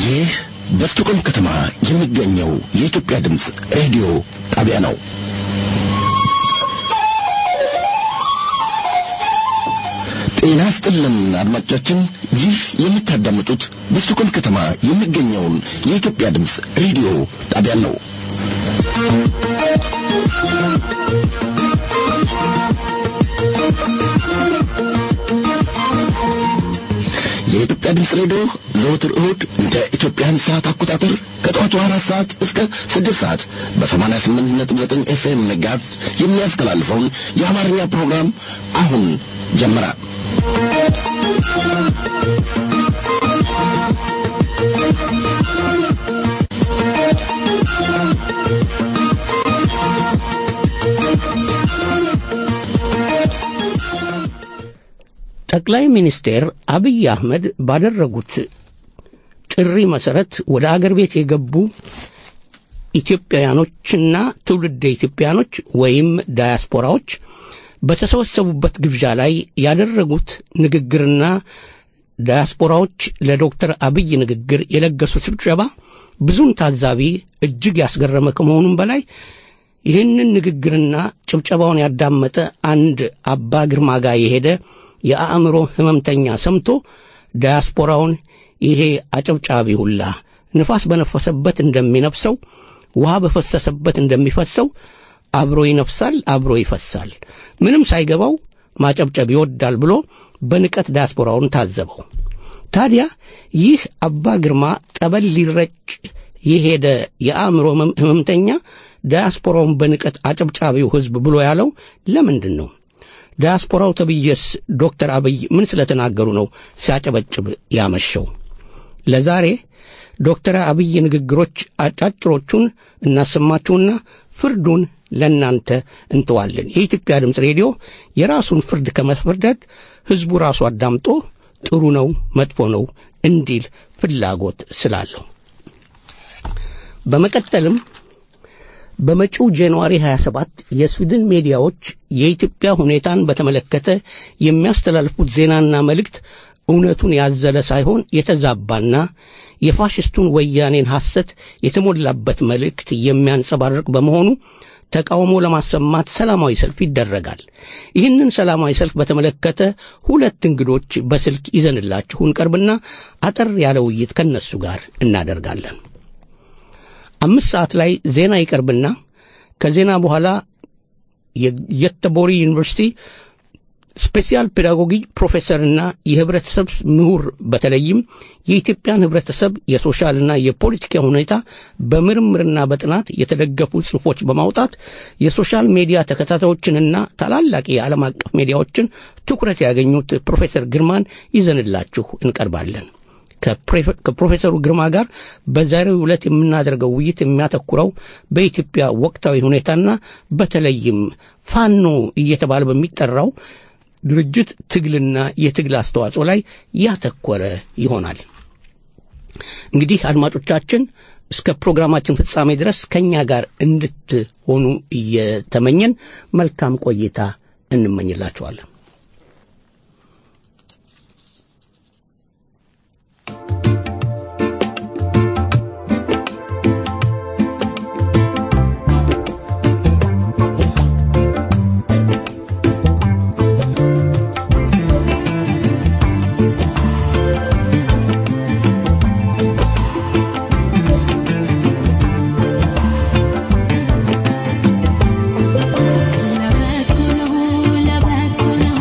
ይህ በስቶኮልም ከተማ የሚገኘው የኢትዮጵያ ድምጽ ሬዲዮ ጣቢያ ነው። ጤና ይስጥልን አድማጮቻችን፣ ይህ የምታዳምጡት በስቶኮልም ከተማ የሚገኘውን የኢትዮጵያ ድምጽ ሬዲዮ ጣቢያ ነው። የኢትዮጵያ ድምጽ ሬዲዮ ዘወትር እሁድ እንደ ኢትዮጵያን ሰዓት አቆጣጠር ከጠዋቱ 4 ሰዓት እስከ 6 ሰዓት በ88.9 ኤፍኤም ጋር የሚያስተላልፈውን የአማርኛ ፕሮግራም አሁን ጀመረ። ጠቅላይ ሚኒስትር አብይ አህመድ ባደረጉት ጥሪ መሰረት ወደ አገር ቤት የገቡ ኢትዮጵያውያኖችና ትውልደ ኢትዮጵያኖች ወይም ዳያስፖራዎች በተሰበሰቡበት ግብዣ ላይ ያደረጉት ንግግርና ዳያስፖራዎች ለዶክተር አብይ ንግግር የለገሱት ስብሰባ ብዙን ታዛቢ እጅግ ያስገረመ ከመሆኑም በላይ ይህንን ንግግርና ጭብጨባውን ያዳመጠ አንድ አባ ግርማ ጋር የሄደ የአእምሮ ህመምተኛ ሰምቶ ዳያስፖራውን ይሄ አጨብጫቢ ሁላ ንፋስ በነፈሰበት እንደሚነፍሰው ውሃ በፈሰሰበት እንደሚፈሰው አብሮ ይነፍሳል አብሮ ይፈሳል፣ ምንም ሳይገባው ማጨብጨብ ይወዳል ብሎ በንቀት ዳያስፖራውን ታዘበው። ታዲያ ይህ አባ ግርማ ጠበል ሊረጭ የሄደ የአእምሮ ህመምተኛ ዳያስፖራውን በንቀት አጨብጫቢው ህዝብ ብሎ ያለው ለምንድን ነው? ዳያስፖራው ተብየስ ዶክተር አብይ ምን ስለተናገሩ ነው ሲያጨበጭብ ያመሸው? ለዛሬ ዶክተር አብይ ንግግሮች አጫጭሮቹን እናሰማችሁና ፍርዱን ለናንተ እንተዋለን። የኢትዮጵያ ድምጽ ሬዲዮ የራሱን ፍርድ ከመፍረድ ህዝቡ ራሱ አዳምጦ ጥሩ ነው መጥፎ ነው እንዲል ፍላጎት ስላለው በመቀጠልም በመጪው ጃንዋሪ 27 የስዊድን ሚዲያዎች የኢትዮጵያ ሁኔታን በተመለከተ የሚያስተላልፉት ዜናና መልእክት እውነቱን ያዘለ ሳይሆን የተዛባና የፋሽስቱን ወያኔን ሐሰት የተሞላበት መልእክት የሚያንጸባርቅ በመሆኑ ተቃውሞ ለማሰማት ሰላማዊ ሰልፍ ይደረጋል። ይህንን ሰላማዊ ሰልፍ በተመለከተ ሁለት እንግዶች በስልክ ይዘንላችሁ እንቀርብና አጠር ያለ ውይይት ከነሱ ጋር እናደርጋለን። 5 ሰዓት ላይ ዜና ይቀርብና ከዜና በኋላ የየተቦሪ ዩኒቨርሲቲ ስፔሻል ፔዳጎጂ ፕሮፌሰርና የህብረተሰብ ምሁር በተለይም የኢትዮጵያን ህብረተሰብ የሶሻልና የፖለቲካ ሁኔታ በምርምርና በጥናት የተደገፉ ጽሑፎች በማውጣት የሶሻል ሚዲያ ተከታታዮችንና ታላላቅ የዓለም አቀፍ ሚዲያዎችን ትኩረት ያገኙት ፕሮፌሰር ግርማን ይዘንላችሁ እንቀርባለን። ከፕሮፌሰሩ ግርማ ጋር በዛሬው ዕለት የምናደርገው ውይይት የሚያተኩረው በኢትዮጵያ ወቅታዊ ሁኔታና በተለይም ፋኖ እየተባለ በሚጠራው ድርጅት ትግልና የትግል አስተዋጽኦ ላይ ያተኮረ ይሆናል። እንግዲህ አድማጮቻችን እስከ ፕሮግራማችን ፍጻሜ ድረስ ከኛ ጋር እንድትሆኑ እየተመኘን መልካም ቆይታ እንመኝላችኋለን። La back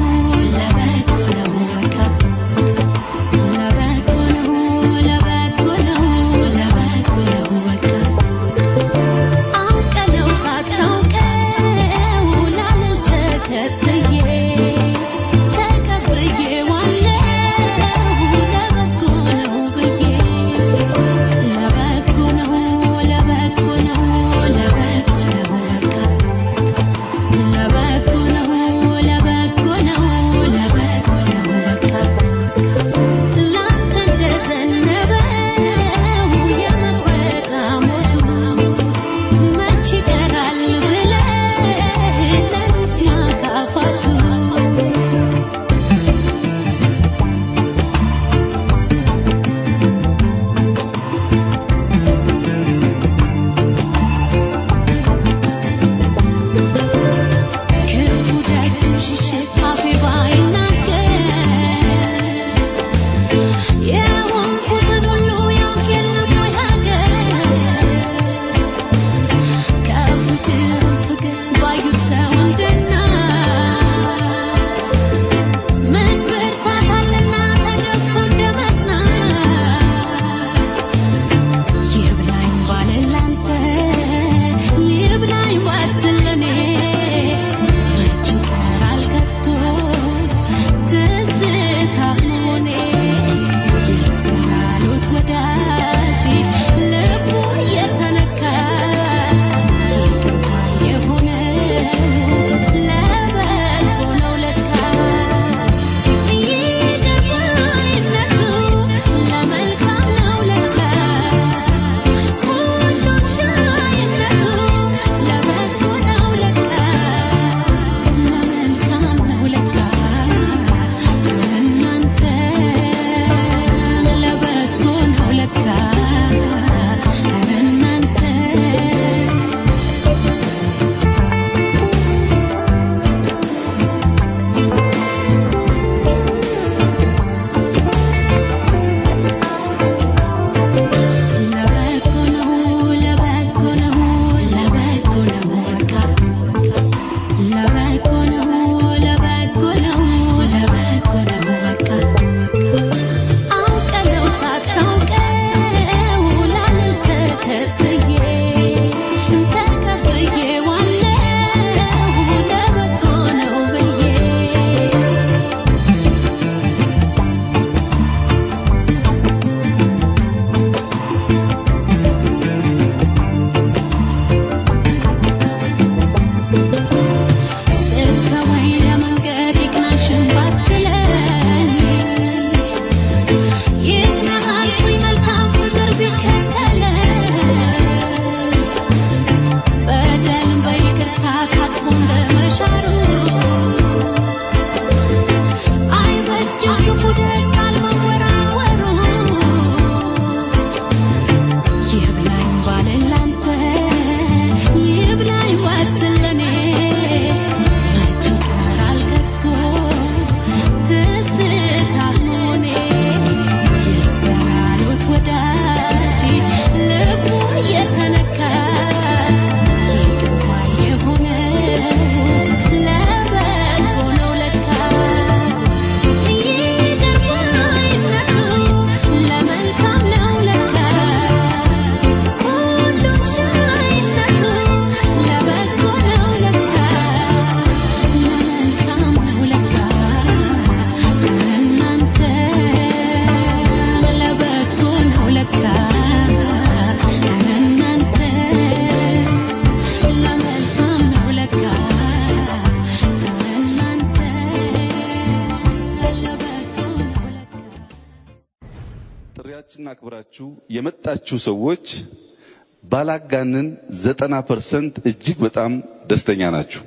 ጥሪያችንን አክብራችሁ የመጣችሁ ሰዎች ባላጋንን 90% እጅግ በጣም ደስተኛ ናችሁ።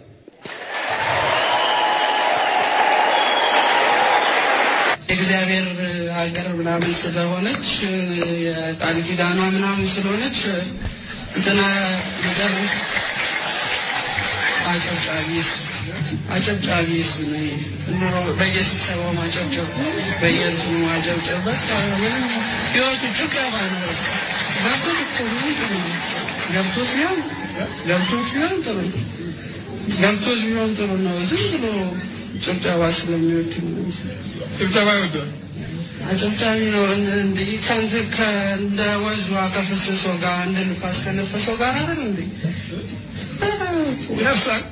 እግዚአብሔር ሀገር ምናምን ስለሆነች የቃል ኪዳኗ ምናምን ስለሆነች እንትና ነገር አጨብጫቢስ ነው በየስብሰባው ማጨብጨብ በየእንትኑ ማጨብጨብ በቃ ምንም ህይወቱ ጭብጨባ ነው። ገብቶስ ቢሆን ጥሩ ነው። ዝም ብሎ ጭብጨባ ስለሚወድ ጭብጨባ ይወዳል። አጨብጫቢ ነው እንዴ? ከእንደ ወዟ ከፈሰሰው ጋር እንደ ንፋስ ከነፈሰው ጋር አይደል እንዴ? ነፍሳን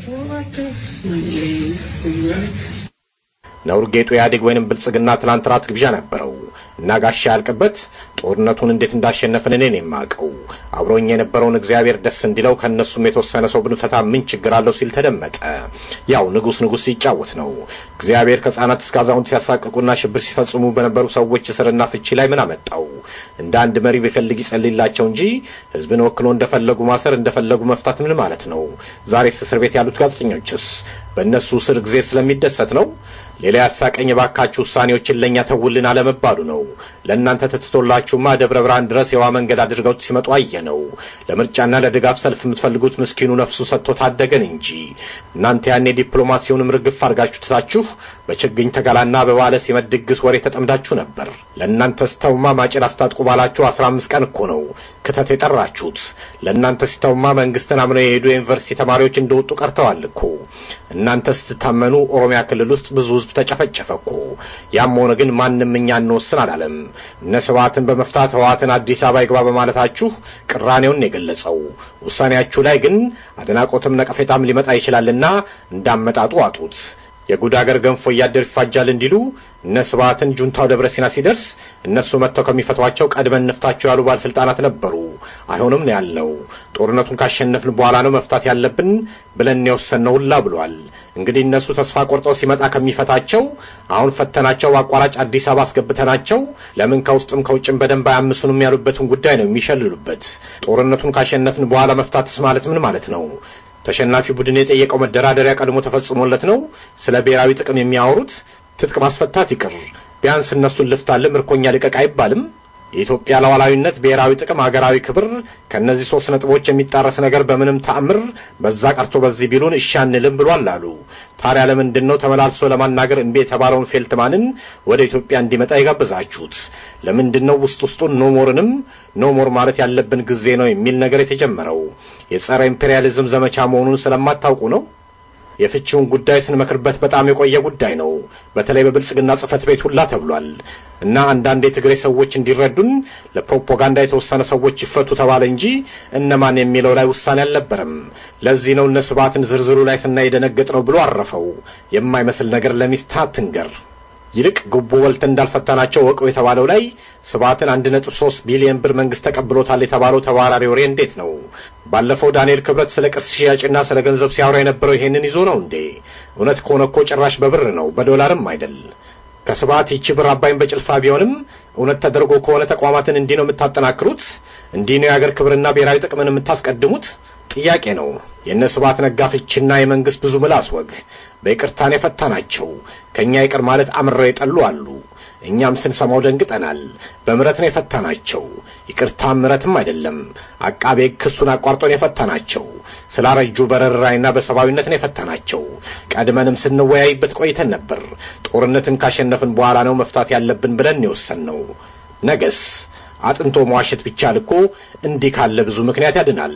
ነውር ጌጡ ኢህአዴግ ወይንም ብልጽግና ትላንት ራት ግብዣ ነበረው እና ጋሻ ያልቅበት ጦርነቱን እንዴት እንዳሸነፈን እኔ ነኝ የማውቀው። አብሮኝ የነበረውን እግዚአብሔር ደስ እንዲለው ከነሱም የተወሰነ ሰው ብንፈታ ምን ችግር አለው ሲል ተደመጠ። ያው ንጉስ ሲጫወት ነው። እግዚአብሔር ከሕፃናት እስከ አዛውንት ሲያሳቅቁና ሽብር ሲፈጽሙ በነበሩ ሰዎች እስርና ፍቺ ላይ ምን አመጣው? እንደ አንድ መሪ ቢፈልግ ይጸልይላቸው እንጂ ህዝብን ወክሎ እንደፈለጉ ማሰር እንደፈለጉ መፍታት ምን ማለት ነው? ዛሬስ እስር ቤት ያሉት ጋዜጠኞችስ በእነሱ እስር ጊዜ ስለሚደሰት ነው? ሌላ ያሳቀኝ ባካችሁ ውሳኔዎችን ለኛ ተውልን አለመባሉ ነው። ለእናንተ ተትቶላችሁማ ደብረ ብርሃን ድረስ የዋ መንገድ አድርገው ሲመጡ አየነው። ለምርጫና ለድጋፍ ሰልፍ የምትፈልጉት ምስኪኑ ነፍሱ ሰጥቶ ታደገን እንጂ እናንተ ያኔ ዲፕሎማሲውንም ርግፍ አርጋችሁ ትታችሁ በችግኝ ተጋላና በባለ ሲመት ድግስ ወሬ ተጠምዳችሁ ነበር። ለእናንተ ስተውማ ማጭድ አስታጥቁ ባላችሁ 15 ቀን እኮ ነው ክተት የጠራችሁት። ለእናንተ ስተውማ መንግስትን አምነው የሄዱ ዩኒቨርሲቲ ተማሪዎች እንደወጡ ቀርተዋል እኮ። እናንተ ስትታመኑ ኦሮሚያ ክልል ውስጥ ብዙ ህዝብ ተጨፈጨፈ እኮ። ያም ሆነ ግን ማንም እኛ እንወስን አላለም። እነስባትን በመፍታት ህዋትን አዲስ አበባ ይግባ በማለታችሁ ቅራኔውን የገለጸው። ውሳኔያችሁ ላይ ግን አደናቆትም ነቀፌታም ሊመጣ ይችላልና እንዳመጣጡ አጡት። የጉድ አገር ገንፎ ያደር ይፋጃል እንዲሉ እነስባትን ጁንታው ደብረ ሲና ሲደርስ እነሱ መተው ከሚፈቷቸው ቀድመን እንፍታቸው ያሉ ባለስልጣናት ነበሩ። አይሆንም ነው ያለው። ጦርነቱን ካሸነፍን በኋላ ነው መፍታት ያለብን ብለን የወሰነው ሁላ ብሏል። እንግዲህ እነሱ ተስፋ ቆርጠው ሲመጣ ከሚፈታቸው አሁን ፈተናቸው አቋራጭ አዲስ አበባ አስገብተናቸው ለምን ከውስጥም ከውጭም በደንብ አያምሱንም ያሉበትን ጉዳይ ነው የሚሸልሉበት። ጦርነቱን ካሸነፍን በኋላ መፍታትስ ማለት ምን ማለት ነው? ተሸናፊ ቡድን የጠየቀው መደራደሪያ ቀድሞ ተፈጽሞለት ነው ስለ ብሔራዊ ጥቅም የሚያወሩት? ትጥቅ ማስፈታት ይቅር ቢያንስ እነሱን ልፍታል ምርኮኛ ልቀቅ አይባልም? የኢትዮጵያ ሉዓላዊነት ብሔራዊ ጥቅም ሀገራዊ ክብር ከነዚህ 3 ነጥቦች የሚጣረስ ነገር በምንም ተአምር በዛ ቀርቶ በዚህ ቢሉን እሺ አንልም ብሏል አሉ። ታዲያ ለምንድን ነው ተመላልሶ ለማናገር እምቢ የተባለውን ፌልትማንን ወደ ኢትዮጵያ እንዲመጣ ይጋብዛችሁት? ለምንድን ነው ውስጡን ኖሞርንም ኖሞር ማለት ያለብን ጊዜ ነው የሚል ነገር የተጀመረው? የጸረ ኢምፔሪያሊዝም ዘመቻ መሆኑን ስለማታውቁ ነው? የፍቺውን ጉዳይ ስንመክርበት በጣም የቆየ ጉዳይ ነው። በተለይ በብልጽግና ጽፈት ቤት ሁላ ተብሏል። እና አንዳንድ የትግሬ ሰዎች እንዲረዱን ለፕሮፓጋንዳ የተወሰነ ሰዎች ይፈቱ ተባለ እንጂ እነማን የሚለው ላይ ውሳኔ አልነበረም። ለዚህ ነው እነስባትን ዝርዝሩ ላይ ስናይ ደነገጥ ነው ብሎ አረፈው። የማይመስል ነገር ለሚስት አትንገር። ይልቅ ጉቦ ወልተ እንዳልፈታናቸው ወቀው የተባለው ላይ ስባትን 1.3 ቢሊዮን ብር መንግስት ተቀብሎታል የተባለው ተባራሪ ወሬ እንዴት ነው? ባለፈው ዳንኤል ክብረት ስለ ቅርስ ሽያጭና ስለ ገንዘብ ሲያወራ የነበረው ይሄንን ይዞ ነው እንዴ? እውነት ከሆነ እኮ ጭራሽ በብር ነው በዶላርም አይደል። ከስባት ይቺ ብር አባይን በጭልፋ ቢሆንም እውነት ተደርጎ ከሆነ ተቋማትን እንዲህ ነው የምታጠናክሩት? እንዲህ ነው የሀገር ክብርና ብሔራዊ ጥቅምን የምታስቀድሙት? ጥያቄ ነው። የነስባት ነጋፍችና የመንግስት ብዙ ምላስ ወግ በይቅርታን የፈታናቸው ከኛ ይቅር ማለት አምረው የጠሉ አሉ። እኛም ስንሰማው ደንግጠናል። በምረት ነው የፈታናቸው። ይቅርታ ምረትም አይደለም። አቃቤ ክሱን አቋርጦን የፈታናቸው ስላረጁ በረራይና በሰባዊነት ነው የፈታናቸው። ቀድመንም ስንወያይበት ቆይተን ነበር። ጦርነትን ካሸነፍን በኋላ ነው መፍታት ያለብን ብለን የወሰንነው። ነገስ አጥንቶ መዋሸት ብቻ ልኮ እንዲህ ካለ ብዙ ምክንያት ያድናል።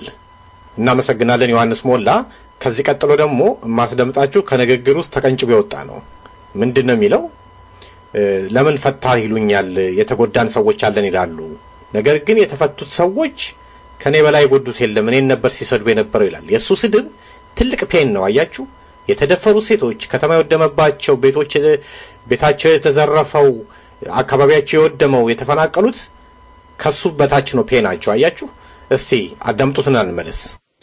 እናመሰግናለን ዮሐንስ ሞላ። ከዚህ ቀጥሎ ደግሞ ማስደምጣችሁ ከንግግር ውስጥ ተቀንጭቦ የወጣ ነው። ምንድነው የሚለው? ለምን ፈታህ ይሉኛል፣ የተጎዳን ሰዎች አለን ይላሉ። ነገር ግን የተፈቱት ሰዎች ከኔ በላይ ጎዱት የለም፣ እኔን ነበር ሲሰድቡ የነበረው ይላል። የሱ ስድብ ትልቅ ፔን ነው። አያችሁ፣ የተደፈሩ ሴቶች፣ ከተማ የወደመባቸው ቤታቸው የተዘረፈው፣ አካባቢያቸው የወደመው፣ የተፈናቀሉት ከሱ በታች ነው ፔናቸው። አያችሁ። እስቲ አዳምጡትና እንመለስ።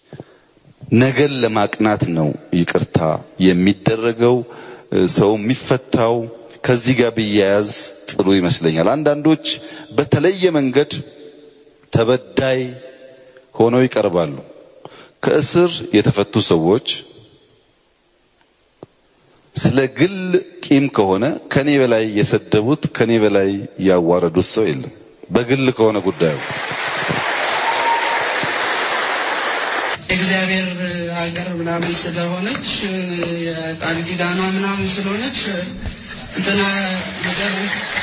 ነገር ለማቅናት ነው ይቅርታ የሚደረገው። ሰው የሚፈታው ከዚህ ጋር ቢያያዝ ጥሩ ይመስለኛል። አንዳንዶች በተለየ መንገድ ተበዳይ ሆነው ይቀርባሉ። ከእስር የተፈቱ ሰዎች ስለ ግል ቂም ከሆነ ከኔ በላይ የሰደቡት ከኔ በላይ ያዋረዱት ሰው የለም። በግል ከሆነ ጉዳዩ እግዚአብሔር ሀገር ምናምን ስለሆነች የቃል ኪዳኗ ምናምን ስለሆነች እንትና ነገር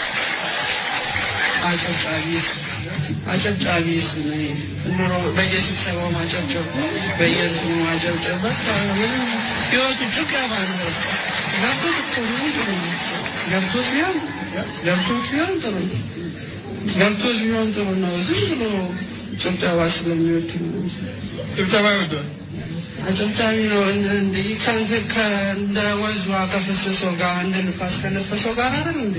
አጨብጫቢስ ኑሮ በየስብሰባው ማጨብጨብ በየእንትኑ ማጨብጨብ በቃ ምንም ህይወቱ ጭቃባ ነው። ገብቶት ቢሆን ጥሩ ነው። ዝም ብሎ ጭብጨባ ስለሚወድ ጭብጨባ ይወዳል። አጨብጫቢ ነው እንዴ? ከእንደ ወዟ ከፈሰሰው ጋር እንደ ንፋስ ከነፈሰው ጋር አይደል እንዴ?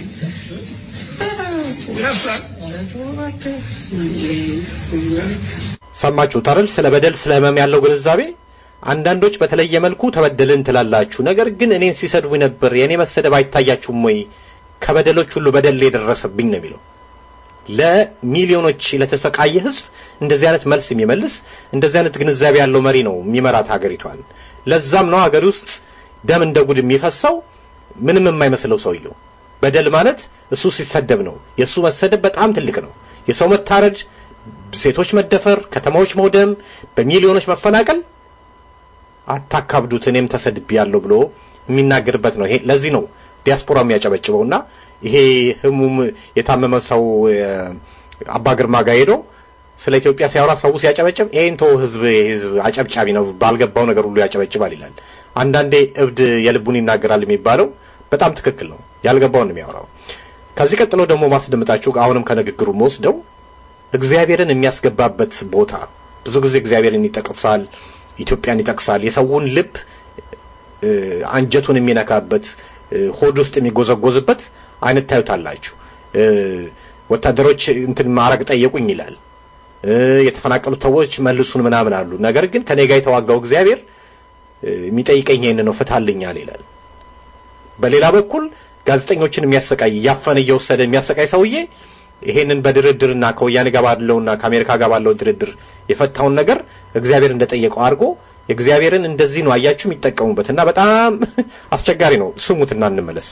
ሰማችሁት አይደል? ስለ በደል ስለ ህመም ያለው ግንዛቤ። አንዳንዶች በተለየ መልኩ ተበደልን ትላላችሁ፣ ነገር ግን እኔን ሲሰድቡ ነበር፣ የኔ መሰደብ አይታያችሁም ወይ? ከበደሎች ሁሉ በደል የደረሰብኝ ነው የሚለው። ለሚሊዮኖች ለተሰቃየ ህዝብ እንደዚህ አይነት መልስ የሚመልስ እንደዚህ አይነት ግንዛቤ ያለው መሪ ነው የሚመራት ሀገሪቷን። ለዛም ነው ሀገር ውስጥ ደም እንደ ጉድ የሚፈሰው ምንም የማይመስለው ሰውየው። በደል ማለት እሱ ሲሰደብ ነው። የሱ መሰደብ በጣም ትልቅ ነው። የሰው መታረድ፣ ሴቶች መደፈር፣ ከተማዎች መውደም፣ በሚሊዮኖች መፈናቀል አታካብዱት እኔም ተሰድቤያለሁ ብሎ የሚናገርበት ነው። ይሄ ለዚህ ነው ዲያስፖራ የሚያጨበጭበውና ይሄ ህሙም የታመመ ሰው አባ ግርማ ጋር ሄዶ ስለ ኢትዮጵያ ሲያወራ ሰው ሲያጨበጭብ ኤንቶ ህዝብ አጨብጫቢ ነው ባልገባው ነገር ሁሉ ያጨበጭባል ይላል። አንዳንዴ እብድ የልቡን ይናገራል የሚባለው በጣም ትክክል ነው። ያልገባው ነው የሚያወራው። ከዚህ ቀጥሎ ደግሞ ማስደምጣችሁ አሁንም ከንግግሩ ወስደው እግዚአብሔርን የሚያስገባበት ቦታ ብዙ ጊዜ እግዚአብሔርን ይጠቅሳል፣ ኢትዮጵያን ይጠቅሳል። የሰውን ልብ አንጀቱን የሚነካበት ሆድ ውስጥ የሚጎዘጎዝበት አይነት ታዩታላችሁ። ወታደሮች እንትን ማረግ ጠየቁኝ ይላል። የተፈናቀሉት ሰዎች መልሱን ምናምን አሉ። ነገር ግን ከኔ ጋር የተዋጋው እግዚአብሔር የሚጠይቀኝ ይሄን ነው ፍታልኛል ይላል። በሌላ በኩል ጋዜጠኞችን የሚያሰቃይ ያፈነ እየወሰደ የሚያሰቃይ ሰውዬ ይሄንን በድርድርና ከወያኔ ጋር ባለውና ከአሜሪካ ጋር ባለው ድርድር የፈታውን ነገር እግዚአብሔር እንደጠየቀው አድርጎ እግዚአብሔርን እንደዚህ ነው አያችሁ የሚጠቀሙበትና በጣም አስቸጋሪ ነው። ስሙትና እንመለስ።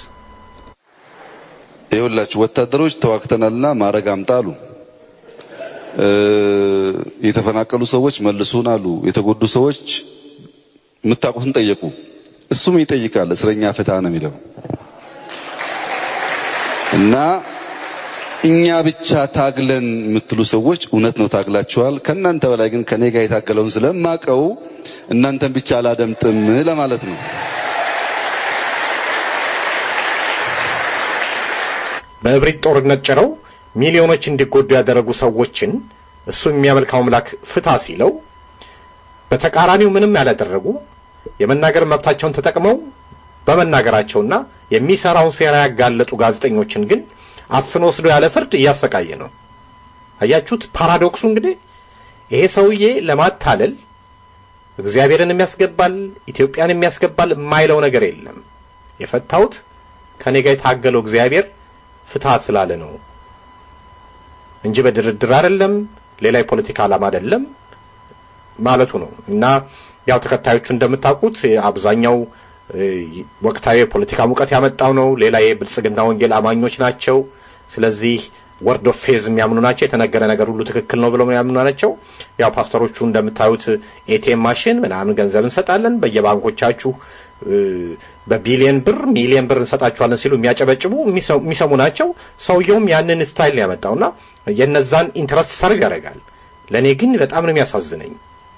ይኸውላችሁ ወታደሮች ተዋክተናልና ማረግ አምጣሉ። የተፈናቀሉ ሰዎች መልሱን አሉ። የተጎዱ ሰዎች ምታቁትን ጠየቁ። እሱም ይጠይቃል። እስረኛ ፍታ ነው የሚለው እና እኛ ብቻ ታግለን የምትሉ ሰዎች እውነት ነው ታግላችኋል። ከናንተ በላይ ግን ከኔ ጋር የታገለውን ስለማቀው እናንተን ብቻ አላደምጥም ለማለት ነው። በእብሪት ጦርነት ጭረው ሚሊዮኖች እንዲጎዱ ያደረጉ ሰዎችን እሱ የሚያመልካው አምላክ ፍታ ሲለው በተቃራኒው ምንም ያላደረጉ የመናገር መብታቸውን ተጠቅመው በመናገራቸውና የሚሰራውን ሴራ ያጋለጡ ጋዜጠኞችን ግን አፍኖ ወስዶ ያለ ፍርድ እያሰቃየ ነው። አያችሁት ፓራዶክሱ? እንግዲህ ይሄ ሰውዬ ለማታለል እግዚአብሔርን የሚያስገባል ኢትዮጵያን የሚያስገባል የማይለው ነገር የለም። የፈታውት ከኔ ጋር የታገለው እግዚአብሔር ፍታ ስላለ ነው እንጂ በድርድር አይደለም፣ ሌላ የፖለቲካ ዓላማ አይደለም ማለቱ ነው። እና ያው ተከታዮቹ እንደምታውቁት አብዛኛው ወቅታዊ የፖለቲካ ሙቀት ያመጣው ነው። ሌላ የብልጽግና ወንጌል አማኞች ናቸው። ስለዚህ ወርድ ኦፍ ፌዝ የሚያምኑ ናቸው። የተነገረ ነገር ሁሉ ትክክል ነው ብለው የሚያምኑ ናቸው። ያው ፓስተሮቹ እንደምታዩት ኤቲኤም ማሽን ምናምን ገንዘብ እንሰጣለን በየባንኮቻችሁ በቢሊየን ብር ሚሊየን ብር እንሰጣቸዋለን ሲሉ የሚያጨበጭቡ የሚሰሙ ናቸው። ሰውየውም ያንን ስታይል ያመጣውና የነዛን ኢንተረስት ሰርግ ያደርጋል። ለኔ ግን በጣም ነው የሚያሳዝነኝ።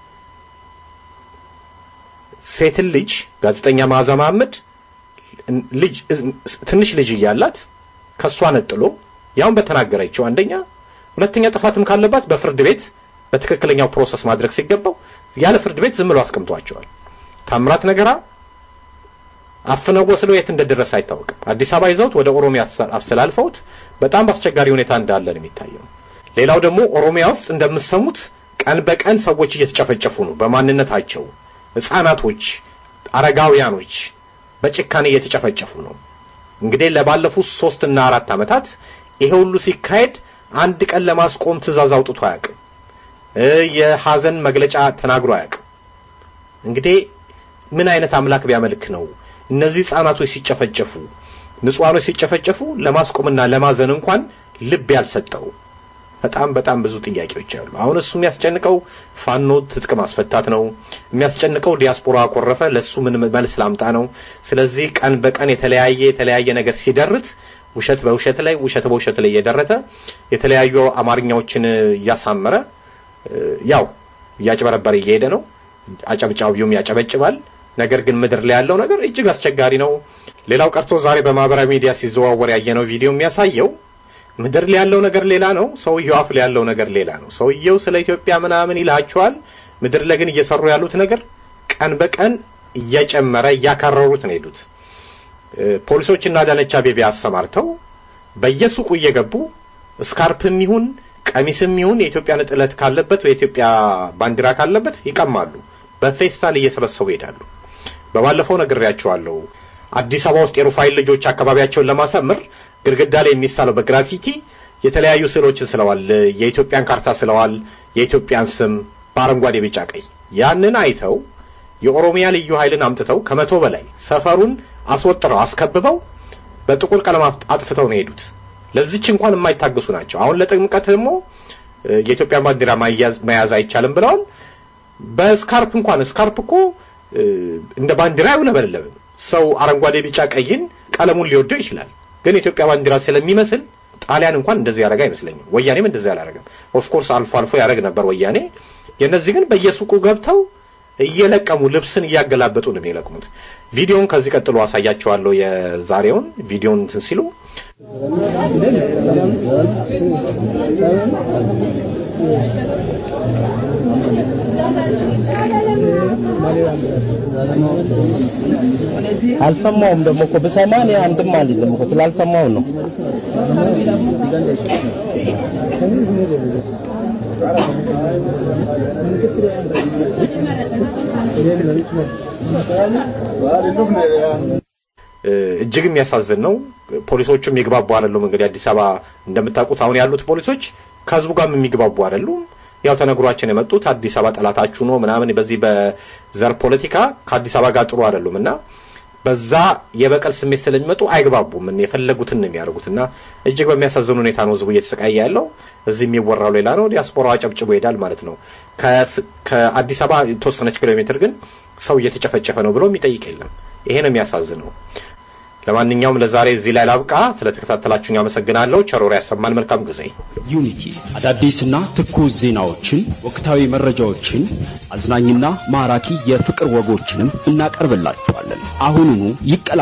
ሴት ልጅ ጋዜጠኛ መዓዛ መሐመድ ልጅ ትንሽ ልጅ እያላት ከሷ ነጥሎ ያውን በተናገረችው አንደኛ ሁለተኛ ጥፋትም ካለባት በፍርድ ቤት በትክክለኛው ፕሮሰስ ማድረግ ሲገባው ያለ ፍርድ ቤት ዝም ብሎ አስቀምጧቸዋል። ታምራት ነገራ አፍነው ወስደው የት እንደደረሰ አይታወቅም። አዲስ አበባ ይዘውት ወደ ኦሮሚያ አስተላልፈውት በጣም አስቸጋሪ ሁኔታ እንዳለ ነው የሚታየው። ሌላው ደግሞ ኦሮሚያ ውስጥ እንደምትሰሙት ቀን በቀን ሰዎች እየተጨፈጨፉ ነው በማንነታቸው። ህፃናቶች፣ አረጋውያኖች በጭካኔ እየተጨፈጨፉ ነው። እንግዲህ ለባለፉት 3 እና 4 አመታት ይሄ ሁሉ ሲካሄድ አንድ ቀን ለማስቆም ትእዛዝ አውጥቶ አያውቅም። የሐዘን መግለጫ ተናግሮ አያውቅም። እንግዲህ ምን አይነት አምላክ ቢያመልክ ነው እነዚህ ህፃናቶች ሲጨፈጨፉ ንጹሃኖች ሲጨፈጨፉ ለማስቆምና ለማዘን እንኳን ልብ ያልሰጠው? በጣም ብዙ ጥያቄዎች አሉ። አሁን እሱ የሚያስጨንቀው ፋኖ ትጥቅ ማስፈታት ነው። የሚያስጨንቀው ዲያስፖራ አቆረፈ ለሱ ምን መልስ ላምጣ ነው። ስለዚህ ቀን በቀን የተለያየ ነገር ሲደርት ውሸት በውሸት ላይ ውሸት በውሸት ላይ እየደረተ የተለያዩ አማርኛዎችን ያሳመረ ያው ያጨበረበረ እየሄደ ነው። አጨብጫቢውም ያጨበጭባል። ነገር ግን ምድር ላይ ያለው ነገር እጅግ አስቸጋሪ ነው። ሌላው ቀርቶ ዛሬ በማህበራዊ ሚዲያ ሲዘዋወር ያየነው ቪዲዮ የሚያሳየው ምድር ላይ ያለው ነገር ሌላ ነው፣ ሰውየው አፍ ላይ ያለው ነገር ሌላ ነው። ሰውየው ስለ ኢትዮጵያ ምናምን ይላቸዋል። ምድር ላይ ግን እየሰሩ ያሉት ነገር ቀን በቀን እየጨመረ እያከረሩት ነው ሄዱት። ፖሊሶችና ዳነቻ ቤቢ አሰማርተው በየሱቁ እየገቡ ስካርፕም ይሁን ቀሚስም ይሁን የኢትዮጵያ ነጥለት ካለበት ወይ የኢትዮጵያ ባንዲራ ካለበት ይቀማሉ። በፌስታል እየሰበሰቡ ይሄዳሉ። በባለፈው ነግሬያቸዋለሁ። አዲስ አበባ ውስጥ የሩፋይል ልጆች አካባቢያቸውን ለማሳመር ግድግዳ ላይ የሚሳለው በግራፊቲ የተለያዩ ስዕሎችን ስለዋል፣ የኢትዮጵያን ካርታ ስለዋል፣ የኢትዮጵያን ስም በአረንጓዴ ቢጫ ቀይ። ያንን አይተው የኦሮሚያ ልዩ ኃይልን አምጥተው ከ100 በላይ ሰፈሩን አስወጥረው አስከብበው በጥቁር ቀለም አጥፍተው ነው ሄዱት። ለዚች እንኳን የማይታገሱ ናቸው። አሁን ለጥምቀት ደግሞ የኢትዮጵያ ባንዲራ መያዝ አይቻልም ብለዋል። በስካርፕ እንኳን ስካርፕ እኮ እንደ ባንዲራ አይውለበለብም። ሰው አረንጓዴ ቢጫ ቀይን ቀለሙን ሊወደው ይችላል። ግን ኢትዮጵያ ባንዲራ ስለሚመስል ጣሊያን እንኳን እንደዚህ ያረጋ አይመስለኝም። ወያኔም እንደዚህ ያላረጋም። ኦፍ ኮርስ አልፎ ያረግ ነበር ወያኔ። የነዚህ ግን በየሱቁ ገብተው እየለቀሙ ልብስን እያገላበጡ ነው የሚለቅሙት። ቪዲዮን ከዚህ ቀጥሎ አሳያቸዋለሁ። የዛሬውን ቪዲዮን ሲሉ አልሰማውም ደግሞ እኮ በሰማን አንድም አልልም እኮ ስላልሰማው ነው። እጅግ የሚያሳዝን ነው። ፖሊሶቹም ይግባቡ አይደሉም። እንግዲህ አዲስ አበባ እንደምታውቁት አሁን ያሉት ፖሊሶች ከህዝቡ ጋር የሚግባቡ አይደሉም። ያው ተነግሯችን የመጡት አዲስ አበባ ጠላታችሁ ነው ምናምን በዚህ በዘር ፖለቲካ ከአዲስ አበባ ጋር ጥሩ አይደሉምና በዛ የበቀል ስሜት ስለሚመጡ አይግባቡም። የፈለጉትን ነው የሚያደርጉትና እጅግ በሚያሳዝን ሁኔታ ነው ህዝቡ እየተሰቃየ ያለው። እዚህ የሚወራው ሌላ ነው። ዲያስፖራው አጨብጭቦ ይሄዳል ማለት ነው። ከአዲስ አበባ የተወሰነች ኪሎ ሜትር ግን ሰው እየተጨፈጨፈ ነው ብሎ የሚጠይቅ የለም። ይሄ ነው የሚያሳዝነው። ለማንኛውም ለዛሬ እዚህ ላይ ላብቃ። ስለተከታተላችሁኝ አመሰግናለሁ። ቸሮራ ያሰማል። መልካም ጊዜ። ዩኒቲ አዳዲስና ትኩስ ዜናዎችን፣ ወቅታዊ መረጃዎችን፣ አዝናኝና ማራኪ የፍቅር ወጎችንም እናቀርብላችኋለን። አሁኑኑ ይቀላ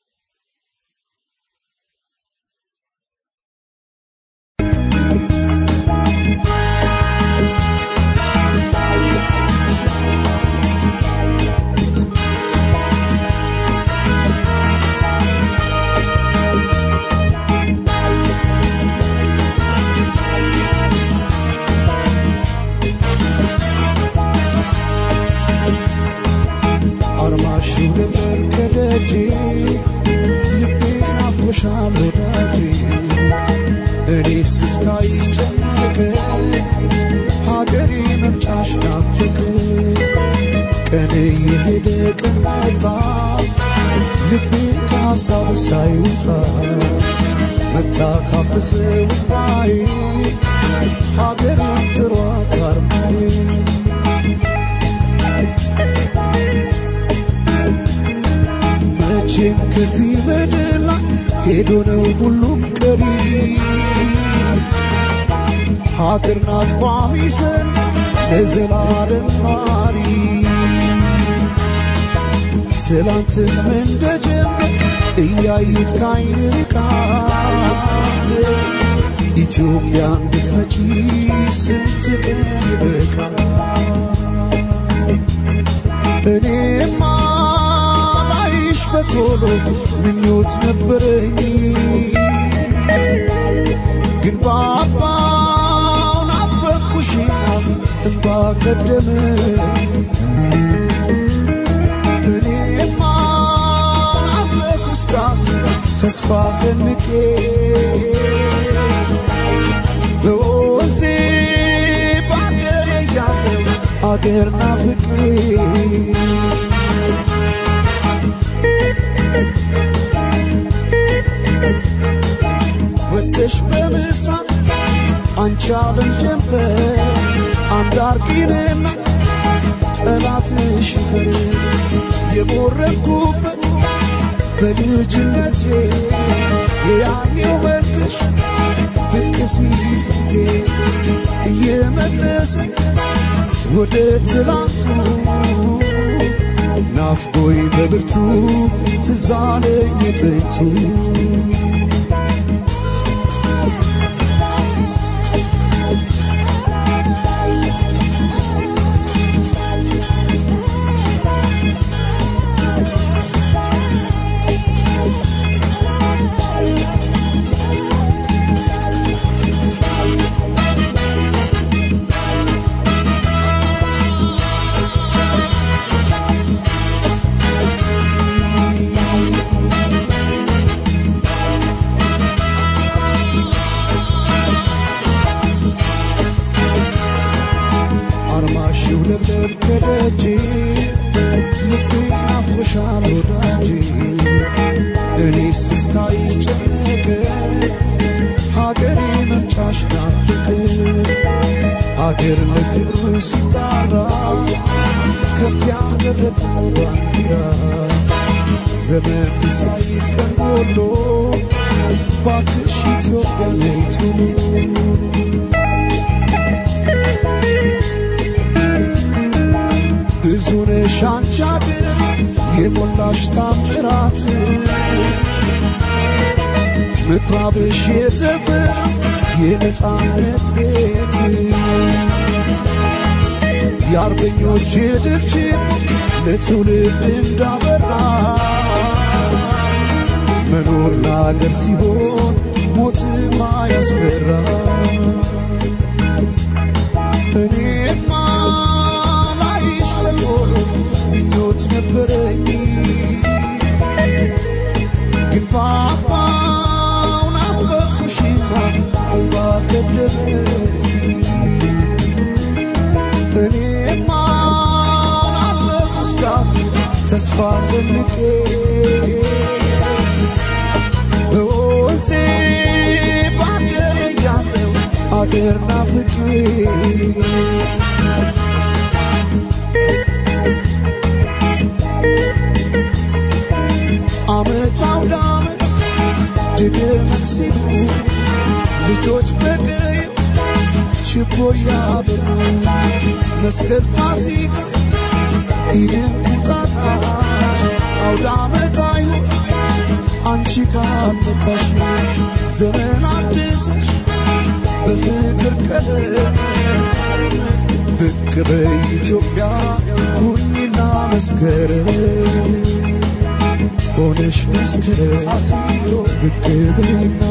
ከዚህ በደላ ሄዶ ነው ሁሉም ቀሪ ሀገር ናት ቋሚ ሰንድ ለዘላለም ኗሪ ትላንትም እንደጀመር እያዩት ካይን ርቃል ኢትዮጵያ እንድትመጪ ስንት ቀን ይበቃል እኔማ በቶሎ ምኞት ነበረኝ ግን ባባው ናፈኩሽ እንባ ቀደመኝ እኔማ ናፈኩሽ ተስፋ ሰንቄ በወዜ ባገሬ ያለው አገር ናፍቄ ወጥሽ በምስራቅ አንቺ ዓለም ጀንበር አንዳርቂንና ጠላትሽ ፍር የቦረኩበት በልጅነቴ የያኔው መልክሽ ብቅ ሲል ፊቴ እየመለሰ ወደ ትላንቱ ናፍቆኝ በብርቱ ትዝ አለኝ ጥንቱ ለብለብ ከደጅ ልቤ ናፍቆሻል ወዳጅ እኔስ እስካይጨነቅ ሀገሬ መምጫሽ ናፍቅ አገር ለክብሩ ሲጣራ ከፍ ያደረገው ባንዲራ ዘመን ሳይል ቀን ጎሎ ባክሽ ኢትዮጵያ ነይ ቶሎ ብዙ ነሽ አንቺ አገር የሞላሽ ታምራት ምኩራብሽ የተፈራ የነጻነት ቤት የአርበኞች ድርጅት ለትውልድ እንዳበራ መኖር ለአገር ሲሆን ሞትማ ያስፈራ እኔማ ምኞት ነበረኝ ግን ባባው ናፈቅሽማ አውባ ገደለኝ እኔማ ናለቅስካ ተስፋ ሰንቄ በወዜ ባገሬ ያለው አገር ናፍቄ ዓመት አውደ ዓመት ድግምት ሲሉ ልጆች በቀይ ችቦ ያበሩ መስቀል ፋሲካ ኢድን ቁጣጣሽ አውደ ዓመት አይሁን አንቺ ካልመጣሽ ዘመን አድሰሽ በፍቅር ቀለም ብቅ በኢትዮጵያ ሁኚና መስከረም ሆነሽ መስከረም ብቅ በይና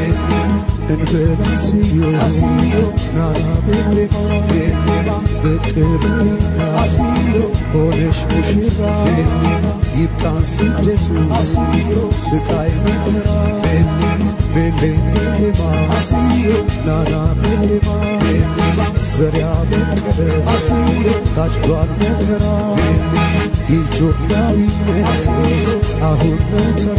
እንበላስዮ ናና ቤሌማ ብቅ በይና ሆነሽ ሙሽራ ይብቃን ስደቱ ስቃይ መከራ ቤሌማ ናና ቤሌማ ዘሪያ በቀለ ታጭዷል መከራ ኢትዮጵያዊነት አሁን ነው ተራ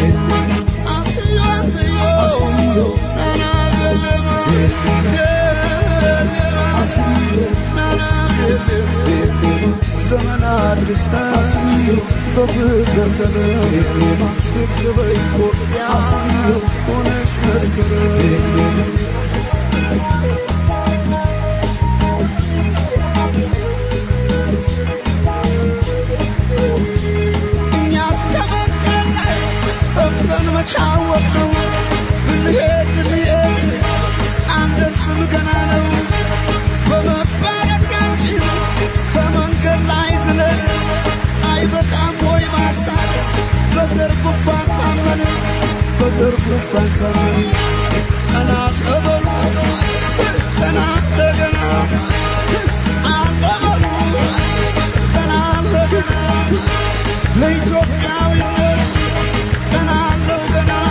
ዘመን አዲስ በፍቅር ቀለም ብቅ በኢትዮጵያ ሆነሽ መስከረም ጠፍተን መቻወቅ ነው ብንሄድ አንደርስም ገና ነው በመባረካችን ከመንገድ ላይ ዝለን አይበቃም ወይ ማሳደስ በዘር ጉፋን ታመን ቀና ተበሉ ቀና ለገና አለበሉ ቀና ለገና ለኢትዮጵያዊነት ቀና ለው ገና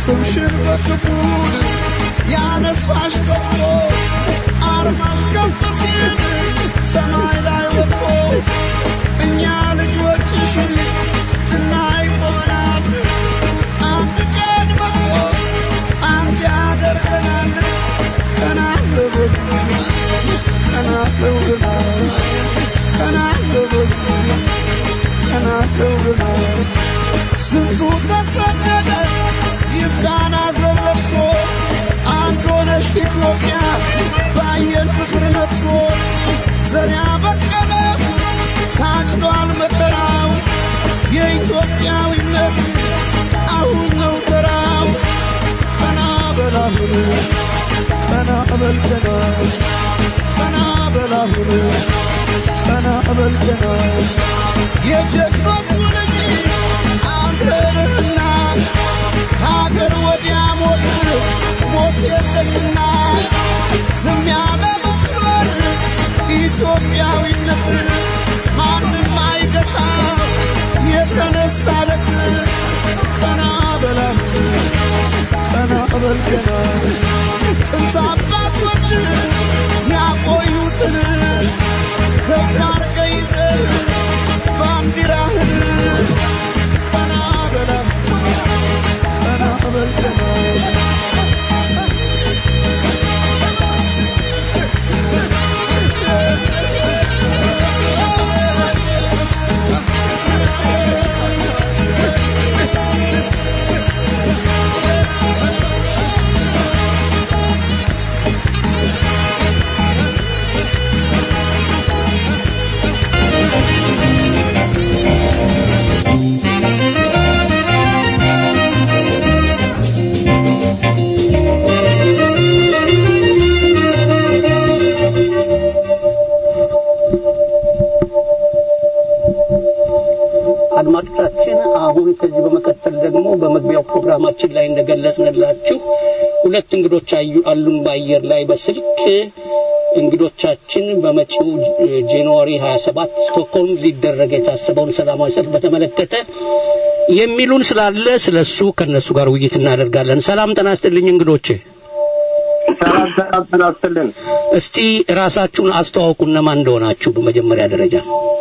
ስምሽን በክፉል ያነሳሽ ጠፍቶ አርማሽ ከፍ ሲል ሰማይ ላይ ወጥቶ እኛ ልጆችሽ እናይ ቆመናል አንድ ቀን መጥቶ አንድ ያደርገናል ቀና ልበል ቀና ልበል ቀና ልበል ቀና ልበል ስንቱ ተሰደደ ይብቃና ዘለቅሶ አንድ ሆነሽ ኢትዮጵያ ባየን ፍቅር ነቅሶ ዘሪያ በቀለ ታጭዷል መከራው የኢትዮጵያዊነት አሁን ነው ተራው ቀና በላሁን ቀና በልቀና ቀና በላሁን ቀና በልቀና የጀግኖቹ ልጅ አንተንና ሀገር ወዲያ ሞት ሞት የለምና ዝም ያለ መስሎት ኢትዮጵያዊነት ማንም አይገታ የተነሳለት ቀና በላሁ ቀና በልቀና ጥንት አባቶች ያቆዩትን ከፍ አድርገህ ይዘህ ባንዲራህን ቀና በላሁ ቀና በልቀና አድማጮቻችን አሁን ከዚህ በመከተል ደግሞ በመግቢያው ፕሮግራማችን ላይ እንደገለጽንላችሁ ሁለት እንግዶች አሉን በአየር ላይ በስልክ እንግዶቻችን በመጪው ጃንዋሪ 27 ስቶክሆልም ሊደረግ የታሰበውን ሰላማዊ ሰልፍ በተመለከተ የሚሉን ስላለ ስለሱ ከነሱ ጋር ውይይት እናደርጋለን። ሰላም ጤና ይስጥልኝ እንግዶቼ። ሰላም ጤና ይስጥልኝ። እስቲ ራሳችሁን አስተዋውቁና ማን እንደሆናችሁ በመጀመሪያ ደረጃ።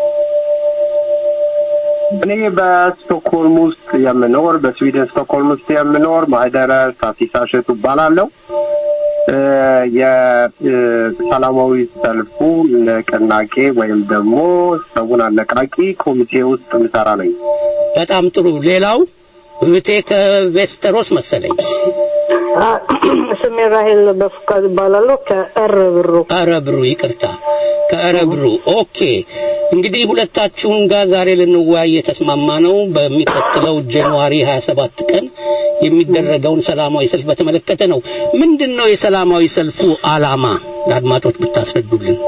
እኔ በስቶክሆልም ውስጥ የምኖር በስዊድን ስቶክሆልም ውስጥ የምኖር ማህደረ ሳሲሳሸቱ ባላለው የሰላማዊ ሰልፉ ንቅናቄ ወይም ደግሞ ሰውን አነቃቂ ኮሚቴ ውስጥ ምሰራ ነኝ። በጣም ጥሩ። ሌላው እህቴ ከቬስተሮስ መሰለኝ። ስሜ ራሄል በፍቃድ ባላለው ከአረብሩ ይቅርታ ከአረብሩ ኦኬ። እንግዲህ ሁለታችሁም ጋር ዛሬ ልንወያይ የተስማማ ነው በሚቀጥለው ጃንዋሪ 27 ቀን የሚደረገውን ሰላማዊ ሰልፍ በተመለከተ ነው። ምንድነው የሰላማዊ ሰልፉ ዓላማ ለአድማጮች ብታስረዱልን?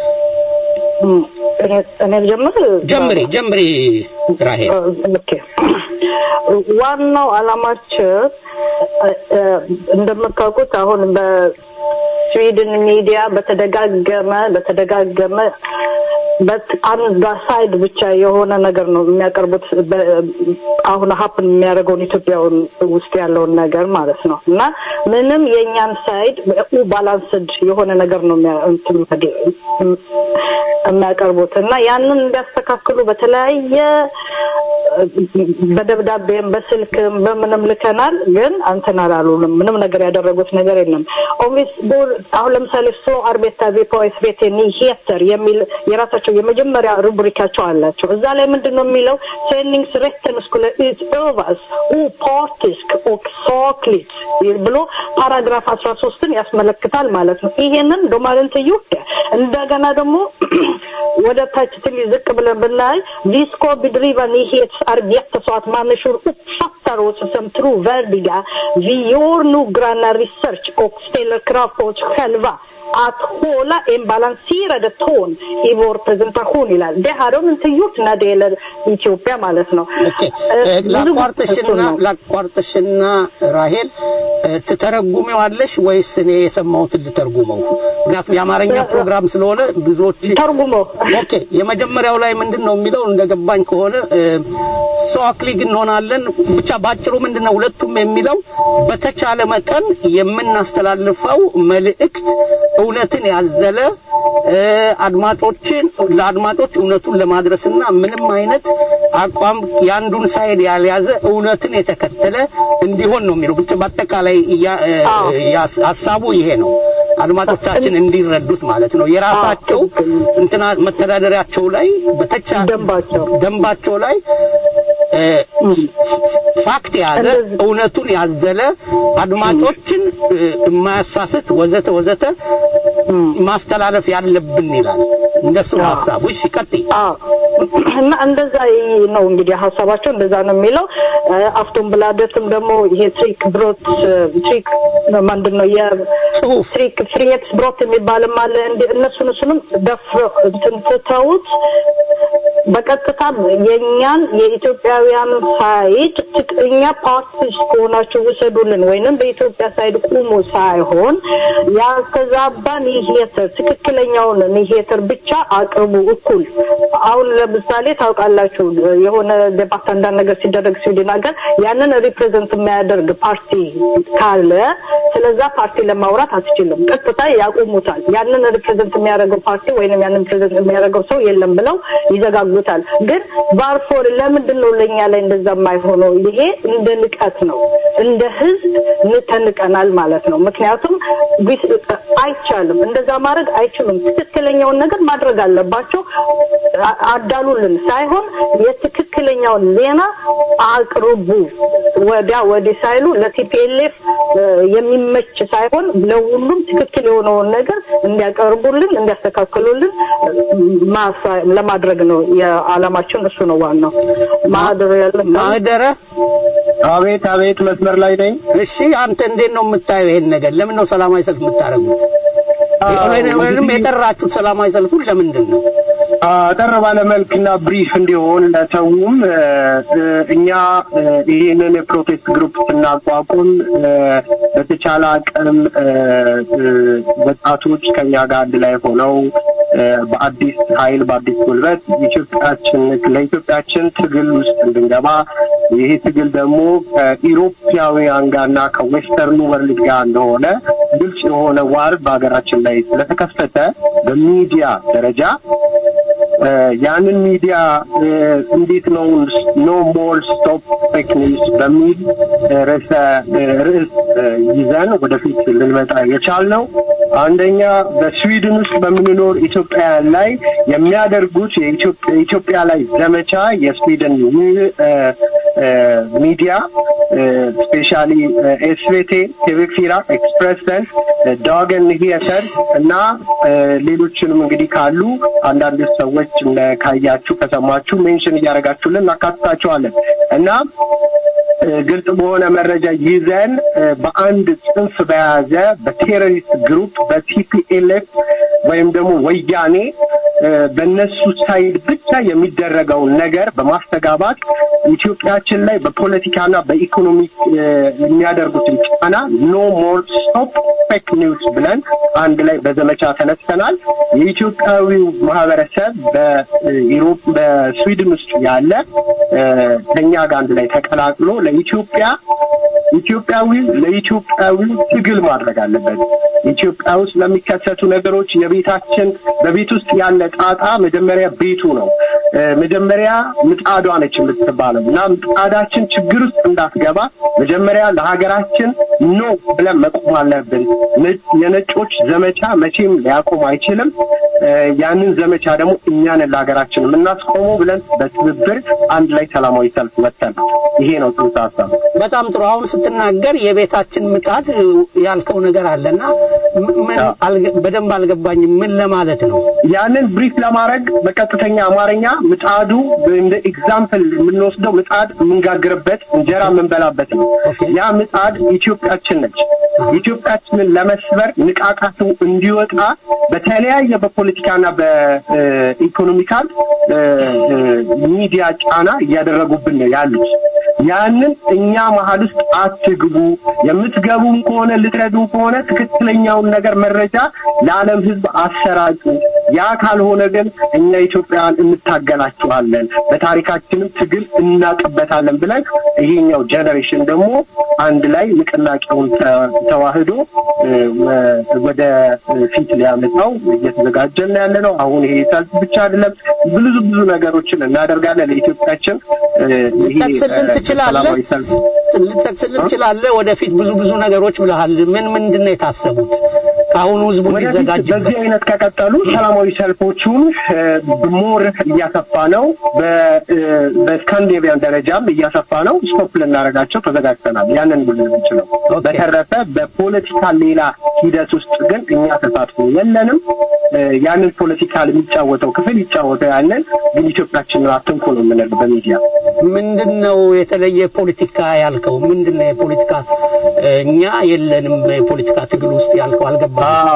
እኔ ጀምሪ ራሄል። ኦኬ ዋናው ዓላማችን እንደምታውቁት አሁን በስዊድን ሚዲያ በተደጋገመ በአንድ ሳይድ ብቻ የሆነ ነገር ነው የሚያቀርቡት አሁን ሀፕን የሚያደርገውን ኢትዮጵያ ውስጥ ያለውን ነገር ማለት ነው እና ምንም የኛን ሳይድ ባላንስድ የሆነ ነገር ነው የሚያቀርቡት እና ያንን እንዲያስተካክሉ በተለያየ በደብዳቤም በስልክም በምንም ልከናል ግን አንተናላሉንም ምንም ነገር ያደረጉት ነገር የለም። ኦቪስ ቡር አሁን ለምሳሌ ሶ አርቤታ ቪፖይስ ቬቴኒ ሄተር የሚል የራሳቸው የመጀመሪያ ሩብሪካቸው አላቸው። እዛ ላይ ምንድነው የሚለው ሴንዲንግስ ሬክተን ስኩል ኢዝ ኦቨርስ ኦ ፓርቲስክ ኦክ ሶክሊት ብሎ ፓራግራፍ 13ን ያስመለክታል ማለት ነው። ይሄንን ዶማለንት ይውደ እንደገና ደግሞ ወደ ታች ትንሽ ዝቅ ብለን ብናይ ዲስኮ ቢድሪቫን ይሄት arbete så att människor uppfattar oss som trovärdiga. Vi gör noggranna research och ställer krav på oss själva att hålla en balanserad ton i vår presentation ይላል det har de inte gjort när det gäller Etiopien ማለት ነው ላቋርጥሽና ራሄል ተተረጉሚዋለሽ ወይስ እኔ የሰማሁትን ልተርጉመው ምክንያቱም የአማርኛ ፕሮግራም ስለሆነ ብዙዎች ተርጉመው ኦኬ የመጀመሪያው ላይ ምንድነው የሚለው እንደገባኝ ከሆነ ሶክሊግ እንሆናለን ብቻ ባጭሩ ምንድነው ሁለቱም የሚለው በተቻለ መጠን የምናስተላልፈው መልእክት እውነትን ያዘለ ለአድማጮች እውነቱን ለማድረስና ምንም አይነት አቋም ያንዱን ሳይድ ያልያዘ እውነትን የተከተለ እንዲሆን ነው የሚለው ብቻ በአጠቃላይ ሐሳቡ ይሄ ነው አድማጮቻችን እንዲረዱት ማለት ነው የራሳቸው እንትና መተዳደሪያቸው ላይ በተቻለ ደንባቸው ላይ ፋክት ያለ እውነቱን ያዘለ አድማጮችን ማያሳስት ወዘተ ማስተላለፍ ያለብን ይላል እንደሱ ሐሳቡ እሺ ቀጥይ እና እንደዛ ነው እንግዲህ ሐሳባቸው እንደዛ ነው የሚለው አፍቶም ብላደትም ደግሞ ይሄ ትሪክ ምንድነው የትሪክ ፍሪየት ብሮት የሚባልም አለ እነሱንም ተንተውት በቀጥታ የኛን የኢትዮጵያውያን ሳይድ ትክክለኛ ፓርቲስ ሆናችሁ ወሰዱልን ወይንም በኢትዮጵያ ሳይድ ቆሞ ሳይሆን ያስተዛባን ይሄተር ትክክለኛውን ይሄተር ብቻ አቅርቡ እኩል አሁን ለምሳሌ ታውቃላችሁ የሆነ ደባታ ነገር ሲደረግ ስዊድን ሀገር ያንን ሪፕሬዘንት የሚያደርግ ፓርቲ ካለ ስለዛ ፓርቲ ለማውራት አትችልም ቀጥታ ያቆሙታል ያንን ሪፕሬዘንት የሚያደርገው ፓርቲ ወይንም ያንን ሪፕሬዘንት የሚያደርገው ሰው የለም ብለው ይዘጋጉታል ግን ባርፎር ለምንድነው ለኛ ላይ እንደዛ የማይሆነው ይሄ እንደ ንቀት ነው እንደ ህዝብ ንተንቀናል ማለት ነው ምክንያቱም አይቻልም እንደዛ ማድረግ አይችሉም ትክክለኛውን ነገር ማድረግ አለባቸው አዳሉልን ሳይሆን የትክክለኛውን ዜና አቅርቡ ወዲያ ሳይሉ ለቲፒኤልኤፍ የሚመች ሳይሆን ለሁሉም ትክክል የሆነውን ነገር እንዲያቀርቡልን እንዲያስተካክሉልን ለማድረግ ነው የዓላማችን እሱ ነው ዋናው ማህደረ አቤት መስመር ላይ ነኝ እሺ አንተ እንዴት ነው የምታየው ይሄን ነገር ለምን ነው ሰላማዊ ሰልፍ የምታረጉት ወይንም የጠራችሁት ሰላማዊ ሰልፉ ለምንድን ነው አጠር ባለ መልክና ብሪፍ እንዲሆን ለተውም እኛ ይሄንን ፕሮቴስት ግሩፕ ስናቋቁም በተቻለ አቅም ወጣቶች ከኛ ጋር አንድ ላይ ሆነው በአዲስ ኃይል በአዲስ ጉልበት ለኢትዮጵያችን ትግል ውስጥ እንድንገባ ይሄ ትግል ደግሞ ከኢሮፓውያን ጋርና ከዌስተርኑ ወርልድ ጋር እንደሆነ ግልጽ የሆነ ዋር በአገራችን ላይ ስለተከፈተ በሚዲያ ደረጃ ያንን ሚዲያ እንዴት ነው ኖ ሞር ስቶፕ ፌክ ኒውስ በሚል ርዕስ ይዘን ወደፊት ልንመጣ የቻልነው አንደኛ በስዊድን ውስጥ በምንኖር ኢትዮጵያውያን ላይ የሚያደርጉት የኢትዮጵያ ላይ ዘመቻ የስዊድን ሚዲያ ስፔሻሊ ኤስቪቲ ቲቪ4 ኤክስፕሬሰን ዳገን ሂየተር እና ሌሎችንም እንግዲህ ካሉ አንዳንድ ሰዎች ካያችሁ ከሰማችሁ ሜንሽን ያደርጋችሁልን አካትታችኋለን እና ግልጽ በሆነ መረጃ ይዘን በአንድ ጽንፍ በያዘ በቴሮሪስት ግሩፕ በቲፒኤልኤፍ ወይም ደግሞ ወያኔ በነሱ ሳይድ ብቻ የሚደረገው ነገር በማስተጋባት ኢትዮጵያችን ላይ በፖለቲካና በኢኮኖሚ የሚያደርጉት ጫና ኖ ሞር ስቶፕ ፌክ ኒውስ ብለን አንድ ላይ በዘመቻ ተነስተናል የኢትዮጵያዊው ማህበረሰብ በስዊድን ውስጥ ያለ ከኛ ጋር አንድ ላይ ተቀላቅሎ ለኢትዮጵያዊ ትግል ማድረግ አለበት ኢትዮጵያ ውስጥ ለሚከሰቱ ነገሮች በቤት ውስጥ ያለ ጣጣ መጀመሪያ ቤቱ ነው መጀመሪያ ምጣዷ ነች የምትባለው እና ምጣዳችን ችግር ውስጥ እንዳትገባ መጀመሪያ ለሀገራችን ኖ ብለን መቆም አለብን የነጮች ዘመቻ መቼም ሊያቆም አይችልም ያንን ዘመቻ ደግሞ እኛን ለሀገራችን የምናስቆመው ብለን በትብብር አንድ ላይ ሰላማዊ ሰልፍ ወጥተን ይሄ ነው ተሳሳ በጣም ጥሩ አሁን ስትናገር የቤታችን ምጣድ ያልከው ነገር አለና ምን በደንብ አልገባኝ አልገባኝም ምን ለማለት ነው ያንን ብሪፍ ለማድረግ በቀጥተኛ አማርኛ ምጣዱ እንደ ኤግዛምፕል የምንወስደው ምጣድ የምንጋግርበት እንጀራ የምንበላበት ነው ያ ምጣድ ኢትዮጵያችን ነች ኢትዮጵያችንን ለመስበር ንቃቃቱ እንዲወጣ በተለያየ በፖለቲካና በኢኮኖሚካል ሚዲያ ጫና እያደረጉብን ነው ያሉት ያንን እኛ መሃል ውስጥ አትግቡ የምትገቡም ከሆነ ልትረዱ ከሆነ ትክክለኛውን ነገር መረጃ ለዓለም ህዝብ አሰራጩ ያ ካልሆነ ግን እኛ ኢትዮጵያን እንታገላችኋለን በታሪካችንም ትግል እናቀበታለን ብለን ይሄኛው ጀነሬሽን ደግሞ አንድ ላይ ንቅናቄውን ተዋህዶ ወደ ፊት ሊያመጣው እየተዘጋጀን ያለነው አሁን ይሄ ሰልፍ ብቻ አይደለም ብዙ ነገሮችን እናደርጋለን ለኢትዮጵያችን ልትጠቅስልን ወደፊት ብዙ ነገሮች ብለሃል ምንድነው የታሰቡት ካሁኑ ህዝቡ ሊዘጋጅ በዚህ አይነት ከቀጠሉ ሰላማዊ ሰልፎቹን ሞር እያሰፋ ነው በስካንዲኔቪያን ደረጃም እያሰፋ ነው ስቶፕ ልናረጋቸው ተዘጋጅተናል ያንን ብለን እንችላለን በተረፈ በፖለቲካ ሌላ ሂደት ውስጥ ግን እኛ ተሳትፎ የለንም ያንን ፖለቲካል የሚጫወተው ክፍል ይጫወተው ያንን ግን ኢትዮጵያችንን አትንኩ ነው የምንለው በሚዲያ ምንድነው የተለየ ፖለቲካ ያልከው ምንድነው የፖለቲካ እኛ የለንም የፖለቲካ ትግል ውስጥ ያልከው አልገባም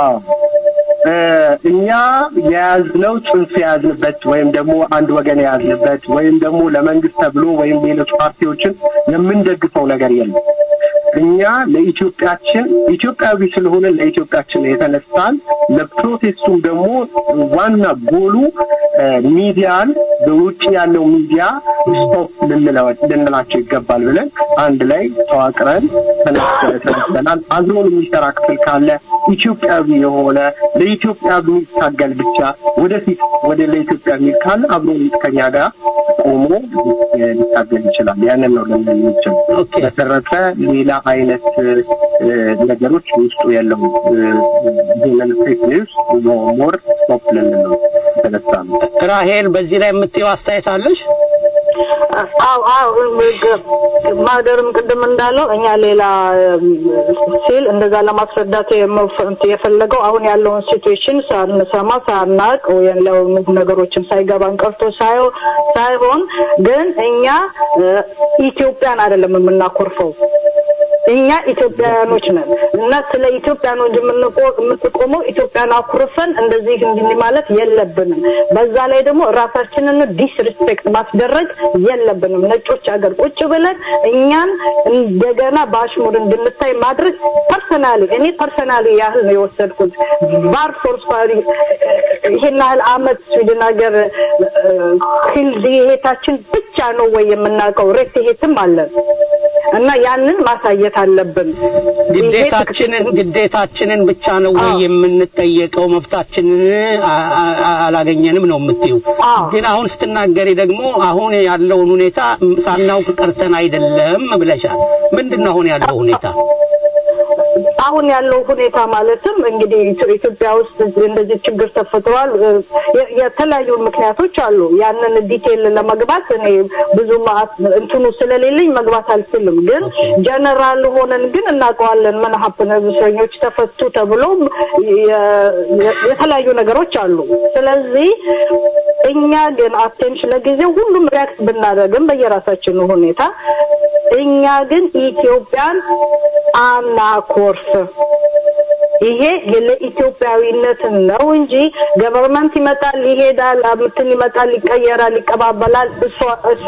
እኛ የያዝነው ጽንፍ ያዝንበት ወይም ደግሞ አንድ ወገን ያዝንበት ወይም ደግሞ ለመንግስት ተብሎ ወይም ሌሎች ፓርቲዎችን የምንደግፈው ነገር የለም እኛ ለኢትዮጵያችን ኢትዮጵያዊ ስለሆነ ለኢትዮጵያችን የተነሳን ለፕሮቴስቱም ደግሞ ዋና ጎሉ ሚዲያን በውጭ ያለው ሚዲያ ስቶፕ ልንላቸው ይገባል ብለን አንድ ላይ ተዋቅረን ተነስተናል አዝሮን የሚሰራ ክፍል ካለ ኢትዮጵያዊ የሆነ ለኢትዮጵያ የሚታገል ብቻ ወደፊት ወደ ለኢትዮጵያ የሚል ካለ አብሮን ከኛ ጋር ቆሞ ሊታገል ይችላል ያንን ነው ለምንችል በተረፈ ሌላ አይነት ነገሮች ውስጡ ያለው ይሄንን ፌክ ኒውስ ሞር ስቶፕ ልንለው ተነሳን ራሄል በዚህ ላይ የምትይው አስተያየት አለሽ አው ማደርም ቅድም እንዳለው እኛ ሌላ ሲል እንደዛ ለማስረዳት የፈለገው አሁን ያለውን ሲቹዌሽን ሳንሰማ ሳናቅ ያለው ነገሮችን ሳይገባን ቀርቶ ሳይሆን ግን እኛ ኢትዮጵያን አይደለም የምናኮርፈው እኛ ኢትዮጵያኖች ነን እና ስለ ኢትዮጵያ ነው የምንቆመው ኢትዮጵያን አኩርፈን እንደዚህ ማለት የለብንም በዛ ላይ ደግሞ ራሳችንን ዲስሪስፔክት ማስደረግ የለብንም ነጮች ሀገር ቁጭ ብለን እኛን እንደገና ባሽሙር እንድንታይ ማድረግ ፐርሰናሊ ያህል ነው የወሰድኩት ባርፎርስ ፓሪ ይሄን ያህል አመት ስዊድን ሀገር ሂልዚ ሄታችን ብቻ ነው ወይ የምናውቀው ሬት ሄትም አለ እና ያንን ማሳየት አለብን ግዴታችንን ብቻ ነው ወይ የምንጠየቀው መብታችንን አላገኘንም ነው የምትዩ ግን አሁን ስትናገሪ ደግሞ አሁን ያለውን ሁኔታ ሳናውቅ ቀርተን አይደለም ብለሻል ምንድነው አሁን ያለው ሁኔታ አሁን ያለው ሁኔታ ማለትም እንግዲህ ኢትዮጵያ ውስጥ እንደዚህ ችግር ተፈጥሯል የተለያዩ ምክንያቶች አሉ ያንን ዲቴል ለመግባት እኔ ብዙ እንትኑ ስለሌለኝ መግባት አልችልም ግን ጀነራል ሆነን ግን እናውቀዋለን ምን ሀፕን እስረኞች ተፈቱ ተብሎ የተለያዩ ነገሮች አሉ ስለዚህ እኛ ግን አቴንሽን ለጊዜው ሁሉም ሪአክት ብናደርግም በየራሳችን ሁኔታ እኛ ግን ኢትዮጵያን አናኮርፍ ይሄ ለኢትዮጵያዊነት ነው እንጂ ገቨርንመንት ይመጣል ይሄዳል አብትን ይመጣል ይቀየራል ይቀባበላል እሱ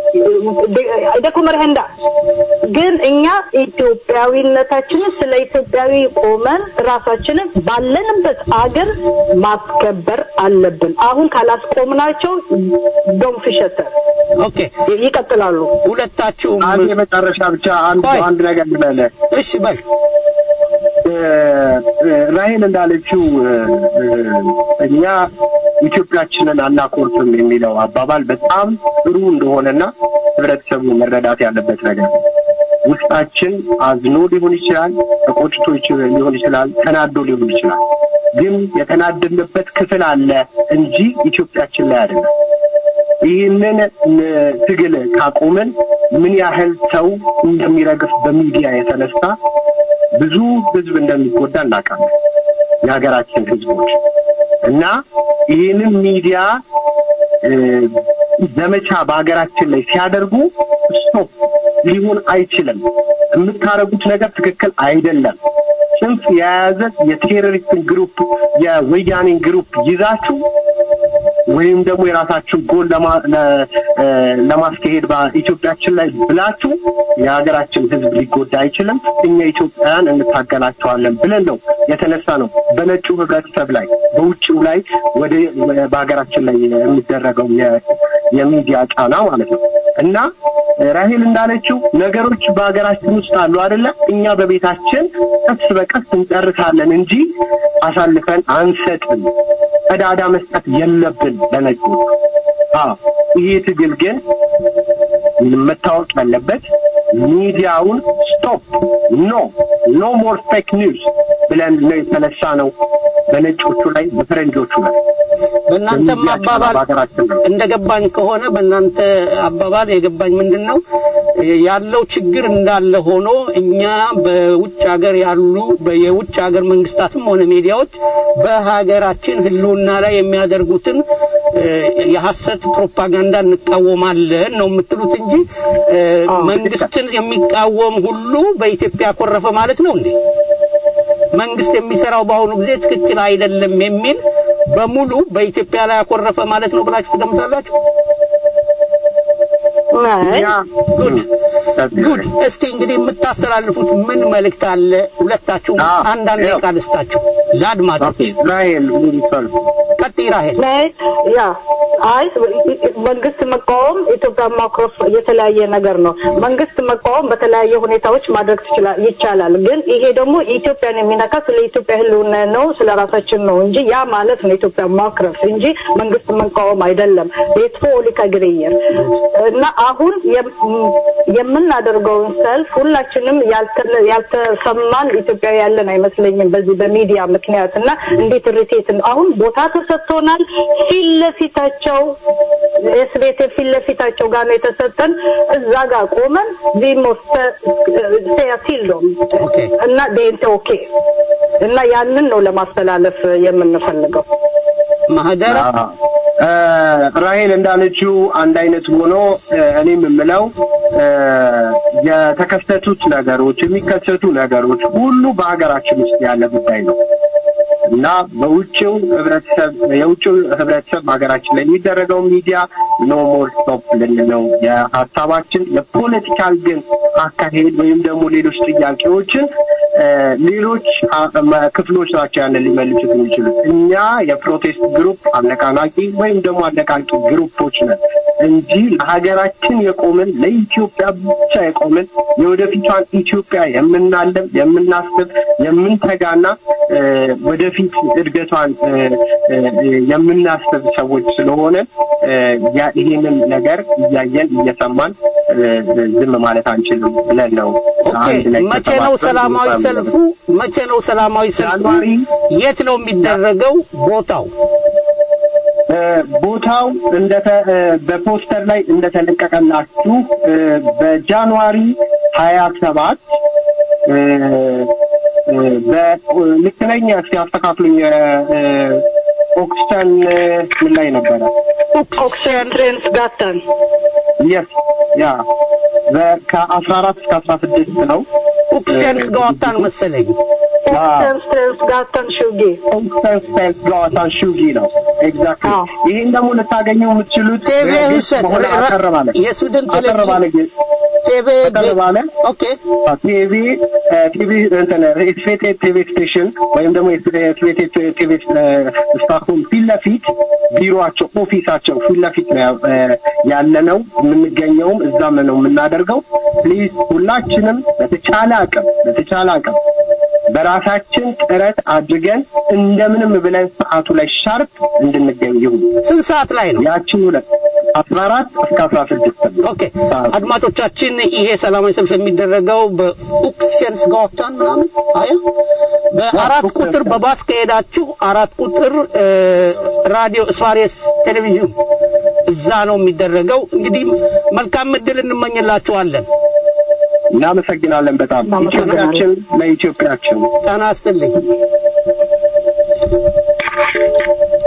ደኩመር ህንዳ ግን እኛ ኢትዮጵያዊነታችንን ስለ ኢትዮጵያዊ ቆመን ራሳችንን ባለንበት አገር ማስከበር አለብን አሁን ካላስቆምናቸው ዶንፍሸተ ኦኬ ይቀጥላሉ ሁለታችሁ አንድ የመጨረሻ ብቻ አንድ ነገር ልበለ እሺ በል ራሄል እንዳለችው እኛ ኢትዮጵያችንን አናኮርፍም የሚለው አባባል በጣም ጥሩ እንደሆነና ህብረተሰቡ መረዳት ያለበት ነገር ውስጣችን አዝኖ ሊሆን ይችላል ተቆጭቶ ሊሆን ይችላል ተናዶ ሊሆን ይችላል ግን የተናደደበት ክፍል አለ እንጂ ኢትዮጵያችን ላይ አይደለም ይህንን ትግል ካቆመን ምን ያህል ሰው እንደሚረግፍ በሚዲያ የተነሳ ብዙ ህዝብ እንደሚጎዳ እናውቃለን የሀገራችን ህዝቦች እና ይህንን ሚዲያ ዘመቻ በአገራችን ላይ ሲያደርጉ ስቶፕ ሊሆን አይችልም። የምታረጉት ነገር ትክክል አይደለም። ጽንፍ የያዘ የቴሮሪስት ግሩፕ የወያኔን ግሩፕ ይዛችሁ ወይም ደግሞ የራሳችሁ ጎል ለማስከሄድ በኢትዮጵያችን ላይ ብላችሁ የሀገራችን ህዝብ ሊጎዳ አይችልም። እኛ ኢትዮጵያውያን እንታገላቸዋለን ብለን ነው የተነሳ ነው። በነጩ ህብረተሰብ ላይ በውጭው ላይ በሀገራችን ላይ የሚደረገው የሚዲያ ጫና ማለት ነው። እና ራሄል እንዳለችው ነገሮች በሀገራችን ውስጥ አሉ አይደለ? እኛ በቤታችን ቀስ በቀስ እንጨርሳለን እንጂ አሳልፈን አንሰጥም። ቀዳዳ መስጠት የለብን ለነጩ። ይሄ ትግል ግን መታወቅ ያለበት ሚዲያውን ስቶፕ ኖ ሞር ፌክ ኒውስ ብለን ነው የተነሳ ነው በነጮቹ ላይ በፈረንጆቹ ላይ። በእናንተም አባባል እንደገባኝ ከሆነ በእናንተ አባባል የገባኝ ምንድነው ያለው ችግር እንዳለ ሆኖ እኛ በውጭ ሀገር ያሉ የውጭ ሀገር መንግስታትም ሆነ ሚዲያዎች በሀገራችን ህልውና ላይ የሚያደርጉትን የሐሰት ፕሮፓጋንዳ እንቃወማለን ነው የምትሉት እንጂ መንግስትን የሚቃወም ሁሉ በኢትዮጵያ ኮረፈ ማለት ነው እንዴ? መንግስት የሚሰራው በአሁኑ ጊዜ ትክክል አይደለም የሚል በሙሉ በኢትዮጵያ ላይ ያኮረፈ ማለት ነው ብላችሁ ትገምታላችሁ? ጉድ እስቲ እንግዲህ የምታስተላልፉት ምን መልእክት አለ? ሁለታችሁ አንዳንድ ቃል እስታችሁ ለአድማጮች። ራሄል ሙሪሳል ቀጥይ ራሄል። አይ መንግስት መቃወም ኢትዮጵያ ማክሮፍ የተለያየ ነገር ነው። መንግስት መቃወም በተለያየ ሁኔታዎች ማድረግ ይቻላል። ግን ይሄ ደግሞ ኢትዮጵያን የሚነካ ስለ ኢትዮጵያ ህልውና ነው፣ ስለ ራሳችን ነው እንጂ ያ ማለት ነው ኢትዮጵያ ማክሮፍ እንጂ መንግስት መቃወም አይደለም። የፖለቲካ ግርየር እና አሁን የምናደርገውን ሰልፍ ሁላችንም ያልተሰማን ኢትዮጵያ ያለን አይመስለኝም በዚህ በሚዲያ ምክንያትና እንዴት ሪቴት አሁን ቦታ ተሰጥቶናል ፊት ለፊታቸው ኤስቤት ፊት ለፊታቸው ጋር ነው የተሰጠን እዛ ጋር ቆመን ዲሞስ ሴያቲልዶም እና ዴንቴ ኦኬ እና ያንን ነው ለማስተላለፍ የምንፈልገው። ማህደራ ራሄል እንዳለችው አንድ አይነት ሆኖ እኔም የምለው የተከሰቱት ነገሮች የሚከሰቱ ነገሮች ሁሉ በሀገራችን ውስጥ ያለ ጉዳይ ነው እና የውጭው ህብረተሰብ ሀገራችን ላይ የሚደረገው ሚዲያ ኖ ሞር ስቶፕ ልንለው የሀሳባችን የፖለቲካል ግን አካሄድ ወይም ደግሞ ሌሎች ጥያቄዎችን ሌሎች ክፍሎች ናቸው ያንን ሊመልሱት የሚችሉት። እኛ የፕሮቴስት ግሩፕ አነቃናቂ ወይም ደግሞ አነቃቂ ግሩፖች ነን እንጂ ለሀገራችን የቆምን ለኢትዮጵያ ብቻ የቆምን የወደፊቷን ኢትዮጵያ የምናለም የምናስብ የምንተጋና ወደፊት እድገቷን የምናስብ ሰዎች ስለሆነ ይሄንን ነገር እያየን እየሰማን ዝም ማለት አንችልም ብለን ነው። መቼ ነው ሰላማዊ ሰልፉ? መቼ ነው ሰላማዊ ሰልፉ? የት ነው የሚደረገው? ቦታው በፖስተር ላይ እንደተለቀቀላችሁ በጃንዋሪ 27 በልክለኛ ሲያስተካክሉኝ ኦክሰን ምን ላይ ነበረ? ኦክሰን ትሬንስ ጋተን ያ ከ14 እስከ 16 ነው። ኦክሰን ጋተን መሰለኝ። ኦክሰን ትሬንስ ጋተን ሹጊ ነው። ኤግዛክትሊ ይሄን ደግሞ ልታገኙ የምትችሉት ቲቪ የሱዳን ቴሌቪዥን ቲቪ ስቴሽን ወይም ደግሞ ቲቪ ስታክሆም ፊት ለፊት ቢሮአቸው ኦፊሳቸው ፊት ለፊት ያለነው የምንገኘውም እዛም ነው የምናደርገው። ፕሊዝ ሁላችንም በተቻለ አቅም በራሳችን ጥረት አድርገን እንደምንም ብለን ሰዓቱ ላይ ሻርፕ እንድንገኝ ይሁን። ስንት ሰዓት ላይ ነው? ያቺው 14 እስከ 16 ኦኬ። አድማጮቻችን ይሄ ሰላማዊ ሰልፍ የሚደረገው በኡክሴንስ ጋውታን ምናምን በአራት ቁጥር በባስ ከሄዳችሁ 4 ቁጥር ራዲዮ ስፋሬስ ቴሌቪዥን እዛ ነው የሚደረገው። እንግዲህ መልካም እድል እንመኝላችኋለን። እናመሰግናለን በጣም ኢትዮጵያችን ለኢትዮጵያችን ጤና ይስጥልኝ።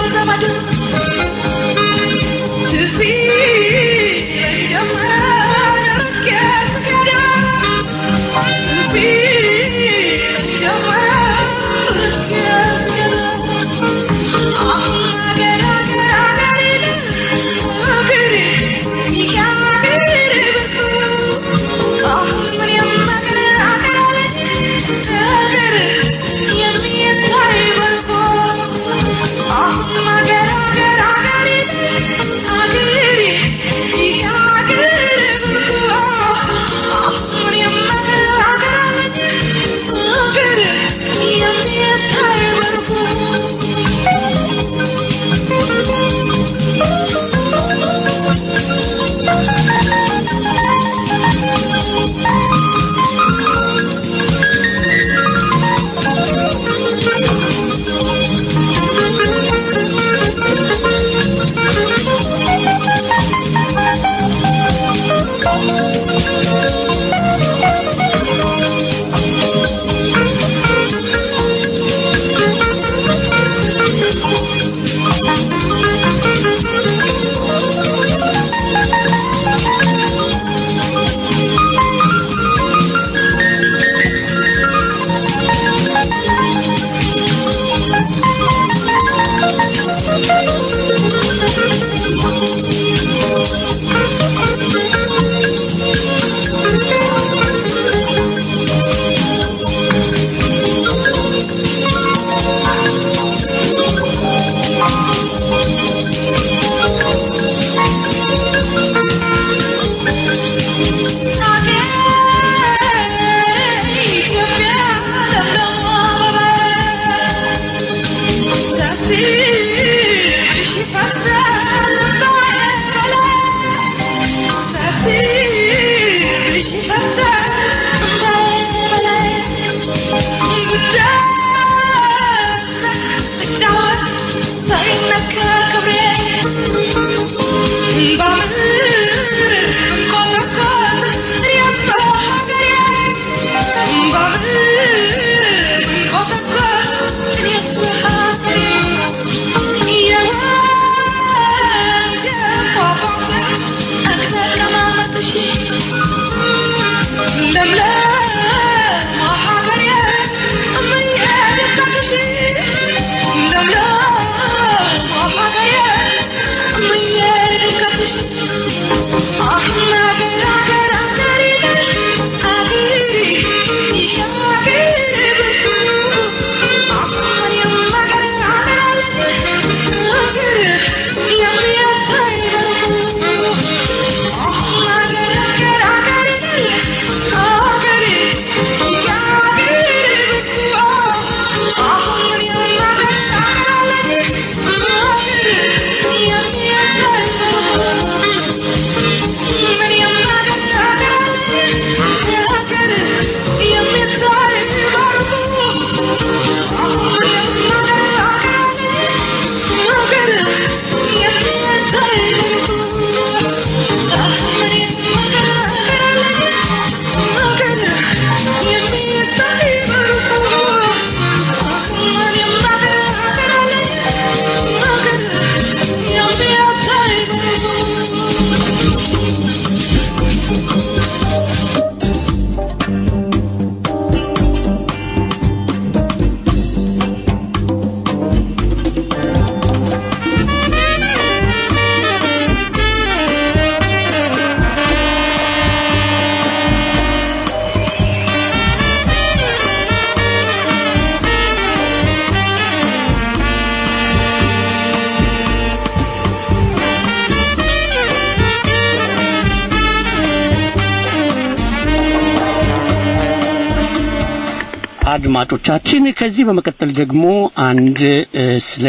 አድማጮቻችን ከዚህ በመቀጠል ደግሞ አንድ ስለ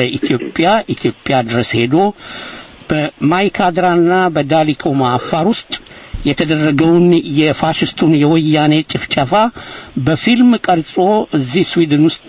ኢትዮጵያ ድረስ ሄዶ በማይካድራና በዳሊኮማ አፋር ውስጥ የተደረገውን የፋሽስቱን የወያኔ ጭፍጨፋ በፊልም ቀርጾ እዚህ ስዊድን ውስጥ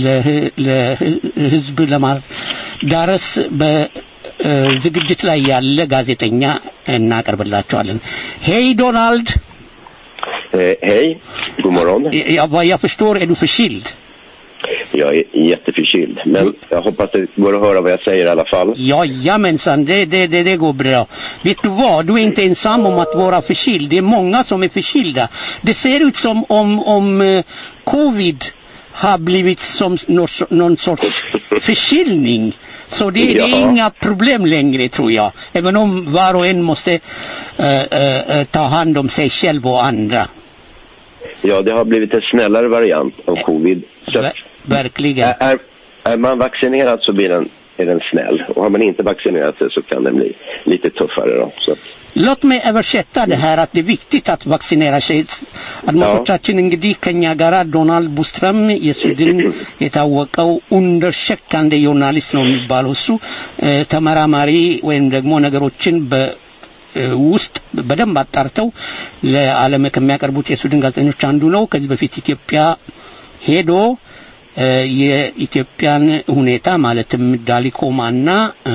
ለህዝብ ለማዳረስ በዝግጅት ላይ ያለ ጋዜጠኛ እናቀርብላችኋለን። ሄይ ዶናልድ Hej, god morgon. Jag förstår, är du förkyld? Jag är jätteförkyld. Men jag hoppas det går att höra vad jag säger i alla fall. Jajamensan, det går bra. Vet du vad? Du är inte ensam om att vara förkyld. Det är många som är förkylda. Det ser ut som om covid har blivit som någon sorts förkylning. Så det är inga problem längre, tror jag. Även om var och en måste ta hand om sig själv och andra. Ja, det har blivit en snällare variant av covid. Så verkligen. Är man vaccinerad så är den snäll. Och har man inte vaccinerat sig så kan den bli lite tuffare då. Så. Låt mig översätta det här att det är viktigt att vaccinera sig. አድማጮቻችን እንግዲህ ከኛ ጋር ዶናልድ ቡስትረም የስዊድን የታወቀው undersökande journalist ነው የሚባለው እሱ ተመራማሪ ወይም ደግሞ ነገሮችን ውስጥ በደንብ አጣርተው ለዓለም ከሚያቀርቡት የስዊድን ጋዜጠኞች አንዱ ነው። ከዚህ በፊት ኢትዮጵያ ሄዶ የኢትዮጵያን ሁኔታ ማለትም ዳሊኮማና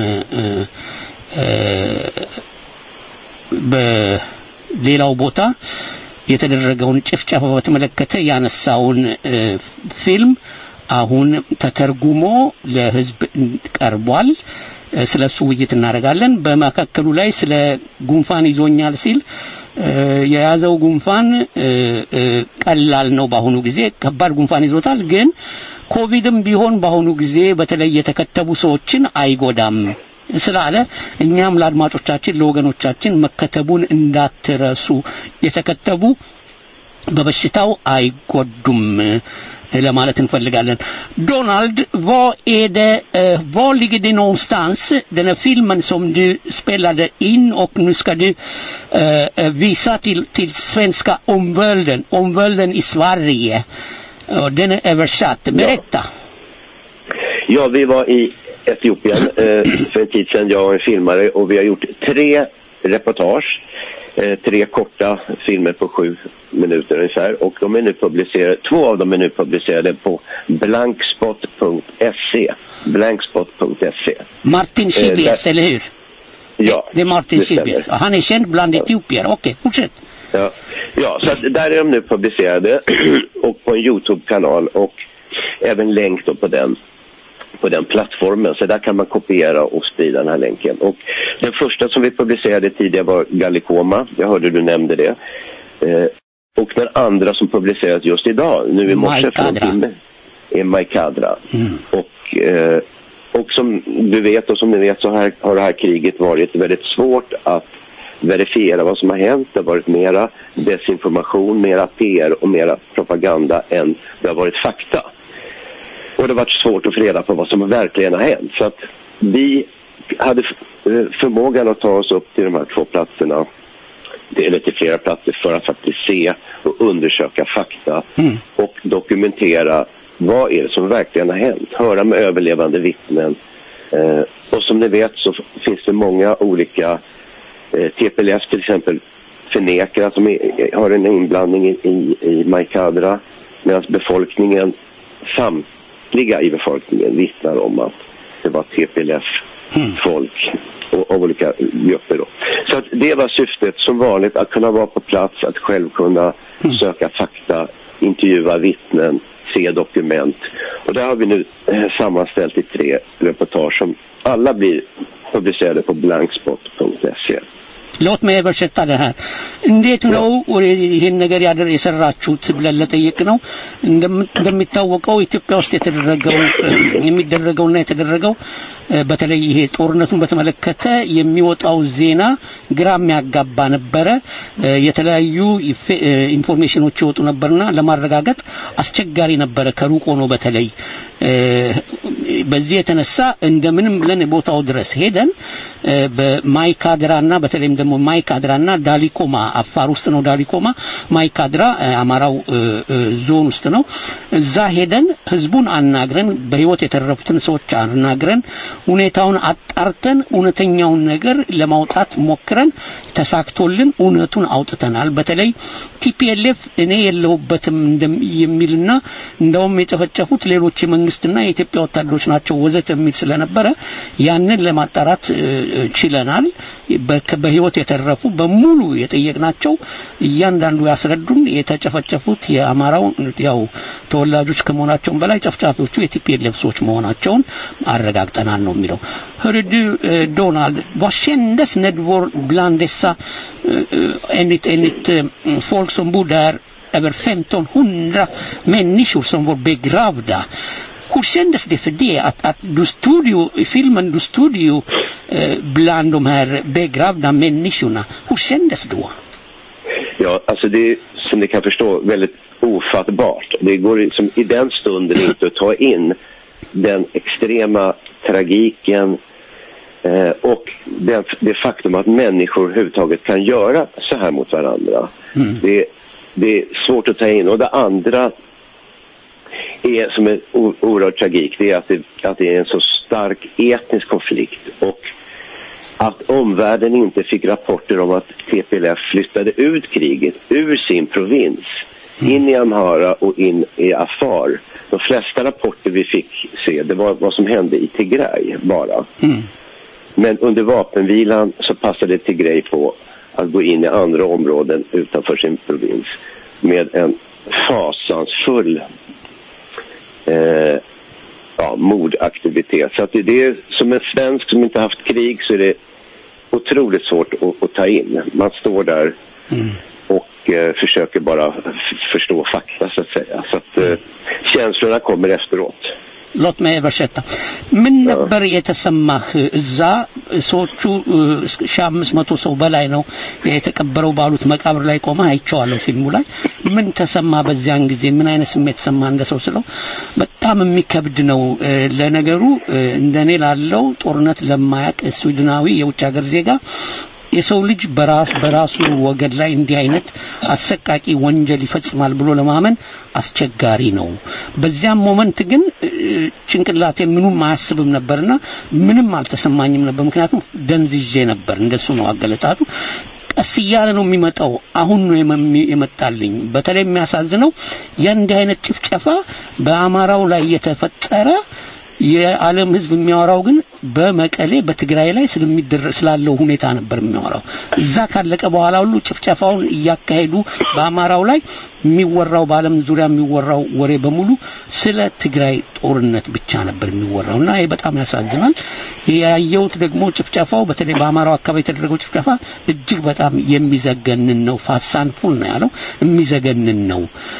በሌላው ቦታ የተደረገውን ጭፍጨፋ በተመለከተ ያነሳውን ፊልም አሁን ተተርጉሞ ለህዝብ ቀርቧል። ስለሱ ውይይት እናደርጋለን። በማከከሉ ላይ ስለ ጉንፋን ይዞኛል ሲል የያዘው ጉንፋን ቀላል ነው። በአሁኑ ጊዜ ከባድ ጉንፋን ይዞታል። ግን ኮቪድም ቢሆን በአሁኑ ጊዜ በተለይ የተከተቡ ሰዎችን አይጎዳም ስላለ እኛም ለአድማጮቻችን ለወገኖቻችን መከተቡን እንዳትረሱ የተከተቡ በበሽታው አይጎዱም ለማለት እንፈልጋለን። Donald, var ligger det någonstans den här filmen som du spelade in och nu ska du visa till svenska omvärlden i Sverige. Den är översatt. Berätta. Ja, vi var i Etiopien för en tid sedan, jag och en filmare, och vi har gjort 3 reportage, 3 korta filmer på 7 minuter ungefär, och de är nu publicerade, 2 av dem är nu publicerade på blankspot.se. Martin Schibbes, eller hur? Ja. Det är Martin Schibbes. Han är känd bland etiopier. Okej, fortsätt. Ja, så att där är de nu publicerade och på en YouTube-kanal, och även länk då på den plattformen, så där kan man kopiera och sprida den här länken. Och den första som vi publicerade tidigare var Gallikoma, jag hörde du nämnde det. Och den andra som publicerades just idag, nu i morse för en timme, är Maikadra. Och som du vet och som ni vet så har det här kriget varit väldigt svårt att verifiera vad som har hänt. Det har varit mera desinformation, mera PR och mera propaganda än det har varit fakta. Och det har varit svårt att få reda på vad som verkligen har hänt. Så att vi hade förmågan att ta oss upp till de här 2 platserna, eller till flera platser, för att faktiskt se och undersöka fakta och dokumentera vad är det som verkligen har hänt. Höra med överlevande vittnen. Och som ni vet så finns det många olika TPLF till exempel förnekar att de har en inblandning i Maikadra, medan befolkningen samtliga i befolkningen vittnar om att det var TPLF-folk och olika grupper då. Så att det var syftet som vanligt, att kunna vara på plats, att själv kunna söka fakta, intervjua vittnen, se dokument. Och där har vi nu sammanställt i 3 reportage som alla blir publicerade på blankspot.se. Låt mig översätta det här. እንዴት ነው ይሄን ነገር የሰራችሁት ብለን ለጠየቅ ነው። እንደሚታወቀው ኢትዮጵያ ውስጥ የሚደረገውና የተደረገው በተለይ ይሄ ጦርነቱን በተመለከተ የሚወጣው ዜና ግራም ያጋባ ነበረ። የተለያዩ ኢንፎርሜሽኖች ይወጡ ነበርና ለማረጋገጥ አስቸጋሪ ነበረ ከሩቅ ሆኖ በተለይ በዚህ የተነሳ እንደምንም ብለን ቦታው ድረስ ሄደን በማይካድራና በተለይም ደግሞ ማይካድራና ዳሊኮማ አፋር ውስጥ ነው። ዳሊኮማ ማይካድራ አማራው ዞን ውስጥ ነው። እዛ ሄደን ህዝቡን አናግረን በህይወት የተረፉትን ሰዎች አናግረን ሁኔታውን አጣርተን እውነተኛውን ነገር ለማውጣት ሞክረን ተሳክቶልን እውነቱን አውጥተናል። በተለይ ቲፒኤልኤፍ እኔ የለሁበትም የሚልና እንደውም የተፈጨፉት ሌሎች መንግስትና የኢትዮጵያ ወታደሮች ዘመዶች ናቸው ወዘተ የሚል ስለነበረ ያንን ለማጣራት ችለናል። በህይወት የተረፉ በሙሉ የጠየቅናቸው እያንዳንዱ ያስረዱን የተጨፈጨፉት የአማራው ያው ተወላጆች ከመሆናቸው በላይ ጨፍጫፊዎቹ የቲፒኤልኤፍ ሰዎች መሆናቸውን አረጋግጠናል ነው የሚለው። hörde du Donald, vad kändes när du var bland dessa enligt folk som bor där över 1500 människor som var begravda? Hur kändes det för dig att du stod ju i filmen, du stod ju bland de här begravda människorna? Hur kändes då? Ja, alltså det är, som ni kan förstå, väldigt ofattbart. Det går liksom i den stunden inte att ta in den extrema tragiken och det faktum att människor överhuvudtaget kan göra så här mot varandra. Det är svårt att ta in. Och det andra är som en oerhörd tragik, det är att det är en så stark etnisk konflikt och att omvärlden inte fick rapporter om att TPLF flyttade ut kriget ur sin provins in i Amhara och in i Afar. De flesta rapporter vi fick se, det var vad som hände i Tigray bara. Men under vapenvilan så passade Tigray på att gå in i andra områden utanför sin provins med en fasansfull mordaktivitet. Så att det är som en svensk som inte haft krig så är det otroligt svårt att ta in. Man står där och försöker bara förstå fakta så att säga. Så att känslorna kommer efteråt. Låt mig översätta. ምን ነበር የተሰማህ እዛ ሰዎቹ ሻምስ መቶ ሰው በላይ ነው የተቀበረው ባሉት መቃብር ላይ ቆመ አይቻለሁ ፊልሙ ላይ ምን ተሰማ በዚያን ጊዜ ምን አይነት ስሜት ተሰማ እንደሰው ስለው በጣም የሚከብድ ነው ለነገሩ እንደኔ ላለው ጦርነት ለማያቅ ስዊድናዊ የውጭ ሀገር ዜጋ የሰው ልጅ በራሱ ወገድ ላይ እንዲህ አይነት አሰቃቂ ወንጀል ይፈጽማል ብሎ ለማመን አስቸጋሪ ነው በዚያም ሞመንት ግን ጭንቅላቴ ምንም ማያስብም ነበርና ምንም አልተሰማኝም ነበር ምክንያቱም ደንዝጄ ነበር እንደሱ ነው አገለጣቱ ቀስያለ ነው የሚመጣው አሁን ነው የመጣልኝ በተለይ የሚያሳዝነው የእንዲህ አይነት ጭፍጨፋ በአማራው ላይ የተፈጠረ የዓለም ህዝብ የሚያወራው ግን በመቀሌ በትግራይ ላይ ስላለው ሁኔታ ነበር የሚያወራው እዛ ካለቀ በኋላ ሁሉ ጭፍጨፋውን ያካሄዱ በአማራው ላይ የሚወራው በዓለም ዙሪያ የሚወራው ወሬ በሙሉ ስለ ትግራይ ጦርነት ብቻ ነበር የሚወራውና ይሄ በጣም ያሳዝናል ያየውት ደግሞ ጭፍጨፋው በተለይ በአማራው አካባቢ የተደረገው ጭፍጨፋ እጅግ በጣም የሚዘገንን ነው ፋሳንፉል ነው ያለው የሚዘገንን ነው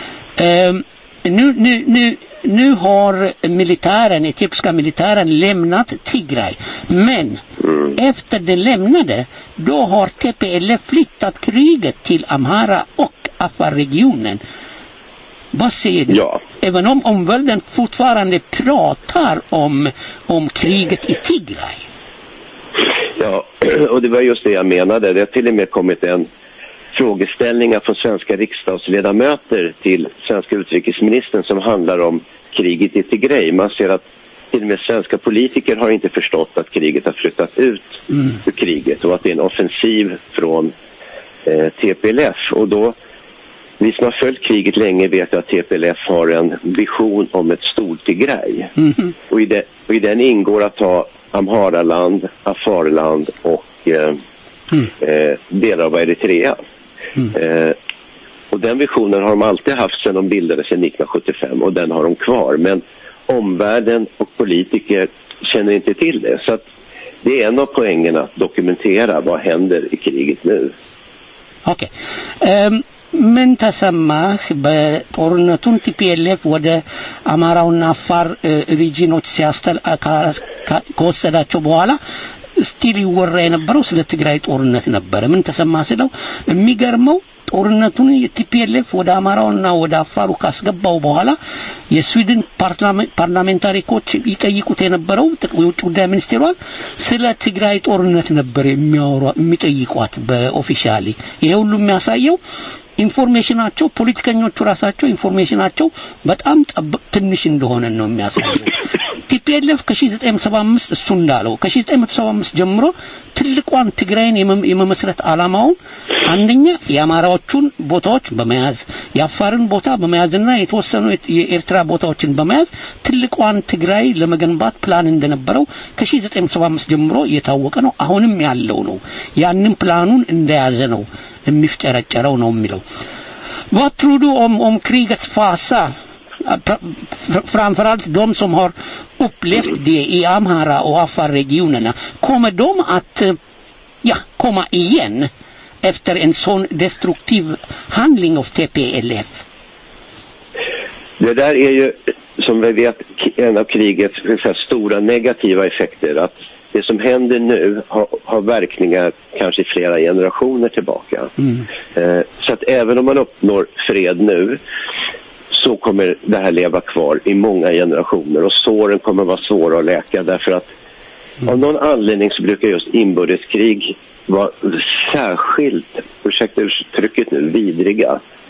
Nu har militären, etiopiska militären lämnat Tigray. Men efter det lämnade, då har TPLF flyttat kriget till Amhara och Afar-regionen. Vad säger du? Ja. Även om omvärlden fortfarande pratar om kriget i Tigray. Ja, och det var just det jag menade. Det har till och med kommit en frågeställningar från svenska riksdagsledamöter till svenska utrikesministern som handlar om kriget i Tigray. Man ser att till och med svenska politiker har inte förstått att kriget har flyttat ut ur kriget och att det är en offensiv från TPLF. Och då, vi som har följt kriget länge vet att TPLF har en vision om ett stort Tigray. Och i den ingår att ta Amharaland, Afarland och delar av Eritrea. Och den visionen har de alltid haft sedan de bildades sedan 1975 och den har de kvar. Men omvärlden och politiker känner inte till det. Så att det är en av poängerna att dokumentera vad händer i kriget nu. Okej. ምን ተሰማህ በጦርነቱን ቲፒኤልኤፍ ወደ አማራውና አፋር ሪጂኖች ከወሰዳቸው በኋላ ስቲል ይወራ የነበረው ስለ ትግራይ ጦርነት ነበር ምን ተሰማ ስለው የሚገርመው ጦርነቱን የቲፒኤልኤፍ ወደ አማራውና ወደ አፋሩ ካስገባው በኋላ የስዊድን ፓርላሜንታሪኮች ይጠይቁት የነበረው የውጭ ጉዳይ ሚኒስቴሯን ስለ ትግራይ ጦርነት ነበር የሚጠይቋት በኦፊሻሊ ይሄ ሁሉ የሚያሳየው ኢንፎርሜሽናቸው ፖለቲከኞቹ ራሳቸው ኢንፎርሜሽናቸው በጣም ትንሽ እንደሆነ ነው የሚያሳየው ቲፒኤልኤፍ ከ1975 እሱ እንዳለው ከ1975 ጀምሮ ትልቋን ትግራይን የመመስረት ዓላማው አንደኛ የአማራዎቹን ቦታዎች በመያዝ የአፋርን ቦታ በመያዝና የተወሰኑ የኤርትራ ቦታዎችን በመያዝ ትልቋን ትግራይ ለመገንባት ፕላን እንደነበረው ከ1975 ጀምሮ የታወቀ ነው። አሁንም ያለው ነው። ያንን ፕላኑን እንደያዘ ነው የሚፍጨረጨረው ነው የሚለው። Vad tror du om krigets fasa? Framförallt de som har upplevt det i Amhara och Afar-regionerna. Kommer de att komma igen efter en sån destruktiv handling av TPLF? Det där är ju, som vi vet, en av krigets stora negativa effekter. Att det som händer nu har verkningar kanske i flera generationer tillbaka. Så att även om man uppnår fred nu så kommer det här leva kvar i många generationer. Och såren kommer vara svåra att läka. Därför att av någon anledning så brukar just inbördeskrig vara särskilt, ursäkta uttrycket nu, vidriga.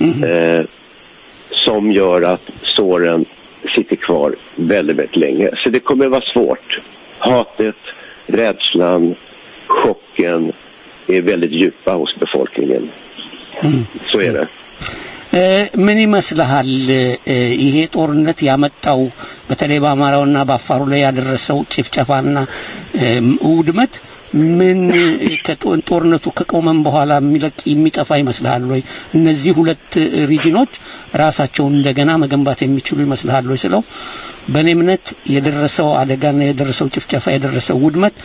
Som gör att såren sitter kvar väldigt, väldigt länge. Så det kommer vara svårt. Hatet, rädslan, chocken är väldigt djupa hos befolkningen. Så är det. ምን ይመስልሃል ይሄ ጦርነት ያመጣው በተለይ በአማራውና በአፋሩ ላይ ያደረሰው ጭፍጨፋና ውድመት ምን ከጦርነቱ ከቆመም በኋላ የሚጠፋ ይመስልሃል ወይ? እነዚህ ሁለት ሪጅኖች ራሳቸውን እንደገና መገንባት የሚችሉ ይመስልሃል ወይ ስለው በእኔ እምነት የደረሰው አደጋና የደረሰው ጭፍጨፋ የደረሰው ውድመት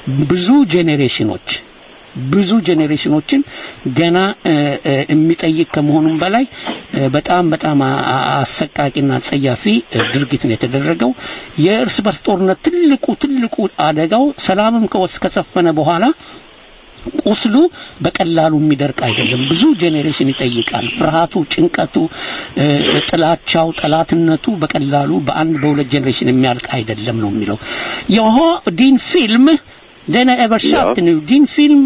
ብዙ ጄኔሬሽኖችን ገና የሚጠይቅ ከመሆኑም በላይ በጣም አሰቃቂና ጸያፊ ድርጊት ነው የተደረገው። የእርስ በርስ ጦርነት ትልቁ አደጋው ሰላምም ከሰፈነ በኋላ ቁስሉ በቀላሉ የሚደርቅ አይደለም። ብዙ ጄኔሬሽን ይጠይቃል። ፍርሃቱ፣ ጭንቀቱ፣ ጥላቻው፣ ጠላትነቱ በቀላሉ በአንድ በሁለት ጄኔሬሽን የሚያልቅ አይደለም ነው የሚለው። din film den är översatt nu. Din film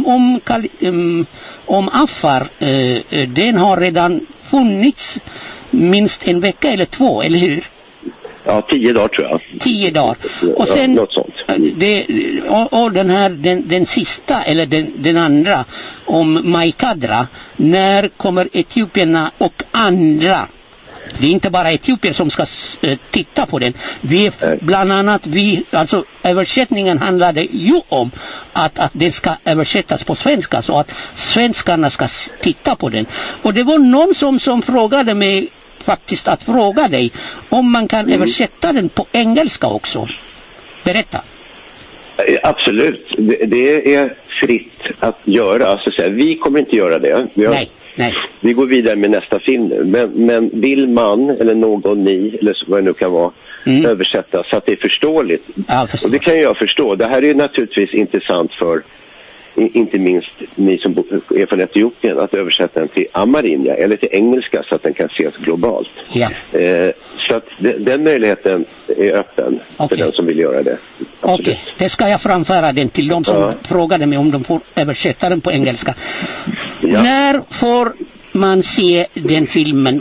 om Afar, den har redan funnits minst en vecka eller 2, eller hur? Ja, 10 dagar tror jag. 10 dagar. Och sen något sånt. Och den här den sista eller den andra om Maikadra, när kommer etiopierna och andra? Det är inte bara etiopier som ska titta på den. Bland annat alltså översättningen handlade ju om att den ska översättas på svenska så att svenskarna ska titta på den. Och det var någon som frågade mig faktiskt att fråga dig om man kan översätta den på engelska också. Berätta. Absolut. Det är fritt att göra. Så att säga. Vi kommer inte göra det. Nej. Vi går vidare med nästa film nu. Men vill man eller någon ni eller så vad det nu kan vara översätta så att det är förståeligt. Och det kan jag förstå. Det här är naturligtvis intressant för inte minst ni som är från Etiopien att översätta den till Amarinja eller till engelska så att den kan ses globalt. Ja. Så att den möjligheten är öppen för den som vill göra det. Okej, det ska jag framföra den till de som frågade mig om de får översätta den på engelska. Ja. När får man se den filmen?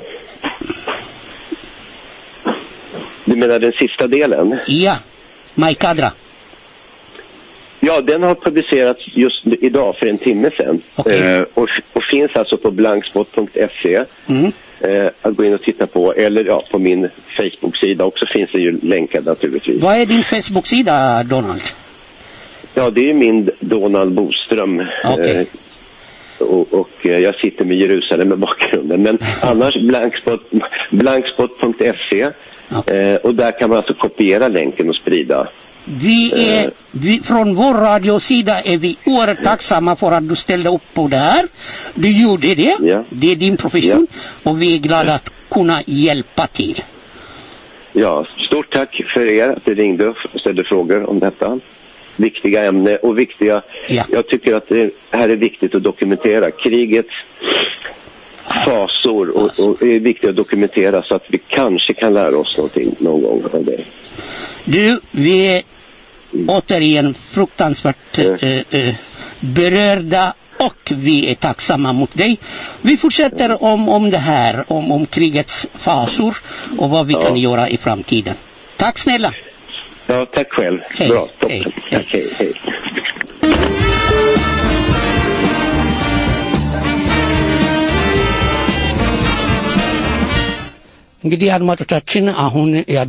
Du menar den sista delen? Ja, Maikadra. Ja, den har publicerats just idag för en timme sedan. Och finns alltså på blankspot.se att gå in och titta på. Eller på min Facebook-sida också finns det ju länkad naturligtvis. Vad är din Facebook-sida, Donald? Ja, det är min Donald Boström. Och jag sitter med Jerusalem i bakgrunden. Men annars blankspot.se. Och där kan man alltså kopiera länken och sprida. Från vår radiosida är vi oerhört tacksamma för att du ställde upp på det här. Du gjorde det. Det är din profession. Och vi är glada att kunna hjälpa till. Ja, stort tack för er att du ringde och ställde frågor om detta. Viktiga ämne och viktiga. Jag tycker att det här är viktigt att dokumentera. Krigets fasor och är viktigt att dokumentera så att vi kanske kan lära oss någonting någon gång av det. Du, vi är återigen fruktansvärt berörda och vi är tacksamma mot dig. Vi fortsätter om det här, om krigets fasor och vad vi kan göra i framtiden. Tack snälla. Ja, tack själv. Hej. Bra, toppen. Hej. Tack, hej, hej. እንግዲህ አድማጮቻችን አሁን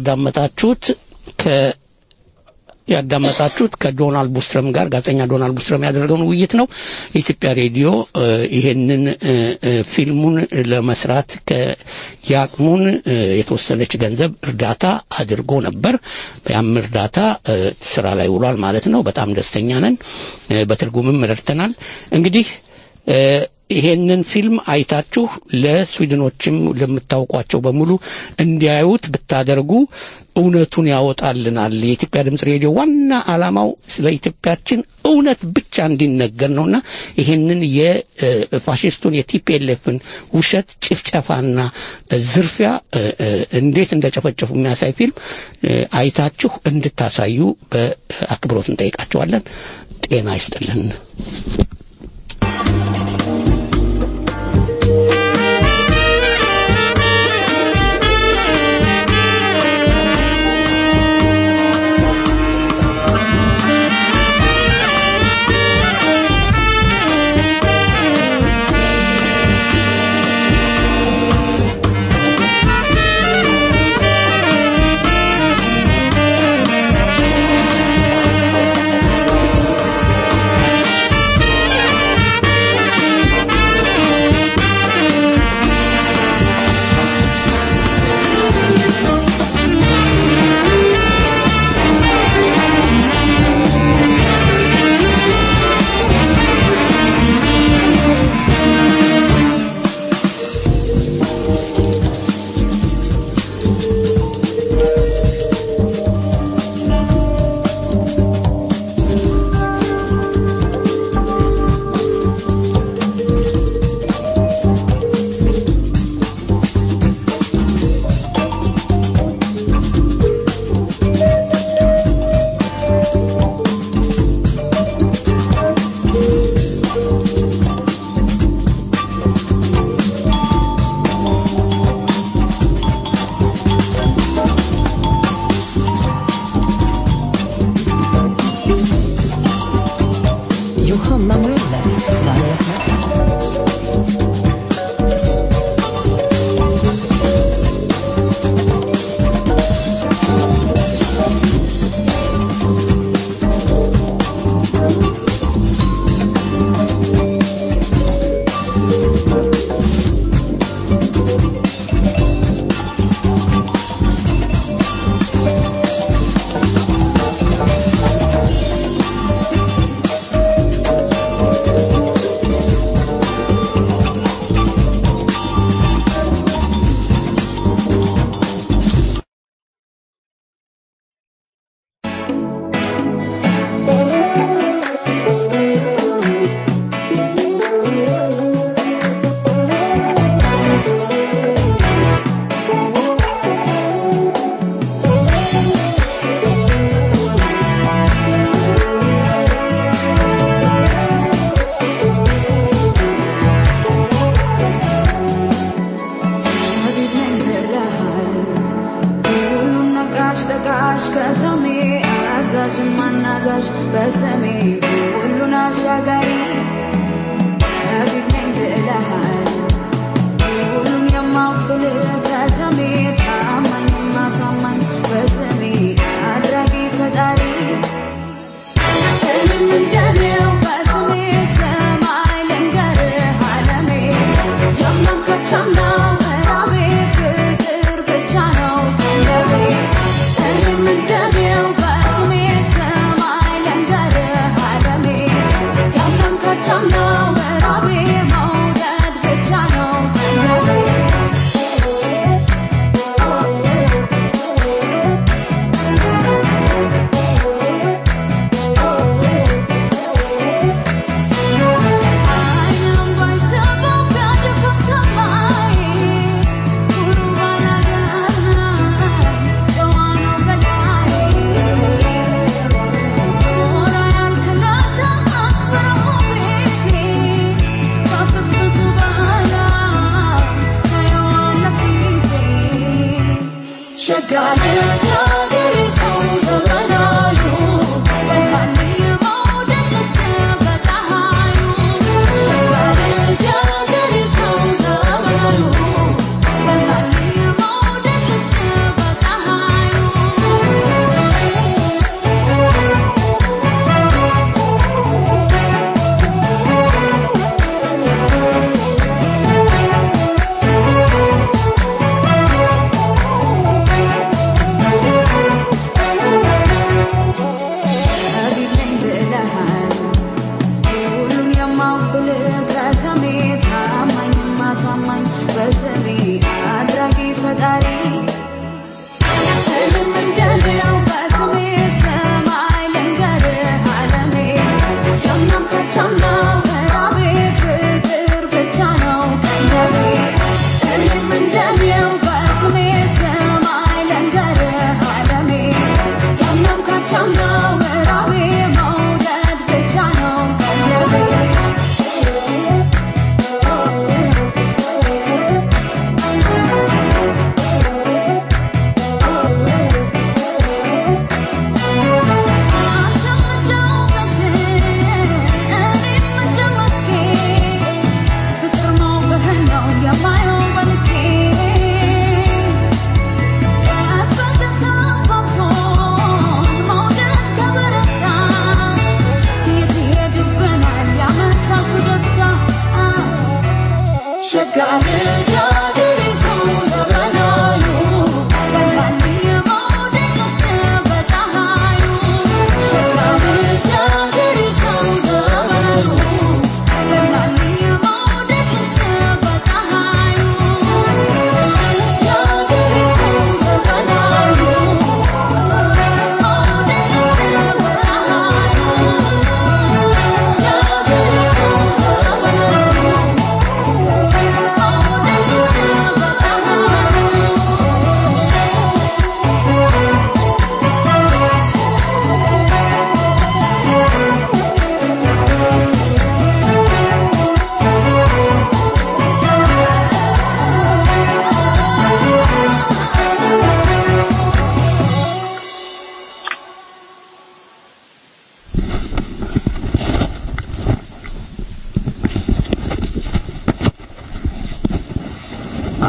ያዳመጣችሁት ከዶናልድ ቡስትረም ጋር ጋዜጠኛ ዶናልድ ቡስትረም ያደረገውን ውይይት ነው። የኢትዮጵያ ሬዲዮ ይሄንን ፊልሙን ለመስራት ያቅሙን የተወሰነች ገንዘብ እርዳታ አድርጎ ነበር። ያም እርዳታ ስራ ላይ ውሏል ማለት ነው። በጣም ደስተኛ ነን። በትርጉምም ረድተናል። እንግዲህ ይሄንን ፊልም አይታችሁ ለስዊድኖችም ለምታውቋቸው በሙሉ እንዲያዩት ብታደርጉ እውነቱን ያወጣልናል። የኢትዮጵያ ድምጽ ሬዲዮ ዋና ዓላማው ስለ ኢትዮጵያችን እውነት ብቻ እንዲነገር ነውና ይሄንን የፋሺስቱን የቲፒኤልኤፍን ውሸት ጭፍጨፋና ዝርፊያ እንዴት እንደጨፈጨፉ የሚያሳይ ፊልም አይታችሁ እንድታሳዩ በአክብሮት እንጠይቃችኋለን። ጤና ይስጥልን።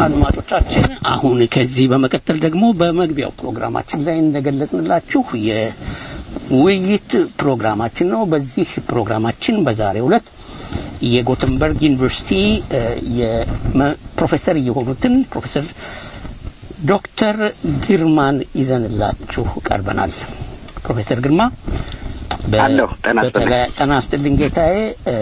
አድማጮቻችን አሁን ከዚህ በመቀጠል ደግሞ በመግቢያው ፕሮግራማችን ላይ እንደገለጽንላችሁ የውይይት ፕሮግራማችን ነው። በዚህ ፕሮግራማችን በዛሬው ዕለት የጎተንበርግ ዩኒቨርሲቲ የፕሮፌሰር የሆኑትን ፕሮፌሰር ዶክተር ግርማን ይዘንላችሁ ቀርበናል። ፕሮፌሰር ግርማ ጤና ይስጥልኝ ጌታዬ።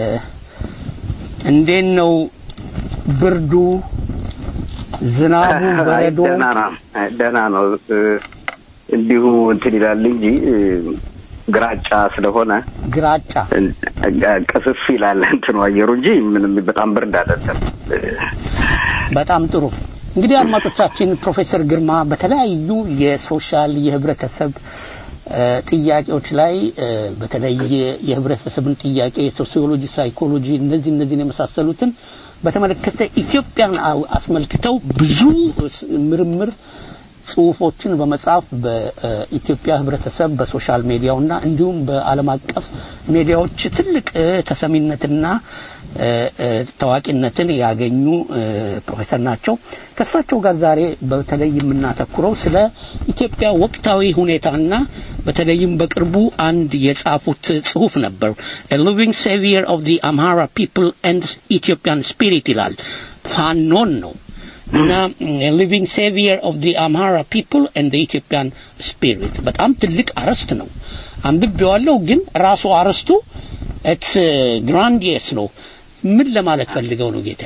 እንዴት ነው ብርዱ ዝናቡ በረዶ? ደህና ነው እንዲሁ እንትን ይላል እንጂ ግራጫ ስለሆነ ግራጫ ቀስፍ ይላል እንትኑ አየሩ እንጂ ምንም በጣም ብርድ አይደለም። በጣም ጥሩ። እንግዲህ አድማጮቻችን ፕሮፌሰር ግርማ በተለያዩ የሶሻል የህብረተሰብ ጥያቄዎች ላይ በተለይ የህብረተሰብን ጥያቄ ሶሲዮሎጂ ሳይኮሎጂ እነዚህን የመሳሰሉትን በተመለከተ ኢትዮጵያን አስመልክተው ብዙ ምርምር ጽሁፎችን በመጻፍ በኢትዮጵያ ህብረተሰብ በሶሻል ሚዲያውና እንዲሁም በዓለም አቀፍ ሚዲያዎች ትልቅ ተሰሚነትና ታዋቂነትን ያገኙ ፕሮፌሰር ናቸው። ከሳቸው ጋር ዛሬ በተለይ የምናተኩረው ስለ ኢትዮጵያ ወቅታዊ ሁኔታና በተለይም በቅርቡ አንድ የጻፉት ጽሁፍ ነበር። A Living Savior of the Amhara People and Ethiopian Spirit ይላል። ፋኖን ነው እና A Living Savior of the Amhara People and the Ethiopian Spirit በጣም ትልቅ አርዕስት ነው። አንብቤዋለሁ ግን ራሱ አርዕስቱ it's grandiose ነው። ምን ለማለት ፈልገው ነው ጌታዬ?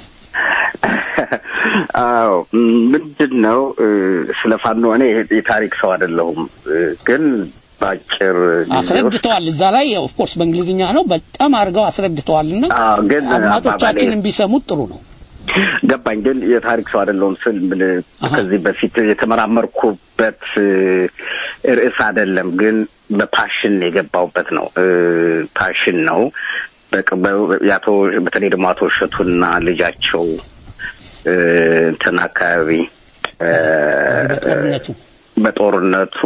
ምንድነው ስለ ፋኖ እኔ የታሪክ ሰው አይደለሁም ግን ባጭር አስረድተዋል እዛ ላይ ኦፍ ኮርስ በእንግሊዝኛ ነው በጣም አርገው አስረድተዋልና ግን አድማጮቻችንን ቢሰሙት ጥሩ ነው። ገባኝ ግን የታሪክ ሰው አይደለሁም ስል ከዚህ በፊት የተመራመርኩበት ርዕስ አይደለም ግን በፓሽን የገባውበት ነው። ፓሽን ነው ያቶ በተለይ ደግሞ አቶ እሸቱና ልጃቸው እንትን አካባቢ በጦርነቱ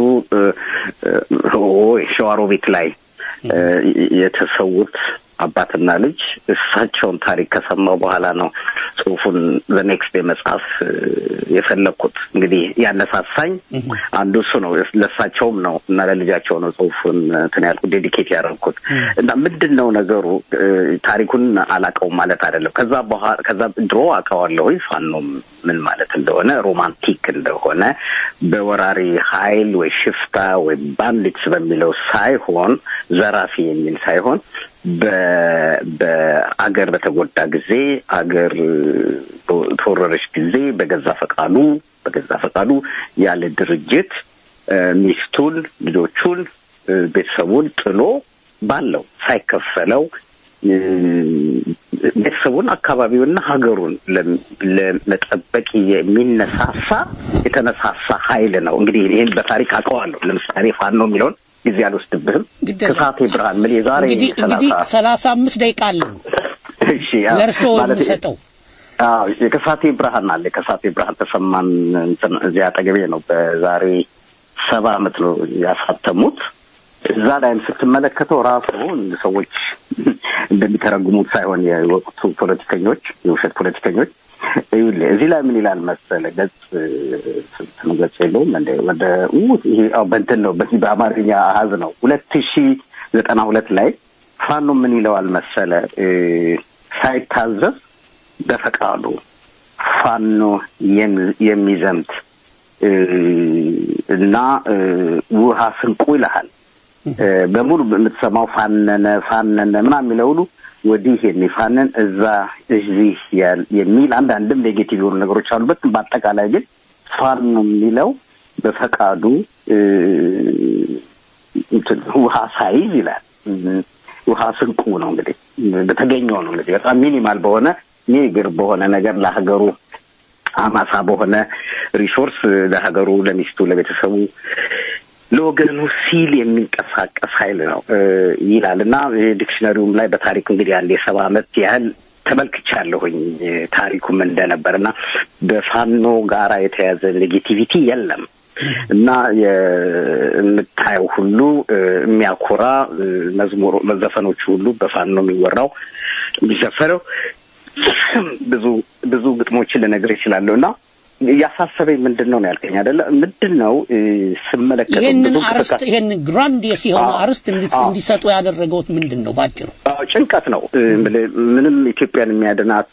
ሸዋሮቢት ላይ የተሰዉት አባትና ልጅ እሳቸውን ታሪክ ከሰማው በኋላ ነው ጽሁፉን the next day መጻፍ የፈለኩት። እንግዲህ ያነሳሳኝ አንዱ እሱ ነው። ለሳቸውም ነው እና ለልጃቸው ነው ጽሁፉን እንትን ያልኩት ዴዲኬት ያደረኩት። እና ምንድነው ነገሩ ታሪኩን አላቀው ማለት አይደለም። ከዛ ድሮ አቀዋለሁ ፋኖም ምን ማለት እንደሆነ ሮማንቲክ እንደሆነ በወራሪ ኃይል ወይ ሽፍታ ወይ ባንዲትስ በሚለው ሳይሆን ዘራፊ የሚል ሳይሆን በአገር በተጎዳ ጊዜ አገር ተወረረች ጊዜ በገዛ ፈቃዱ ያለ ድርጅት ሚስቱን ልጆቹን ቤተሰቡን ጥሎ ባለው ሳይከፈለው ቤተሰቡን አካባቢውና ሀገሩን ለመጠበቅ የሚነሳሳ የተነሳሳ ኃይል ነው። እንግዲህ ይሄን በታሪክ አቀዋለሁ። ለምሳሌ ፋኖ የሚለውን ጊዜ አልወስድብህም። ከሳቴ ብርሃን ምን የዛሬ 35 ደቂቃ አለ። እሺ ለርሶ እንሰጠው። የከሳቴ ብርሃን አለ። ከሳቴ ብርሃን ተሰማን እዚያ አጠገቤ ነው። በዛሬ 70 ዓመት ነው ያሳተሙት። እዛ ላይ ስትመለከተው ራሱ ሰዎች እንደሚተረጉሙት ሳይሆን የወቅቱ ፖለቲከኞች የውሸት ፖለቲከኞች እዚህ ላይ ምን ይላል መሰለ ገጽ የለውም እንደ ወደ ይሄ በእንትን ነው በአማርኛ አሃዝ ነው 2092 ላይ ፋኖ ምን ይለዋል መሰለ ሳይታዘዝ በፈቃዱ ፋኖ የሚዘምት እና ውሃ ስንቁ ይላል። በሙሉ የምትሰማው ፋነነ ምናምን የሚለው ወዲህ የሚፋነን እዚህ የሚል አንዳንድም ኔጌቲቭ የሆኑ ነገሮች አሉበት። በአጠቃላይ ግን ፋኖ የሚለው በፈቃዱ ውሃ ሳይዝ ይላል። ውሃ ስንቁ ነው እንግዲህ በተገኘው ነው እንግዲህ በጣም ሚኒማል በሆነ ኔግር በሆነ ነገር ለሀገሩ አማሳ በሆነ ሪሶርስ ለሀገሩ ለሚስቱ ለቤተሰቡ ለወገኑ ሲል የሚንቀሳቀስ ኃይል ነው ይላልና ዲክሽነሪውም ላይ በታሪክ እንግዲህ አንድ የ70 ዓመት ያህል ተመልክቻለሁኝ ታሪኩም እንደነበርና በፋኖ ጋራ የተያዘ ኔጌቲቪቲ የለም እና የምታየው ሁሉ የሚያኮራ መዝሙር መዘፈኖች ሁሉ በፋኖ የሚወራው የሚዘፈረው ብዙ ግጥሞችን ልነግርህ እችላለሁና ያሳሰበኝ ምንድነው ነው ያልከኝ አይደለ? ምንድነው ስመለከተው ይሄን ግራንድ የሆነ አርስት እንዲሰጡ ያደረገው ምንድነው ባጭሩ? ጭንቀት ነው። ምንም ኢትዮጵያን የሚያድናት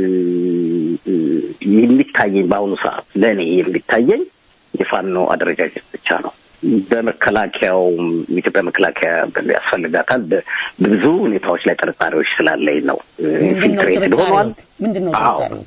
የሚታየኝ በአሁኑ ሰዓት ለኔ የሚታየኝ የፋኖ አደረጃጀት ብቻ ነው። በመከላከያው ኢትዮጵያ መከላከያ ያስፈልጋታል። በብዙ ሁኔታዎች ላይ ጥርጣሬዎች ስላለኝ ነው ኢንፊልትሬትድ ሆኗል። ምንድነው ጥርጣሬው?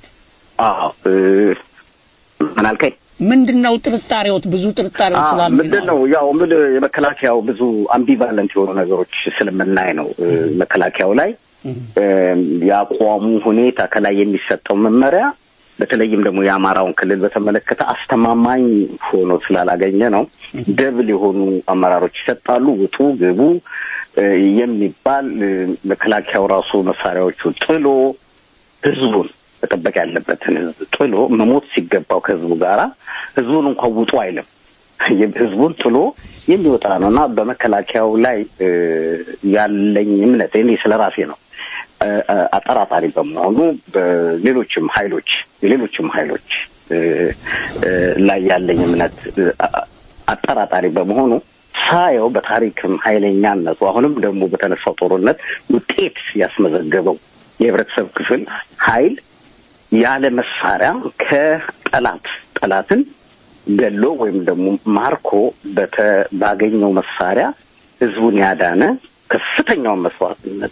ምናልከኝ ምንድነው ጥርጣሬው? ብዙ ጥርጣሬዎች ስላሉ ምንድነው ያው የመከላከያው ብዙ አምቢቫለንት የሆኑ ነገሮች ስለምናይ ነው። መከላከያው ላይ ያቋሙ ሁኔታ ከላይ የሚሰጠው መመሪያ በተለይም ደግሞ የአማራውን ክልል በተመለከተ አስተማማኝ ሆኖ ስላላገኘ ነው ደብል የሆኑ አመራሮች ይሰጣሉ። ውጡ ግቡ የሚባል መከላከያው ራሱ መሳሪያዎቹ ጥሎ ህዝቡን ተጠበቅ ያለበትን ጥሎ መሞት ሲገባው ከህዝቡ ጋራ ህዝቡን እንኳን ውጡ አይልም። ህዝቡን ጥሎ የሚወጣ ነውና በመከላከያው ላይ ያለኝ እምነት እኔ ስለራሴ ነው አጠራጣሪ በመሆኑ በሌሎችም ኃይሎች ላይ ያለኝ እምነት አጠራጣሪ በመሆኑ ሳየው በታሪክም ኃይለኛነቱ አሁንም ደግሞ በተነሳው ጦርነት ውጤት ያስመዘገበው የህብረተሰብ ክፍል ኃይል ያለ መሳሪያ ከጠላትን ገሎ ወይም ደግሞ ማርኮ ባገኘው መሳሪያ ህዝቡን ያዳነ ከፍተኛው መስዋዕትነት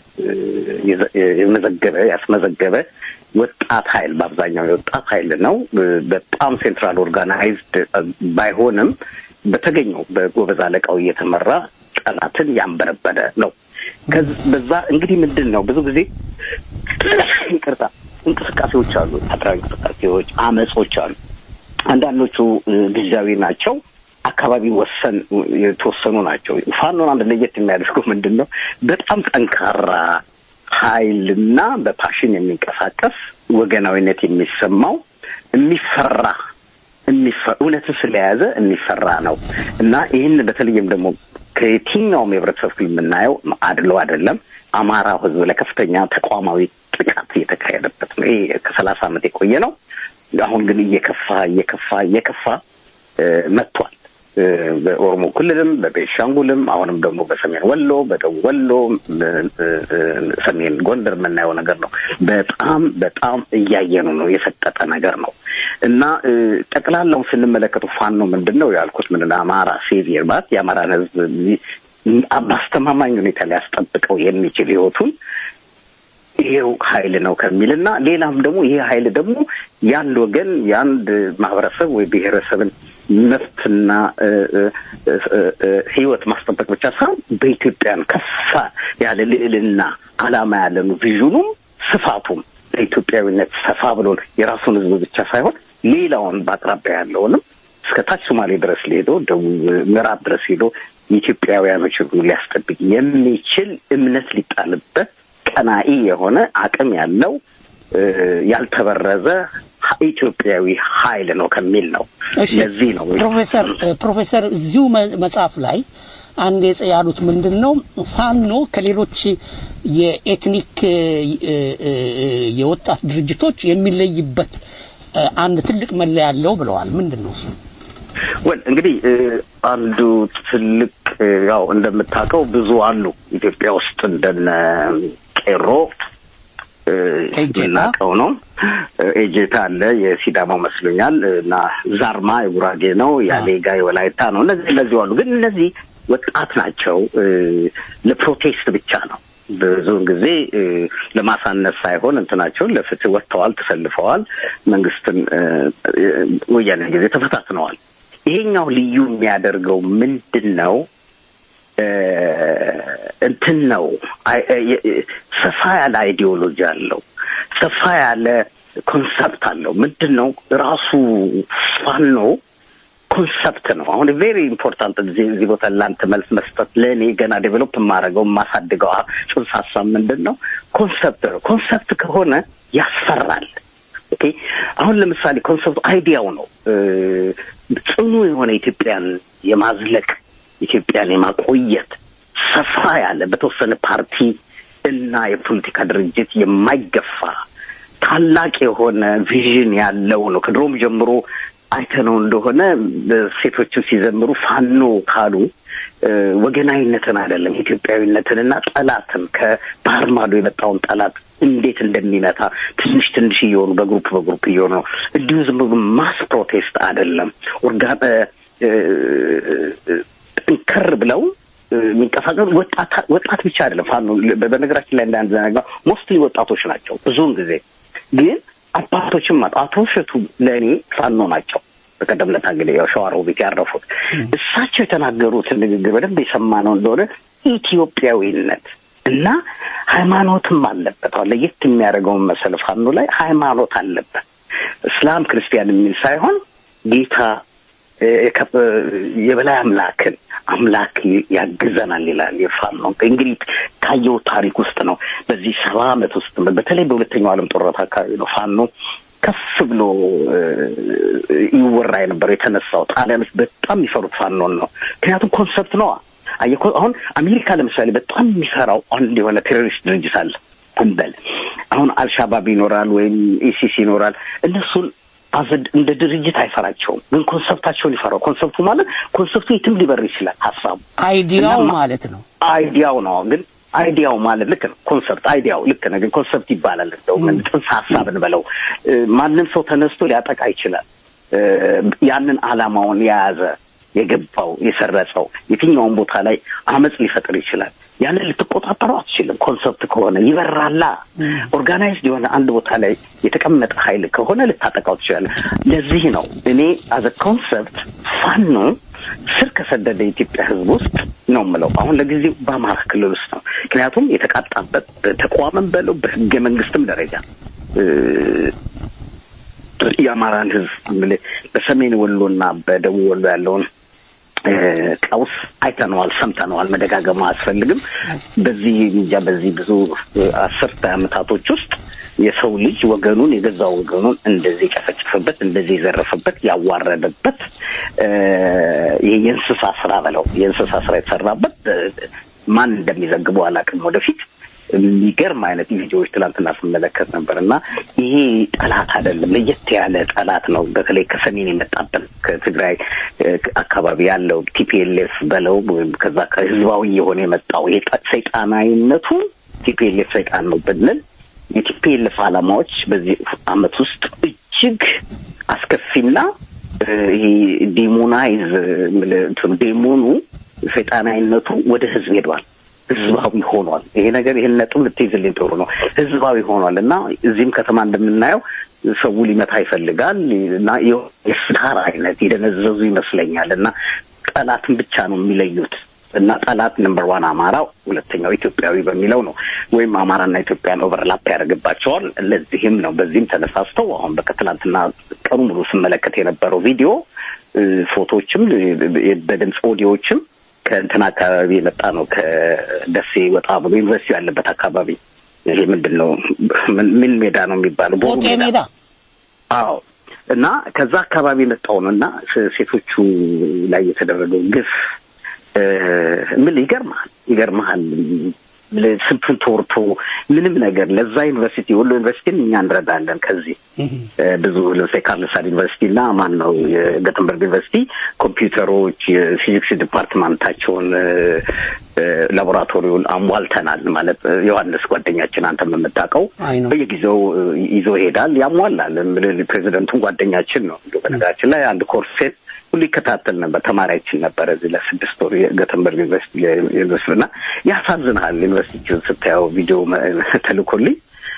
ያስመዘገበ ወጣት ኃይል በአብዛኛው የወጣት ኃይል ነው። በጣም ሴንትራል ኦርጋናይዝድ ባይሆንም በተገኘው በጎበዝ አለቃው እየተመራ ጠላትን ያንበረበደ ነው። በዛ እንግዲህ ምንድነው ብዙ ጊዜ እንቅስቃሴዎች አሉ፣ ተጥራዊ እንቅስቃሴዎች፣ አመጾች አሉ። አንዳንዶቹ ጊዜያዊ ናቸው፣ አካባቢ የተወሰኑ ናቸው። ፋኖን አንድ ለየት የሚያደርገው ምንድነው በጣም ጠንካራ ኃይልና በፓሽን የሚንቀሳቀስ ወገናዊነት የሚሰማው የሚፈራ እውነትን ስለያዘ የሚፈራ ነው እና ይህን በተለይም ደግሞ ከየትኛውም የህብረተሰብ ክፍል የምናየው አድሎ አይደለም። አማራው ህዝብ ለከፍተኛ ተቋማዊ ጥቃት እየተካሄደበት ነው። ይሄ ከ30 ዓመት የቆየ ነው። አሁን ግን እየከፋ መጥቷል። በኦሮሞ ክልልም በቤንሻንጉልም አሁንም ደግሞ በሰሜን ወሎ በደቡብ ወሎ ሰሜን ጎንደር የምናየው ነገር ነው። በጣም እያየኑ ነው። የፈጠጠ ነገር ነው እና ጠቅላላው ስንመለከተው ፋኖ ምንድነው ያልኩት ምንድነው አማራ ሴቪየር ባት የአማራን ህዝብ በአስተማማኝ ሁኔታ ሊያስጠብቀው የሚችል ህይወቱን ይሄው ኃይል ነው ከሚልና ሌላም ደግሞ ይሄ ኃይል ደግሞ ያንድ ወገን ያንድ ማህበረሰብ ወይ ብሔረሰብን መፍትና ህይወት ማስጠበቅ ብቻ ሳይሆን በኢትዮጵያን ከፋ ያለ ልዕልና ዓላማ ያለው ቪዥኑም ስፋቱም ኢትዮጵያዊነት ሰፋ ብሎ የራሱን ህዝብ ብቻ ሳይሆን ሌላውን በአቅራቢያ ያለውንም እስከ ታች ሶማሌ ድረስ ሄዶ ደቡብ ምዕራብ ድረስ ሄዶ ኢትዮጵያውያኖችን ሊያስጠብቅ የሚችል እምነት ሊጣልበት ቀናኢ የሆነ አቅም ያለው ያልተበረዘ ኢትዮጵያዊ ኃይል ነው ከሚል ነው። ለዚህ ነው ፕሮፌሰር እዚሁ መጽሐፍ ላይ አንድ ያሉት ምንድነው ፋኖ ከሌሎች የኤትኒክ የወጣት ድርጅቶች የሚለይበት አንድ ትልቅ መለያ ያለው ብለዋል። ምንድነው እሱ? እንግዲህ አንዱ ትልቅ ያው እንደምታውቀው ብዙ አሉ ኢትዮጵያ ውስጥ እንደነ ቄሮ እናቀው ነው ኤጄታ አለ የሲዳማው መስሎኛል እና ዛርማ የጉራጌ ነው ያሌጋ የወላይታ ነው። እነዚህ አሉ ግን እነዚህ ወጣት ናቸው። ለፕሮቴስት ብቻ ነው ብዙውን ጊዜ ለማሳነስ ሳይሆን እንትናቸው ለፍትህ ወጥተዋል፣ ተሰልፈዋል፣ መንግስትን ወያኔ ጊዜ ተፈታትነዋል። ይሄኛው ልዩ የሚያደርገው ምንድነው? እንትን ነው ሰፋ ያለ አይዲዮሎጂ አለው፣ ሰፋ ያለ ኮንሰፕት አለው። ምንድነው ራሱ ፋኖ ኮንሰፕት ነው። አሁን ቬሪ ኢምፖርታንት እዚህ ቦታ ላንተ መልስ መስጠት ለኔ ገና ዴቨሎፕ ማድረገው ማሳደገው ጽንሰ ሐሳብ ምንድነው? ኮንሰፕት ነው። ኮንሰፕት ከሆነ ያስፈራል። ኦኬ አሁን ለምሳሌ ኮንሰፕት አይዲያው ነው ጽኑ የሆነ ኢትዮጵያን የማዝለቅ ኢትዮጵያን የማቆየት ሰፋ ያለ በተወሰነ ፓርቲ እና የፖለቲካ ድርጅት የማይገፋ ታላቅ የሆነ ቪዥን ያለው ነው። ከድሮም ጀምሮ አይተነው እንደሆነ ሴቶችን ሲዘምሩ ፋኖ ካሉ ወገናዊነትን አይደለም ኢትዮጵያዊነትንና ጠላትን ከባህር ማዶ የመጣውን ጠላት እንዴት እንደሚመታ ትንሽ እየሆኑ በግሩፕ እየሆኑ ነው። እንዲሁ ዝም ብሎ ማስ ፕሮቴስት አይደለም። ጠንከር ብለው የሚንቀሳቀሱ ወጣት ብቻ አይደለም ፋኖ። በነገራችን ላይ እንዳንድ ነገር ሞስትሊ ወጣቶች ናቸው። ብዙውን ጊዜ ግን አባቶችም አቶ እሸቱ ለእኔ ፋኖ ናቸው። በቀደም ዕለት እንግዲህ ያው ሸዋሮቢት ያረፉት እሳቸው የተናገሩት ንግግር በደንብ የሰማነው እንደሆነ ኢትዮጵያዊነት እና ሃይማኖትም አለበት። አሁን ለየት የሚያደርገው መሰለ ፋኖ ላይ ሃይማኖት አለበት። እስላም ክርስቲያን የሚል ሳይሆን ጌታ የበላይ አምላክ ያግዘናል ይላል የፋኖ። እንግዲህ ካየው ታሪክ ውስጥ ነው በዚህ 70 ዓመት ውስጥ በተለይ በሁለተኛው ዓለም ጦርነት አካባቢ ነው ፋኖ ከፍ ብሎ ይወራ የነበረው የተነሳው። ጣሊያኖች በጣም የሚፈሩት ፋኖን ነው። ምክንያቱም ኮንሰፕት ነው። አሁን አሜሪካ ለምሳሌ በጣም የሚፈራው አንድ የሆነ ቴሮሪስት ድርጅት አለ እንበል። አሁን አልሻባብ ይኖራል ወይም ኢሲሲ ይኖራል። እነሱን እንደ ድርጅት አይፈራቸውም፣ ግን ኮንሰፕታቸውን ይፈራው። ኮንሰፕቱ ማለት ኮንሰፕቱ የትም ሊበር ይችላል። ሐሳቡ አይዲያው ማለት ነው። አይዲያው ነው ግን አይዲያው ማለት ልክ ነው። ኮንሰፕት አይዲያው ልክ ነው፣ ግን ኮንሰፕት ይባላል። እንደው ምን ጥንሰ ሐሳብን በለው ማንም ሰው ተነስቶ ሊያጠቃ ይችላል። ያንን ዓላማውን የያዘ የገባው የሰረጸው የትኛውን ቦታ ላይ አመጽ ሊፈጥር ይችላል። ያንን ልትቆጣጠረው አትችልም። ኮንሰፕት ከሆነ ይበራላ። ኦርጋናይዝድ የሆነ አንድ ቦታ ላይ የተቀመጠ ኃይል ከሆነ ልታጠቃው ትችላለህ። ለዚህ ነው እኔ አዘ ኮንሰፕት ፋኖ ስር ከሰደደ የኢትዮጵያ ሕዝብ ውስጥ ነው የምለው። አሁን ለጊዜው በአማራ ክልል ውስጥ ነው። ምክንያቱም የተቃጣበት ተቋምም በለው በህገ መንግስትም ደረጃ የአማራን ሕዝብ በሰሜን ወሎና በደቡብ ወሎ ያለውን ቀውስ አይተነዋል፣ ሰምተነዋል። መደጋገም አያስፈልግም። በዚህ ብዙ 10 ዓመታቶች ውስጥ የሰው ልጅ ወገኑን የገዛ ወገኑን እንደዚህ ቀፈጨፈበት፣ እንደዚህ ዘረፈበት፣ ያዋረደበት የእንስሳ ስራ የተሰራበት ማን እንደሚዘግበው አላውቅም። ወደፊት የሚገርም አይነት ቪዲዮዎች ትላንትና ስመለከት ነበርና ይሄ ጠላት አይደለም፣ ለየት ያለ ጠላት ነው። በተለይ ከሰሜን የመጣበት ከትግራይ አካባቢ ያለው ቲፒኤልኤፍ በለው ከዛ ከህዝባዊ የሆነ የመጣው ሰይጣናዊነቱ ቲፒኤልኤፍ ሰይጣን ነው ብንል የቲፒኤልኤፍ ዓላማዎች በዚህ አመት ውስጥ እጅግ አስከፊና ይሄ ዴሞኑ ሰይጣናዊነቱ ወደ ህዝብ ሄዷል። ህዝባዊ ሆኗል። ይሄ ነገር ይሄን ነጥብ ልትይዝልኝ ጥሩ ነው። ህዝባዊ ሆኗል እና እዚህም ከተማ እንደምናየው ሰው ሊመታ ይፈልጋል እና የስካር አይነት ይደነዘዙ ይመስለኛል እና ጠላትን ብቻ ነው የሚለዩት እና ጠላት ነምበር 1 አማራው፣ ሁለተኛው ኢትዮጵያዊ በሚለው ነው። ወይም አማራና ኢትዮጵያን ኦቨርላፕ ያደርግባቸዋል። ለዚህም ነው በዚህም ተነሳስተው አሁን በከትላንትና ቀኑ ሙሉ ስመለከት የነበረው ቪዲዮ ፎቶዎችም በድምጽ ኦዲዮዎችም ከእንትና አካባቢ የመጣ ነው። ከደሴ ወጣ ብሎ ዩኒቨርሲቲ ያለበት አካባቢ ይሄ ምንድነው ምን ሜዳ ነው የሚባለው? ቦቴ ሜዳ። አዎ። እና ከዛ አካባቢ የመጣው ነውና ሴቶቹ ላይ የተደረገው ግፍ ምን ይገርማል። ለስንት ወርቶ ምንም ነገር ለዛ ዩኒቨርሲቲ ወሎ ዩኒቨርሲቲን እኛ እንረዳለን። ከዚህ ብዙ ለምሳሌ ካርልሳን ዩኒቨርሲቲና ማን ነው የገተንበርግ ዩኒቨርሲቲ ኮምፒውተሮች የፊዚክስ ዲፓርትመንታቸውን ላቦራቶሪውን አሟልተናል። ማለት ዮሐንስ ጓደኛችን አንተ የምታውቀው በየጊዜው ይዞ ይሄዳል ያሟላል። ፕሬዚደንቱን ጓደኛችን ነው። በነገራችን ላይ አንድ ኮርሴት ሁሉ ይከታተል ነበር። ተማሪያችን ነበር እዚህ ለ6 ወር የገተንበርግ ዩኒቨርሲቲና ያሳዝናል። ዩኒቨርሲቲውን ስታየው ቪዲዮ ተልኮልኝ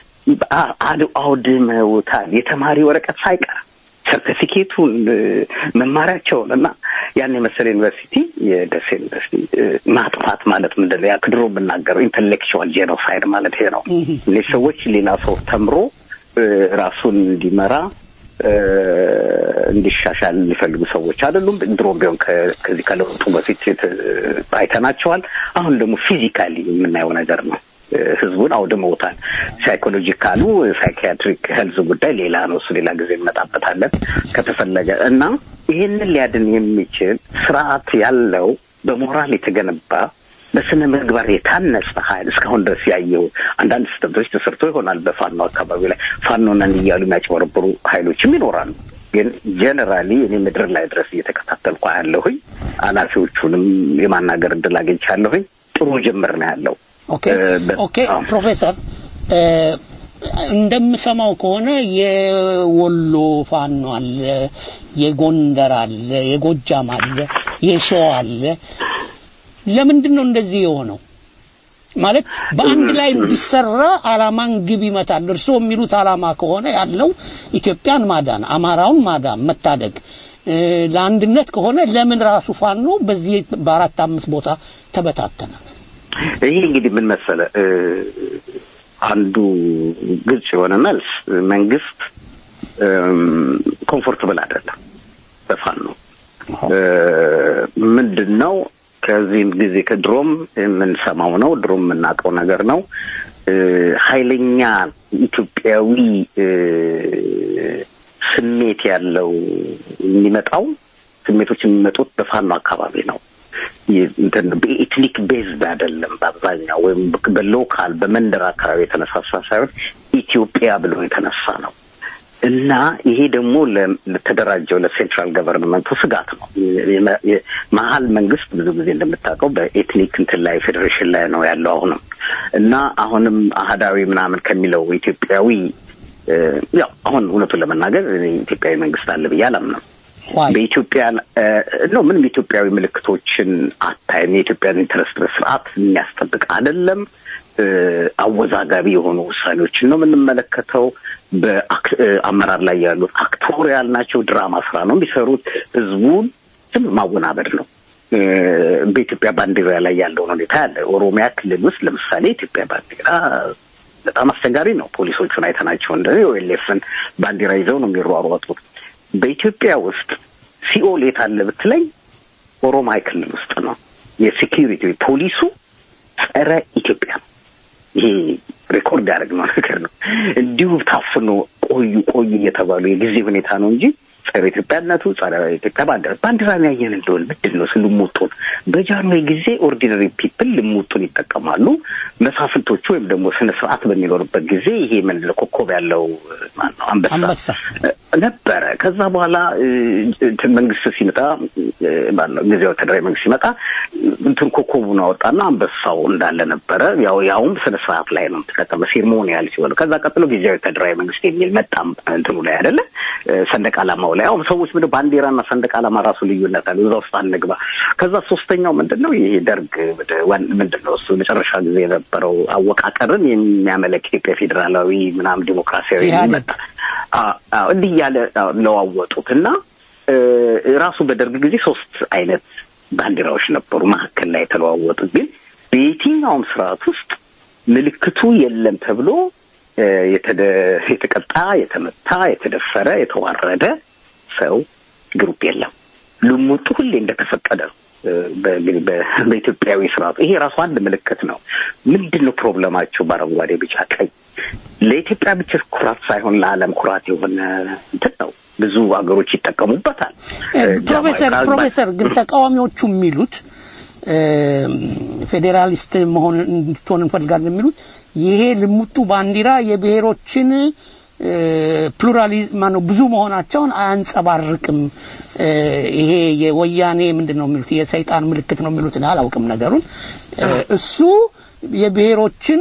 አውድመውታል። የተማሪ ወረቀት ሳይቀር ሰርቲፊኬቱን መማሪያቸውን እና ያን የመሰለ ዩኒቨርሲቲ የደሴ ዩኒቨርሲቲ ማጥፋት ማለት ምንድነው? ያ ድሮ የምናገረው ኢንተሌክቹዋል ጄኖሳይድ ማለት ይሄ ነው። እነዚህ ሰዎች ሌላ ሰው ተምሮ ራሱን እንዲመራ እንዲሻሻል የሚፈልጉ ሰዎች አይደሉም። ድሮም ቢሆን ከዚህ ከለውጡ በፊት አይተናቸዋል። አሁን ደግሞ ፊዚካሊ የምናየው ነገር ነው። ህዝቡን አውድመውታል። ሳይኮሎጂካሉ ሳይኪያትሪክ ሄልዝ ጉዳይ ሌላ ነው። እሱ ሌላ ጊዜ እንመጣበታለን ከተፈለገ እና ይሄንን ሊያድን የሚችል ስርዓት ያለው በሞራል የተገነባ በስነ ምግባር የታነጸ ኃይል እስካሁን ድረስ ያየው አንዳንድ ስህተቶች ተሰርቶ ይሆናል በፋኖ አካባቢ ላይ ፋኖናን እያሉ የሚያጭበረብሩ ኃይሎችም ይኖራሉ ግን ጀነራሊ እኔ ምድር ላይ ድረስ እየተከታተልኩ ያለሁኝ አላፊዎቹንም የማናገር እድል አግኝቻለሁኝ ጥሩ ጅምር ነው ያለው ኦኬ ፕሮፌሰር እንደምሰማው ከሆነ የወሎ ፋኖ አለ የጎንደር አለ የጎጃም አለ የሸዋ አለ ለምንድነው እንደዚህ የሆነው ማለት በአንድ ላይ ቢሰራ አላማን ግብ ይመታል እርሶ የሚሉት አላማ ከሆነ ያለው ኢትዮጵያን ማዳን አማራውን ማዳን መታደግ ለአንድነት ከሆነ ለምን ራሱ ፋኖ በዚህ በአራት አምስት ቦታ ተበታተነ ይሄ እንግዲህ ምን መሰለ አንዱ ግልጽ የሆነ መልስ መንግስት ኮምፎርታብል አይደለም በፋኖ ምንድነው ከዚህም ጊዜ ከድሮም የምንሰማው ነው ድሮም የምናውቀው ነገር ነው ኃይለኛ ኢትዮጵያዊ ስሜት ያለው የሚመጣው ስሜቶች የሚመጡት በፋኖ አካባቢ ነው እንትን በኤትኒክ ቤዝድ አይደለም በአብዛኛው ወይም በሎካል በመንደር አካባቢ የተነሳሳ ሳይሆን ኢትዮጵያ ብሎ የተነሳ ነው እና ይሄ ደግሞ ለተደራጀው ለሴንትራል ገቨርንመንቱ ስጋት ነው መሀል መንግስት ብዙ ጊዜ እንደምታውቀው በኤትኒክ እንትን ላይ ፌዴሬሽን ላይ ነው ያለው አሁንም አህዳዊ ምናምን ከሚለው ኢትዮጵያዊ ያው አሁን እውነቱን ለመናገር ኢትዮጵያዊ መንግስት አለ ብዬ አላምንም በኢትዮጵያ ነው ምንም ኢትዮጵያዊ ምልክቶችን አታይም የኢትዮጵያን ኢንተረስት በስርዓት የሚያስጠብቅ አይደለም አወዛጋቢ የሆኑ ውሳኔዎችን ነው የምንመለከተው በአመራር ላይ ያሉት አክቶሪያል ናቸው ድራማ ስራ ነው የሚሰሩት ህዝቡን ዝም ማወናበድ ነው በኢትዮጵያ ባንዲራ ላይ ያለው ሁኔታ ያለ ኦሮሚያ ክልል ውስጥ ለምሳሌ ኢትዮጵያ ባንዲራ በጣም አስቸጋሪ ነው ፖሊሶቹን አይተናቸው እንደው ኤልኤፍን ባንዲራ ይዘው ነው የሚሯሯጡት በኢትዮጵያ ውስጥ ሲኦል የታለ ብትለኝ ኦሮሚያ ክልል ውስጥ ነው የሴኩሪቲ ፖሊሱ ጸረ ኢትዮጵያ ይሄ ሪኮርድ ያደረግነው ነገር ነው እንዲሁ ታፍኖ ቆዩ እየተባሉ የጊዜ ሁኔታ ነው እንጂ ጸረ ኢትዮጵያነቱ ጸረ ኢትዮጵያ ባንዲራ ያየን እንደሆነ ምንድነው ስለሙጡን በጃንሆይ ጊዜ ኦርዲነሪ ፒፕል ልሙጡን ይጠቀማሉ መሳፍንቶቹ ወይም ደግሞ ስነ ስርዓት በሚኖርበት ጊዜ ይሄ ምን ለኮኮብ ያለው ማነው አንበሳ ነበረ ከዛ በኋላ መንግስት ሲመጣ ማነው ጊዜው ተደራይ መንግስት ሲመጣ እንትን ኮኮቡን አወጣና አንበሳው እንዳለ ነበረ ያውም ስነ ስርዓት ላይ ነው ተከተመ ሴርሞኒያል ሲሆን ከዛ ቀጥሎ ጊዜው ተደራይ መንግስት የሚል መጣም እንትኑ ላይ አይደለ ሰንደቅ ዓላማው ላይ አሁን ሰዎች ምን ባንዲራና ሰንደቅ ዓላማ ራሱ ልዩነት አለ እዛው አንግባ ከዛ ሶስተኛው ምንድነው ይሄ ደርግ ምንድነው እሱ መጨረሻ ጊዜ የነበረው አወቃቀርን የሚያመለክ ኢትዮጵያ ፌደራላዊ ምናም ዲሞክራሲያዊ መጣ እንዲህ ያለ ለዋወጡትና ራሱ በደርግ ጊዜ ሶስት አይነት ባንዲራዎች ነበሩ ማከል ላይ ተለዋወጡ ግን በየትኛውም ስርዓት ውስጥ ምልክቱ የለም ተብሎ የተቀጣ የተመታ የተደፈረ የተዋረደ ሰው ግሩፕ የለም ልሙጡ ሁሌ እንደተፈቀደ በኢትዮጵያዊ ስርዓት ይሄ ራሱ አንድ ምልክት ነው ምንድነው ፕሮብሌማቸው በአረንጓዴ ቢጫ ቀይ ለኢትዮጵያ ብቻ ኩራት ሳይሆን ለዓለም ኩራት የሆነ እንትን ነው ብዙ ሀገሮች ይጠቀሙበታል ፕሮፌሰር ግን ተቃዋሚዎቹ የሚሉት ፌዴራሊስት መሆን እንድትሆን እንፈልጋለን የሚሉት ይሄ ልሙጡ ባንዲራ የብሔሮችን ፕሉራሊዝም ነው ብዙ መሆናቸውን አያንጸባርቅም ይሄ የወያኔ ምንድነው የሚሉት የሰይጣን ምልክት ነው የሚሉት አላውቅም ነገሩን እሱ የብሔሮችን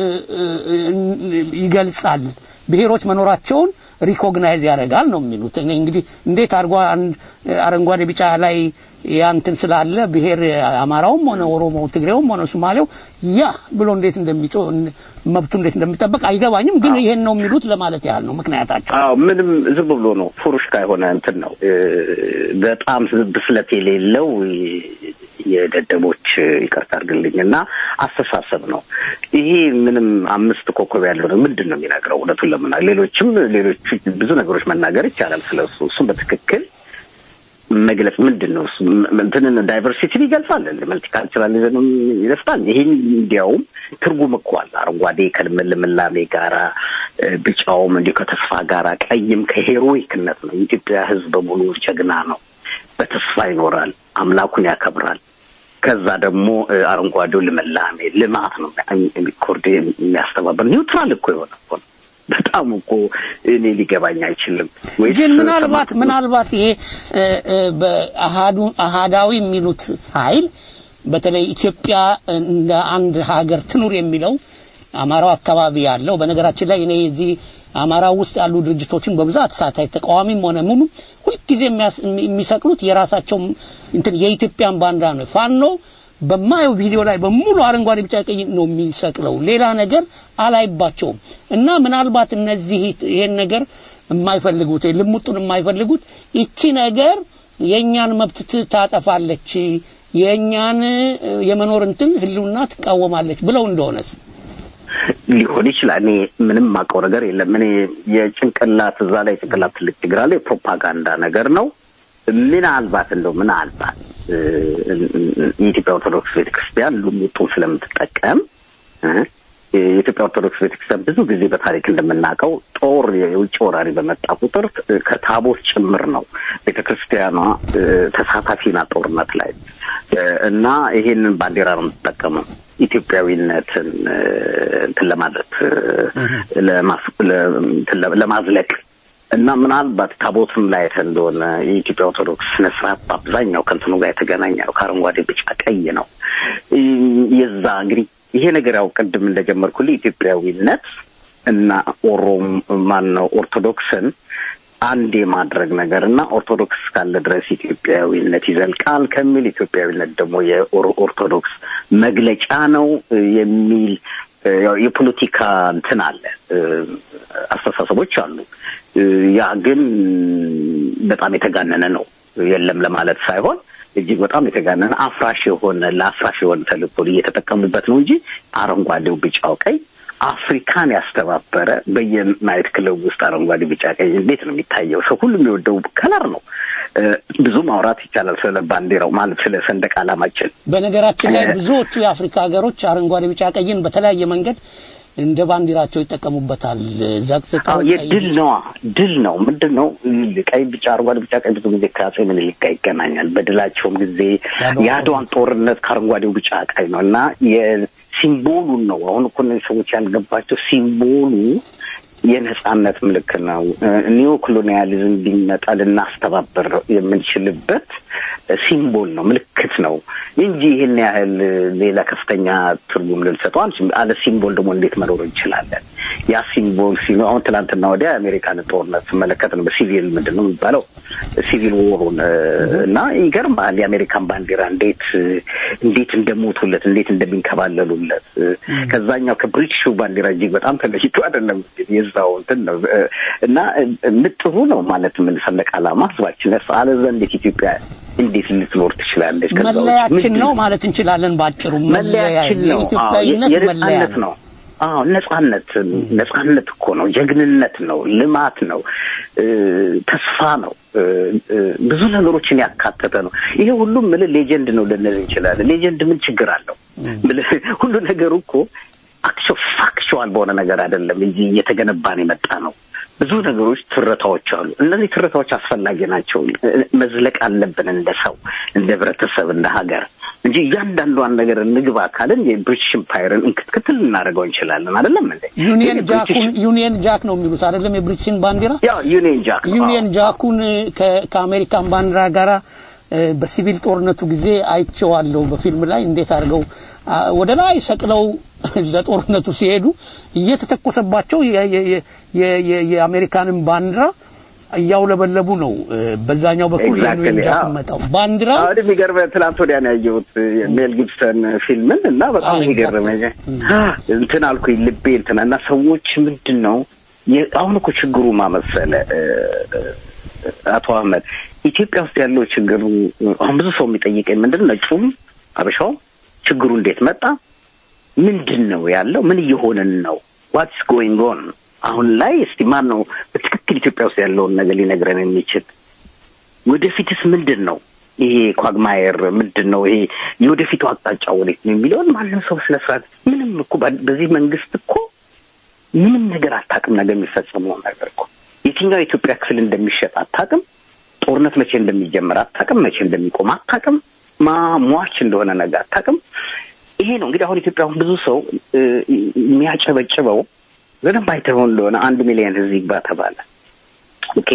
ይገልጻል ብሔሮች መኖራቸውን ሪኮግናይዝ ያደርጋል ነው የሚሉት እኔ እንግዲህ እንዴት አርጓ አረንጓዴ ቢጫ ላይ ያንተን ስላለ ብሔር አማራውም ሆነ ኦሮሞው ትግሬውም ሆነ ሶማሌው ያ ብሎ እንዴት እንደሚጮ መብቱ እንዴት እንደሚጠበቅ አይገባኝም ግን ይሄን ነው የሚሉት ለማለት ያህል ነው ምክንያታቸው ምንም ዝም ብሎ ነው ፉሩሽካ የሆነ እንትን ነው በጣም ብስለት የሌለው የደደቦች ይቅርታ አድርግልኝና አስተሳሰብ ነው ይሄ ምንም አምስት ኮከብ ያለው ነው ምንድነው የሚናገረው እውነቱን ለምናገር ሌሎች ብዙ ነገሮች መናገር ይቻላል ስለሱ እሱም በትክክል መግለጽ ምንድነው እንትንን ዳይቨርሲቲ ይገልጻል መልቲካልቸራሊዝም ይለፍታል ይሄን እንዲያውም ትርጉም እኮ አረንጓዴ ከልምላሜ ጋራ ቢጫውም እንዲሁ ከተስፋ ጋራ ቀይም ከሄሮይክነት ነው ኢትዮጵያ ህዝብ በሙሉ ጀግና ነው በተስፋ ይኖራል አምላኩን ያከብራል ከዛ ደግሞ አረንጓዴው ልምላሜ ልማት ነው ኮርድ የሚያስተባበር ኒውትራል እኮ የሆነ እኮ በጣም እኮ እኔ ሊገባኝ አይችልም ግን ምናልባት ይሄ በአሃዳዊ የሚሉት ኃይል በተለይ ኢትዮጵያ እንደ አንድ ሀገር ትኑር የሚለው አማራው አካባቢ ያለው በነገራችን ላይ እኔ እዚህ አማራው ውስጥ ያሉ ድርጅቶችን በብዛት ሳታይ ተቃዋሚም ሆነ ምኑ ሁሉ ጊዜ የሚሰቅሉት የራሳቸው እንትን የኢትዮጵያን ባንዲራ ነው ፋኖ በማየው ቪዲዮ ላይ በሙሉ አረንጓዴ ቢጫ ቀይ ነው የሚሰቅለው ሌላ ነገር አላይባቸውም እና ምናልባት እነዚህ ይሄን ነገር የማይፈልጉት ልሙጡን የማይፈልጉት እቺ ነገር የኛን መብት ታጠፋለች የኛን የመኖር እንትን ህልውና ትቃወማለች ብለው እንደሆነስ ሊሆን ይችላል እኔ ምንም ማቀው ነገር የለም እኔ የጭንቅላት እዛ ላይ ጭንቅላት ትልቅ ችግር አለ የፕሮፓጋንዳ ነገር ነው ምናልባት የኢትዮጵያ ኦርቶዶክስ ቤተክርስቲያን ልሙጡን ስለምትጠቀም የኢትዮጵያ ኦርቶዶክስ ቤተክርስቲያን ብዙ ጊዜ በታሪክ እንደምናውቀው ጦር የውጭ ወራሪ በመጣ ቁጥር ከታቦት ጭምር ነው ቤተክርስቲያኗ ተሳታፊና ጦርነት ላይ እና ይሄንን ባንዲራ ነው የምትጠቀመው ኢትዮጵያዊነትን እንትን ለማዝለቅ እና ምናልባት ታቦትም ላይ እንደሆነ የኢትዮጵያ ኦርቶዶክስ ነስራት በአብዛኛው ከንትኑ ጋር የተገናኘ ነው ከአረንጓዴ ቢጫ ቀይ ነው የዛ እንግዲህ ይሄ ነገር ያው ቀድም እንደጀመርኩልኝ ኢትዮጵያዊነት እና ኦርቶዶክስን አንዴ ማድረግ ነገርና ኦርቶዶክስ ካለ ድረስ ኢትዮጵያዊነት ይዘልቃል ከሚል ኢትዮጵያዊነት ደግሞ የኦርቶዶክስ መግለጫ ነው የሚል የፖለቲካ እንትን አለ አስተሳሰቦች አሉ ያ ግን በጣም የተጋነነ ነው የለም ለማለት ሳይሆን እጅግ በጣም የተጋነነ አፍራሽ የሆነ ለአፍራሽ የሆነ ተልእኮ እየተጠቀሙበት ነው እንጂ አረንጓዴው ቢጫው ቀይ አፍሪካን ያስተባበረ በየናይት ክለብ ውስጥ አረንጓዴ ቢጫ ቀይ እንዴት ነው የሚታየው ሰው ሁሉ የሚወደው ከለር ነው ብዙ ማውራት ይቻላል ስለ ባንዲራው ማለት ስለ ሰንደቅ ዓላማችን በነገራችን ላይ ብዙዎቹ የአፍሪካ ሀገሮች አረንጓዴ ቢጫ ቀይን በተለያየ መንገድ እንደ ባንዲራቸው ይጠቀሙበታል ዘቅዝቀው ድል ነው ምንድነው ቀይ ቢጫ አረንጓዴ ቢጫ ቀይ ብዙ ጊዜ ከአጼ ምኒልክ ጋር ይገናኛል በድላቸውም ጊዜ የአድዋን ጦርነት ከአረንጓዴው ቢጫ ቀይ ነውና ሲምቦሉ ነው አሁን እኮ ነው ሰዎች ያልገባቸው ሲምቦሉ የነጻነት ምልክት ነው ኒዮ ኮሎኒያሊዝም ቢመጣ ልናስተባበር የምንችልበት ሲምቦል ነው ምልክት ነው እንጂ ይሄን ያህል ሌላ ከፍተኛ ትርጉም ልንሰጠው አለ ሲምቦል ደግሞ እንዴት መኖር እንችላለን ያ ሲምቦል ሲኖር አሁን ትላንትና ወዲያ አሜሪካን ጦርነት መለከት ነው በሲቪል ምንድነው የሚባለው ሲቪል ወሩን እና ይገርማል የአሜሪካን ባንዲራ እንዴት እንደሞቱለት እንዴት እንደሚንከባለሉለት ከዛኛው ከብሪቲሽ ባንዲራ እጅግ በጣም ተለይቶ አይደለም የዛው እንትን ነው እና ምጥሩ ነው ማለት ምን ሰንደቅ ዓላማ ህዝባችን አለ ዘንድ ኢትዮጵያ እንዴት ልትኖር ትችላለች መለያችን ነው ማለት እንችላለን ባጭሩ መለያችን ነው የኢትዮጵያዊነት መለያ ነው ነጻነት እኮ ነው ጀግንነት ነው ልማት ነው ተስፋ ነው ብዙ ነገሮችን ያካተተ ነው ይሄ ሁሉም ሌጀንድ ነው ልንል እንችላለን ሌጀንድ ምን ችግር አለው ሁሉ ነገር እኮ ፋክቹዋል በሆነ ነገር አይደለም እንጂ እየተገነባን የመጣ ነው ብዙ ነገሮች ትረታዎች አሉ እነዚህ ትረታዎች አስፈላጊ ናቸው መዝለቅ አለብን እንደ ሰው እንደ ህብረተሰብ እንደ ሀገር እንጂ እያንዳንዷን ነገር ንግባ ካለን የብሪቲሽ ኢምፓየርን እንክትክትል እናደርገው እንችላለን አይደለም እንዴ ዩኒየን ጃክ ነው የሚሉት አይደለም የብሪቲሽን ባንዲራ ያ ዩኒየን ጃኩን ከአሜሪካን ባንዲራ ጋራ በሲቪል ጦርነቱ ጊዜ አይቼዋለሁ በፊልም ላይ እንዴት አድርገው ወደ ላይ ሰቅለው ለጦርነቱ ሲሄዱ እየተተኮሰባቸው የአሜሪካንን ባንዲራ ያውለበለቡ ነው በዛኛው በኩል ያመጣው ባንዲራ አሁን የሚገርም ትላንት ወዲያ ነው ያየሁት ሜል ጊብሰን ፊልምን እና በጣም የሚገርመኝ እንትን አልኩኝ ልቤ እንትናና ሰዎች ምንድነው አሁን እኮ ችግሩ ማመሰለ አቶ አህመድ ኢትዮጵያ ውስጥ ያለው ችግሩ አሁን ብዙ ሰው የሚጠይቀኝ ምንድነው ነጩም አበሻው ችግሩ እንዴት መጣ ምንድነው ያለው ምን እየሆነን ነው what's going on አሁን ላይ እስቲ ማን ነው በትክክል ኢትዮጵያ ውስጥ ያለው ነገር ሊነግረን የሚችል ወደፊትስ ምንድነው ይሄ ኳግማየር ምንድነው ይሄ የወደፊቱ አቅጣጫ ወዴት ነው የሚለውን ማንም ሰው ስለፍራት ምንም እኮ በዚህ መንግስት እኮ ምንም ነገር አታውቅም ነገር የሚፈጸመው ነገር እኮ የትኛው የኢትዮጵያ ክፍል እንደሚሸጥ አታውቅም ጦርነት መቼ እንደሚጀምር አታውቅም መቼ እንደሚቆም አታውቅም ሟች እንደሆነ ነገር አታውቅም። ይሄ ነው እንግዲህ አሁን ኢትዮጵያ ብዙ ሰው የሚያጨበጭበው በደንብ አይተው እንደሆነ 1 ሚሊዮን ህዝብ ይግባ ተባለ። ኦኬ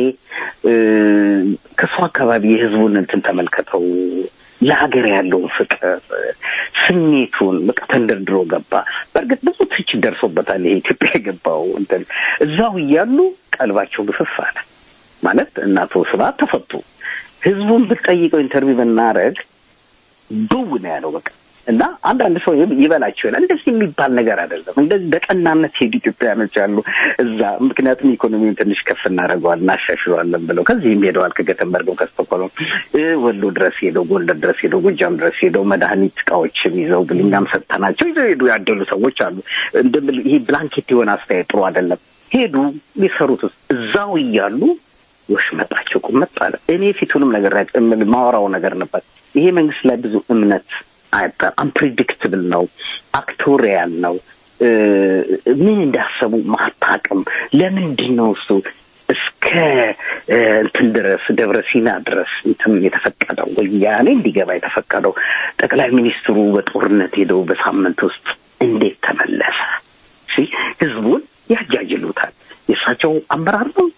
ከሷ አካባቢ የህዝቡን እንትን ተመልከተው ለሀገር ያለው ፍቅር ስሜቱን በቃ ተንደርድሮ ገባ። በርግጥ ብዙ ትችት ደርሶበታል። ይሄ ኢትዮጵያ የገባው እንትን እዛው እያሉ ቀልባቸው ብፍፍ አለ ማለት እናቶ ስብሐት ተፈቱ። ህዝቡን ብትጠይቀው ኢንተርቪው ብናረግ ነው ያለው በቃ እና አንዳንድ ሰው ይበላቸው ይላል። እንደዚህ የሚባል ነገር አይደለም። እንደዚህ በቀናነት ሄዱ ኢትዮጵያኖች አሉ እዛ። ምክንያቱም ኢኮኖሚውን ትንሽ ከፍ እናደርገዋለን እናሻሽለዋለን ብለው ከዚህም ሄደዋል። ከገተንበርግ ከስቶኮልም ወሎ ድረስ ሄደው ጎንደር ድረስ ሄደው ጎጃም ድረስ ሄደው መድኃኒት ዕቃዎችን ይዘው ብልኛም ሰጥተናቸው ይዘው ሄዱ ያደሉ ሰዎች አሉ። ይሄ ብላንኬት የሆነ አስተያየት ጥሩ አይደለም። ሄዱ ሊሰሩት እዛው እያሉ ወሽመጣቸው ቁመጥ አለ። እኔ ፊቱንም ነገር ማወራው ነገር ነበር። ይሄ መንግስት ላይ ብዙ እምነት unpredictable ነው አክቶሪያል ነው ምን እንዳሰቡ ማታቀም ለምንድን ነው እሱ እስከ እንትን ድረስ ደብረሲና ድረስ እንትን የተፈቀደው ወያኔ እንዲገባ የተፈቀደው ጠቅላይ ሚኒስትሩ በጦርነት ሄደው በሳምንት ውስጥ እንዴት ተመለሰ? ህዝቡን ያጃጅሉታል። የሳቸው አመራር ነው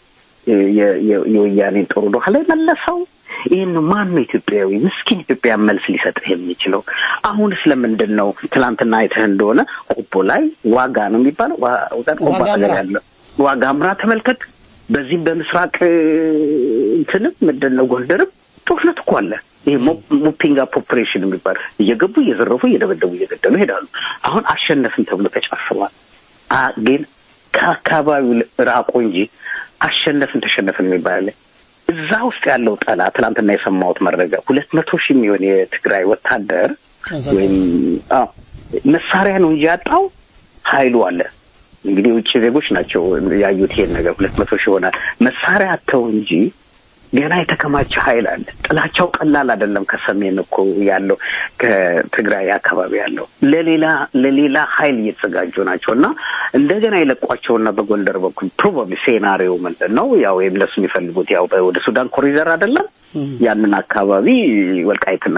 የወያኔ ጦር ወደ ኋላ መለሰው። ይሄን ማን ነው ኢትዮጵያዊ ምስኪን ኢትዮጵያ መልስ ሊሰጥ የሚችለው? አሁን ስለምንድን ነው ትላንትና አይተህ እንደሆነ ቆቦ ላይ ዋጋ ነው የሚባለው ቆቦ ያለው ዋጋምራ ተመልከት። በዚህ በምስራቅ እንትንም ምንድነው ጎንደርም ጦርነት እኮ አለ። ይሄ ሞፒንግ አፕ ኦፕሬሽን የሚባል እየገቡ እየዘረፉ እየደበደቡ እየገደሉ ሄዳሉ። አሁን አሸነፍን ተብሎ ተጨፍሯል። ግን ከአካባቢው ራቆ እንጂ አሸነፍን ተሸነፍን የሚባል እዛ ውስጥ ያለው ጠላት ትናንትና የሰማሁት መረጃ 200,000 የሚሆን የትግራይ ወታደር ወይም መሳሪያ ነው እንጂ ያጣው ኃይሉ አለ። እንግዲህ ውጭ ዜጎች ናቸው ያዩት ይሄን ነገር 200,000 ሆነ መሳሪያ አጥተው እንጂ ገና የተከማቸ ኃይል አለ። ጥላቻው ቀላል አይደለም። ከሰሜን እኮ ያለው ከትግራይ አካባቢ ያለው ለሌላ ኃይል እየተዘጋጁ ናቸውና እንደገና ይለቋቸውና በጎንደር በኩል ፕሮባብሊ ሴናሪዮ ማለት ነው ያው የብለስ የሚፈልጉት ያው ወደ ሱዳን ኮሪደር አይደለም ያንን አካባቢ ወልቃይትና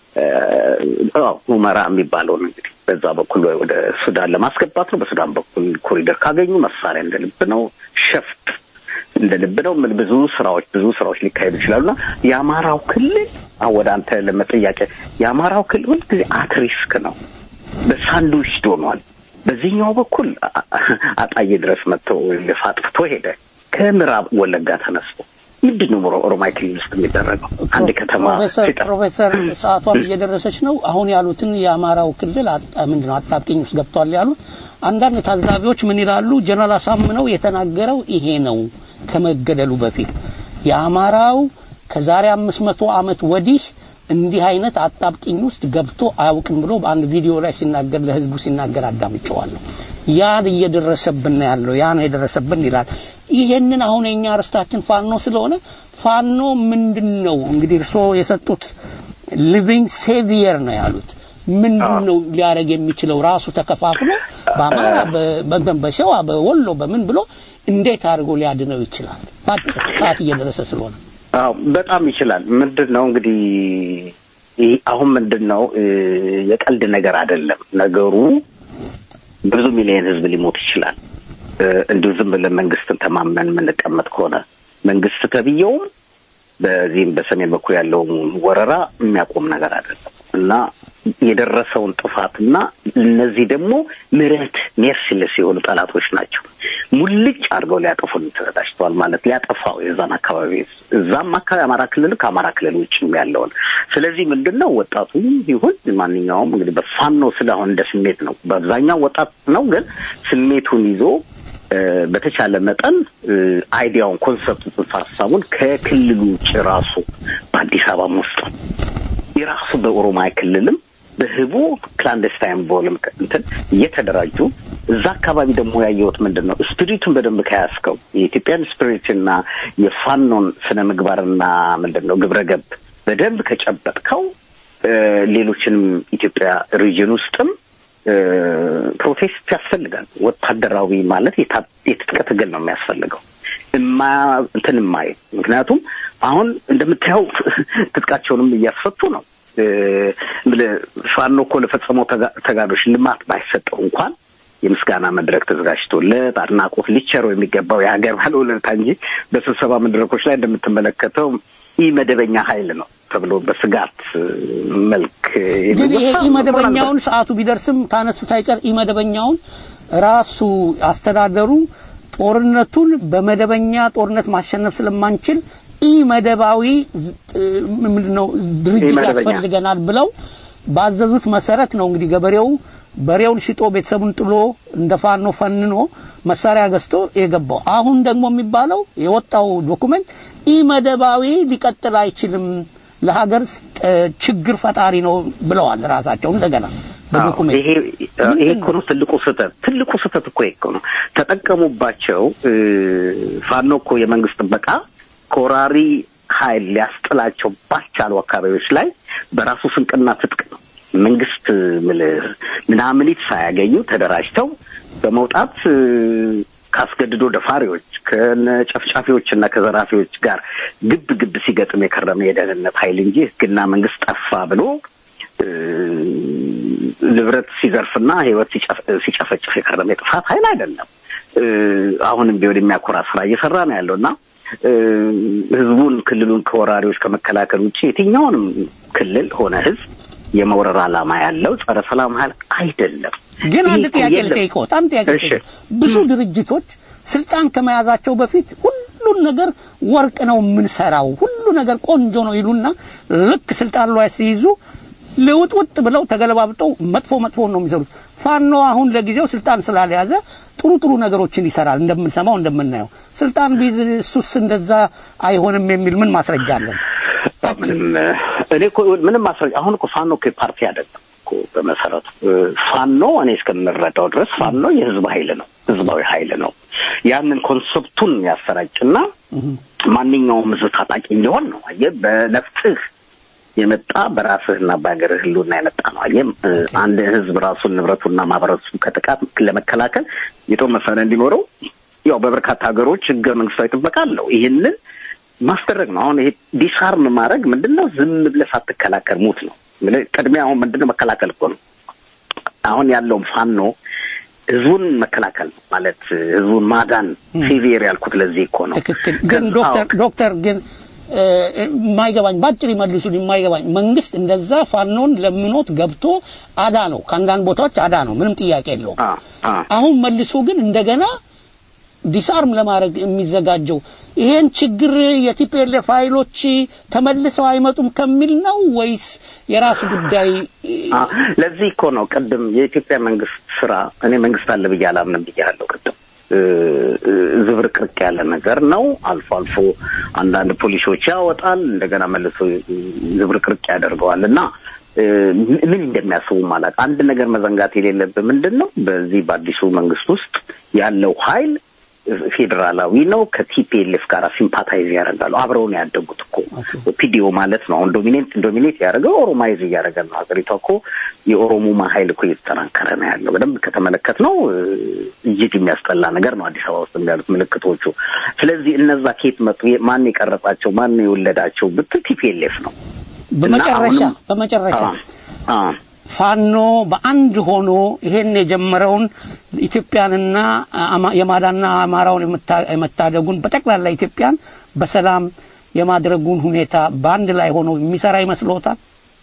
ሁመራ የሚባለው እንግዲህ በዛ በኩል ወደ ሱዳን ለማስገባት ነው። በሱዳን በኩል ኮሪደር ካገኙ መሳሪያ እንደልብ ነው ሸፍት እንደልብነው ብዙ ስራዎች ሊካሄዱ ይችላሉና የአማራው ክልል ወደ አንተ ለመጠያቄ የአማራው ክልል ጊዜ አትሪስክ ነው። በሳንዱች ዶኗል። በዚህኛው በኩል አጣዬ ድረስ መጥተው ለፋጥፍቶ ሄደ። ከምዕራብ ወለጋ ተነስቶ ምንድነው ኦሮሚያ ክልል ውስጥ የሚደረገው? አንድ ከተማ ፕሮፌሰር ሰዓቷም እየደረሰች ነው። አሁን ያሉትን የአማራው ክልል ምንድነው አጣብቂኝ ውስጥ ገብቷል ያሉት አንዳንድ ታዛቢዎች ምን ይላሉ? ጀነራል አሳምነው የተናገረው ይሄ ነው። ከመገደሉ በፊት የአማራው ከዛሬ 500 ዓመት ወዲህ እንዲህ አይነት አጣብቂኝ ውስጥ ገብቶ አያውቅም ብሎ በአንድ ቪዲዮ ላይ ሲናገር ለህዝቡ ሲናገር አዳምጨዋለሁ። ያን እየደረሰብን ያለው ያን የደረሰብን ይላል። ይሄንን አሁን የኛ አርስታችን ፋኖ ስለሆነ ፋኖ ምንድነው እንግዲህ እርሶ የሰጡት ሊቪንግ ሴቪየር ነው ያሉት። ምንድነው ሊያረግ የሚችለው? ራሱ ተከፋፍሎ በአማራ በሸዋ በወሎ በምን ብሎ እንዴት አድርጎ ሊያድነው ይችላል? ባጭር ሰዓት እየደረሰ ስለሆነ በጣም ይችላል። ምንድነው እንግዲህ አሁን ምንድነው የቀልድ ነገር አይደለም ነገሩ። ብዙ ሚሊዮን ህዝብ ሊሞት ይችላል። እንዲሁ ዝም ብለን መንግስትን ተማምነን የምንቀመጥ ከሆነ መንግስት ተብየውም በዚህም በሰሜን በኩል ያለው ወረራ የሚያቆም ነገር አይደለም እና የደረሰውን ጥፋትና እነዚህ ደግሞ ምረት ሜርሲለስ የሆኑ ጠላቶች ናቸው። ሙልጭ አድርገው ሊያጠፉን ተደራጅተዋል ማለት ሊያጠፋው የዛን አካባቢ እዛም አካባቢ አማራ ክልል ከአማራ ክልል ውጭም ያለውን። ስለዚህ ምንድነው ወጣቱ ይሁን ማንኛውም እንግዲህ በፋኖ ስለሆነ እንደ ስሜት ነው። በአብዛኛው ወጣት ነው፣ ግን ስሜቱን ይዞ በተቻለ መጠን አይዲያውን ኮንሰፕቱን ሐሳቡን ከክልሉ ጭራሱ በአዲስ አበባ ውስጥ የራሱ በኦሮሚያ ክልልም በህቡ ክላንደስታይን ቦልም እንትን እየተደራጁ እዛ አካባቢ ደግሞ ያየሁት ምንድነው ስፒሪቱን በደንብ ከያስከው የኢትዮጵያን ስፒሪትና የፋኖን ስነ ምግባርና ምንድነው ግብረገብ በደንብ ከጨበጥከው ሌሎችንም ኢትዮጵያ ሪጅን ውስጥም ፕሮቴስት ያስፈልጋል። ወታደራዊ ማለት የትጥቅ ትግል ነው የሚያስፈልገው ምክንያቱም አሁን እንደምታየው ትጥቃቸውንም እያስፈቱ ነው። ፋኖ እኮ ለፈጸመው ተጋድሎች ልማት ባይሰጠው እንኳን የምስጋና መድረክ ተዘጋጅቶለት አድናቆት ሊቸረው የሚገባው የሀገር ባለውለታ እንጂ በስብሰባ መድረኮች ላይ እንደምትመለከተው ኢመደበኛ ኃይል ነው ተብሎ በስጋት መልክ ግን ይሄ ኢመደበኛውን ሰዓቱ ቢደርስም ታነሱ ሳይቀር ኢመደበኛውን ራሱ አስተዳደሩ ጦርነቱን በመደበኛ ጦርነት ማሸነፍ ስለማንችል ኢመደባዊ ምንድነው ድርጅት ያስፈልገናል ብለው ባዘዙት መሰረት ነው እንግዲህ ገበሬው በሬውን ሽጦ ቤተሰቡን ጥሎ እንደፋኖ ፈንኖ መሳሪያ ገዝቶ የገባው። አሁን ደግሞ የሚባለው የወጣው ዶክመንት ኢመደባዊ ሊቀጥል አይችልም ለሀገር ችግር ፈጣሪ ነው ብለዋል ራሳቸው እንደገና በዶክመንት። ይሄ እኮ ነው ትልቁ ስህተት እኮ ነው ተጠቀሙባቸው። ፋኖ እኮ የመንግስት ጥበቃ ኮራሪ ኃይል ሊያስጥላቸው ባቻሉ አካባቢዎች ላይ በራሱ ስንቅና ትጥቅ ነው መንግስት ምናምኒት ሳያገኙ ተደራጅተው በመውጣት ካስገድዶ ደፋሪዎች ከጨፍጫፊዎችና ከዘራፊዎች ጋር ግብ ሲገጥም የከረመ የደህንነት ኃይል እንጂ ህግና መንግስት ጠፋ ብሎ ንብረት ሲዘርፍና ህይወት ሲጨፈጭፍ የከረመ ጥፋት ኃይል አይደለም። አሁንም ቢሆን የሚያኮራ ስራ እየሰራ ነው ያለውና ህዝቡን ክልሉን ከወራሪዎች ከመከላከል ውጪ የትኛውንም ክልል ሆነ ህዝብ የመወረራ ዓላማ ያለው ጸረ ሰላም ኃይል አይደለም። ግን አንድ ጥያቄ ልጠይቅዎት ብዙ ድርጅቶች ስልጣን ከመያዛቸው በፊት ሁሉን ነገር ወርቅ ነው የምንሰራው ሁሉ ነገር ቆንጆ ነው ይሉና ልክ ስልጣን ላይ ሲይዙ ለውጥውጥ ብለው ተገለባብጠው መጥፎ ነው የሚሰሩት። ፋኖ አሁን ለጊዜው ስልጣን ስላልያዘ ጥሩ ነገሮችን ይሰራል እንደምንሰማው እንደምናየው። ስልጣን ቢዝ ሱስ እንደዛ አይሆንም የሚል ምን ማስረጃ አለን? እኔ እኮ ምንም ማስረጃ አሁን እኮ ፋኖ እኮ ፓርቲ አይደለም እኮ በመሰረቱ ፋኖ እኔ እስከምረዳው ድረስ ፋኖ የህዝብ ኃይል ነው ህዝባዊ ኃይል ነው። ያንን ኮንሰፕቱን ያሰራጭና ማንኛውም ህዝብ ታጣቂ እንዲሆን ነው። በነፍጥህ የመጣ በራስህና በአገርህ ህልውና የመጣ ነው። አንድ ህዝብ ራሱን ንብረቱና ማህበረሰቡን ከጥቃት ለመከላከል የጦር መሳሪያ እንዲኖረው ያው በበርካታ ሀገሮች ህገ መንግስታዊ ጥበቃ አለው። ይሄንን ማስተረግ ነው። አሁን ይሄ ዲስአርም ማድረግ ምንድነው? ዝም ብለህ ሳትከላከል ሙት ነው። ቅድሚያ አሁን ምንድነው መከላከል እኮ ነው። አሁን ያለው ፋኖ ህዝቡን መከላከል ማለት ህዝቡን ማዳን ሲቪር ያልኩት ለዚህ እኮ ነው። ግን ዶክተር ግን ማይገባኝ ባጭሪ መልሱን የማይገባኝ መንግስት እንደዛ ፋኖን ለምኖት ገብቶ አዳ ነው ካንዳን ቦታዎች አዳ ነው ምንም ጥያቄ የለውም። አሁን መልሶ ግን እንደገና ዲስአርም ለማድረግ የሚዘጋጀው ይሄን ችግር የቲፒኤልኤፍ ፋይሎች ተመልሰው አይመጡም ከሚል ነው ወይስ የራሱ ጉዳይ? ለዚህ እኮ ነው ቀደም የኢትዮጵያ መንግስት ስራ እኔ መንግስት አለ ብያለሁ ብያለሁ ቀደም ዝብርቅርቅ ያለ ነገር ነው። አልፎ አንዳንድ ፖሊሶች ያወጣል እንደገና መልሶ ዝብርቅርቅ ያደርገዋልና ምን እንደሚያስቡ ማለት አንድ ነገር መዘንጋት የሌለበት ምንድነው በዚህ በአዲሱ መንግስት ውስጥ ያለው ኃይል ፌደራላዊ ነው ከቲፒኤልኤፍ ጋር ሲምፓታይዝ ያደርጋሉ አብረውን ያደጉት እኮ ፒዲኦ ማለት ነው። አሁን ዶሚኔት ያደርገው ኦሮማይዝ ያደርጋል ነው። ሀገሪቷ እኮ የኦሮሞማ ኃይል እኮ እየተጠናከረ ነው ያለው። በደንብ ከተመለከት ነው እጅግ የሚያስጠላ ነገር ነው አዲስ አበባ ውስጥ ያሉት ምልክቶቹ። ስለዚህ እነዛ ኬት መጡ ማን የቀረጻቸው ማን የወለዳቸው ብትል ቲፒኤልኤፍ ነው። በመጨረሻ ፋኖ በአንድ ሆኖ ይሄን የጀመረውን ኢትዮጵያንና የማዳና አማራውን የመታደጉን በጠቅላላ ኢትዮጵያን በሰላም የማድረጉን ሁኔታ በአንድ ላይ ሆኖ የሚሰራ ይመስሎታል?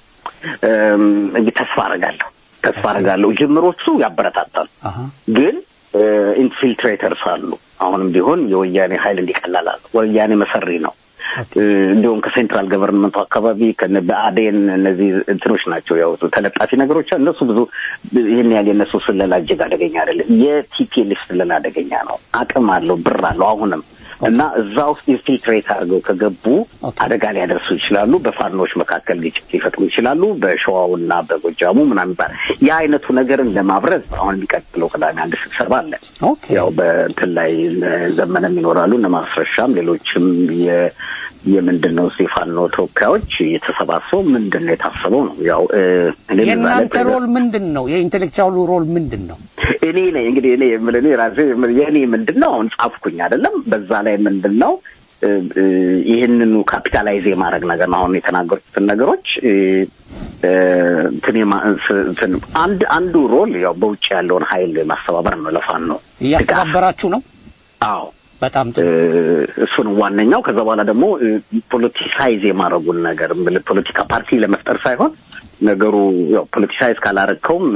ተስፋ አረጋለሁ ጅምሮቹ ያበረታታሉ። ግን ኢንፊልትሬተርስ አሉ። አሁንም ቢሆን የወያኔ ኃይል እንዲቀላል ወያኔ መሰሪ ነው። እንደውም ከሴንትራል ገቨርንመንቱ አካባቢ ከነባዴን እነዚህ እንትሮች ናቸው ያው ተለጣፊ ነገሮች እነሱ ብዙ ይሄን ያለ እነሱ ስለላ እጅግ አደገኛ አይደለም። የቲፒኤልኤፍ ስለላ አደገኛ ነው። አቅም አለው ብር አለው አሁንም እና እዛው ኢንፊልትሬት አድርገው ከገቡ አደጋ ሊያደርሱ ይችላሉ። በፋኖች መካከል ግጭት ሊፈጥሩ ይችላሉ። በሸዋውና በጎጃሙ ምናምን ባል ያ አይነቱ ነገርን ለማብረዝ አሁን ሊቀጥለው ቅዳሜ አንድ ስብሰባ አለ። ያው በእንትን ላይ ዘመነም ይኖራሉ ለማስረሻም ሌሎችም የምንድነው ሲፋኖ ተወካዮች የተሰባሰቡ ምንድነው የታሰበው ነው። ያው እኔ የእናንተ ሮል ምንድነው? የኢንተሌክቹዋል ሮል ምንድነው? እኔ ነኝ እንግዲህ እኔ የምለኔ ራሴ የኔ ምንድነው አሁን ጻፍኩኝ አይደለም። በዛ ላይ ምንድነው ይሄንን ካፒታላይዝ የማድረግ ነገር ነው። አሁን የተናገሩት ነገሮች አንዱ ሮል ያው በውጭ ያለውን ኃይል ማስተባበር ነው ለፋኖ ያስተባበራችሁ ነው አዎ በጣም እሱን ዋነኛው ከዛ በኋላ ደግሞ ፖለቲካይዝ የማረጉን ነገር ፖለቲካ ፓርቲ ለመፍጠር ሳይሆን ነገሩ ያው ፖለቲካይዝ ካላረከውም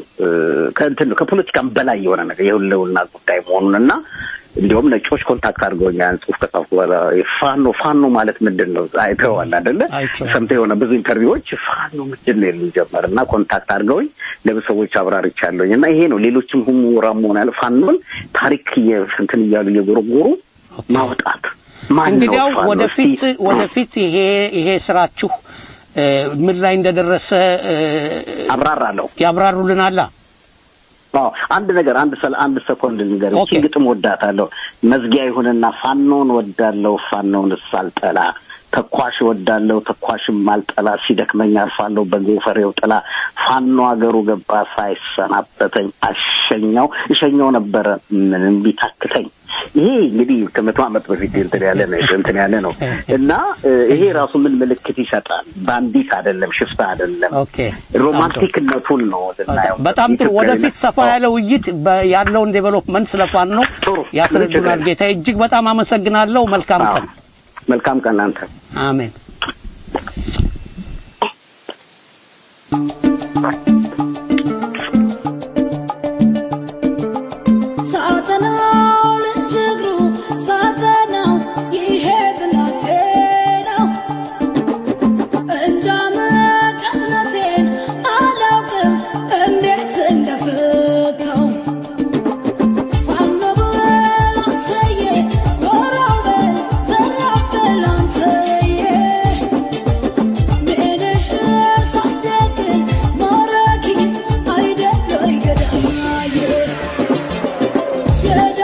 ከፖለቲካም በላይ የሆነ ነገር የሁሉና ጉዳይ መሆኑንና እንዲሁም ነጮች ኮንታክት አድርገውኛል ጽሁፍ ከጻፉ በኋላ ፋኖ ማለት ምንድነው አይተዋል አይደለ ሰምተው የሆነ ብዙ ኢንተርቪዎች ፋኖ ምንድነው ሊጀመርና ኮንታክት አድርገውኝ ለብሰዎች አብራርቻለሁና ይሄ ነው ሌሎችም ሁሙራም ሆናል ፋኖን ታሪክ የፍንትን ይያሉ የጎረጎሩ ማውጣት እንግዲያው ወደፊት ይሄ ስራችሁ ምን ላይ እንደደረሰ አብራራለሁ ያብራሩልናል አንድ ነገር አንድ ሰኮንድ ነገር ግጥም ወዳታለሁ መዝጊያ ይሁንና ፋኖን ወዳለው ፋኖን ሳልጠላ ተኳሽ ወዳለው ተኳሽም ማልጠላ ሲደክመኛ አርፋለሁ በጎፈሬው ጥላ ፋኖ አገሩ ገባ ሳይሰናበተኝ እሸኛው ነበር ምንም ቢታክተኝ ይሄ እንግዲህ ከመቶ ዓመት በፊት እንትን ያለ ነው እና ይሄ ራሱ ምን ምልክት ይሰጣል ባንዲት አይደለም ሽፍታ አይደለም ሮማንቲክነቱን ነው በጣም ጥሩ ወደፊት ሰፋ ያለው ውይይት ያለውን ዴቨሎፕመንት ስለፋን ነው ያስረዱናል ጌታ እጅግ በጣም አመሰግናለሁ መልካም ቀን አንተ አሜን Yeah.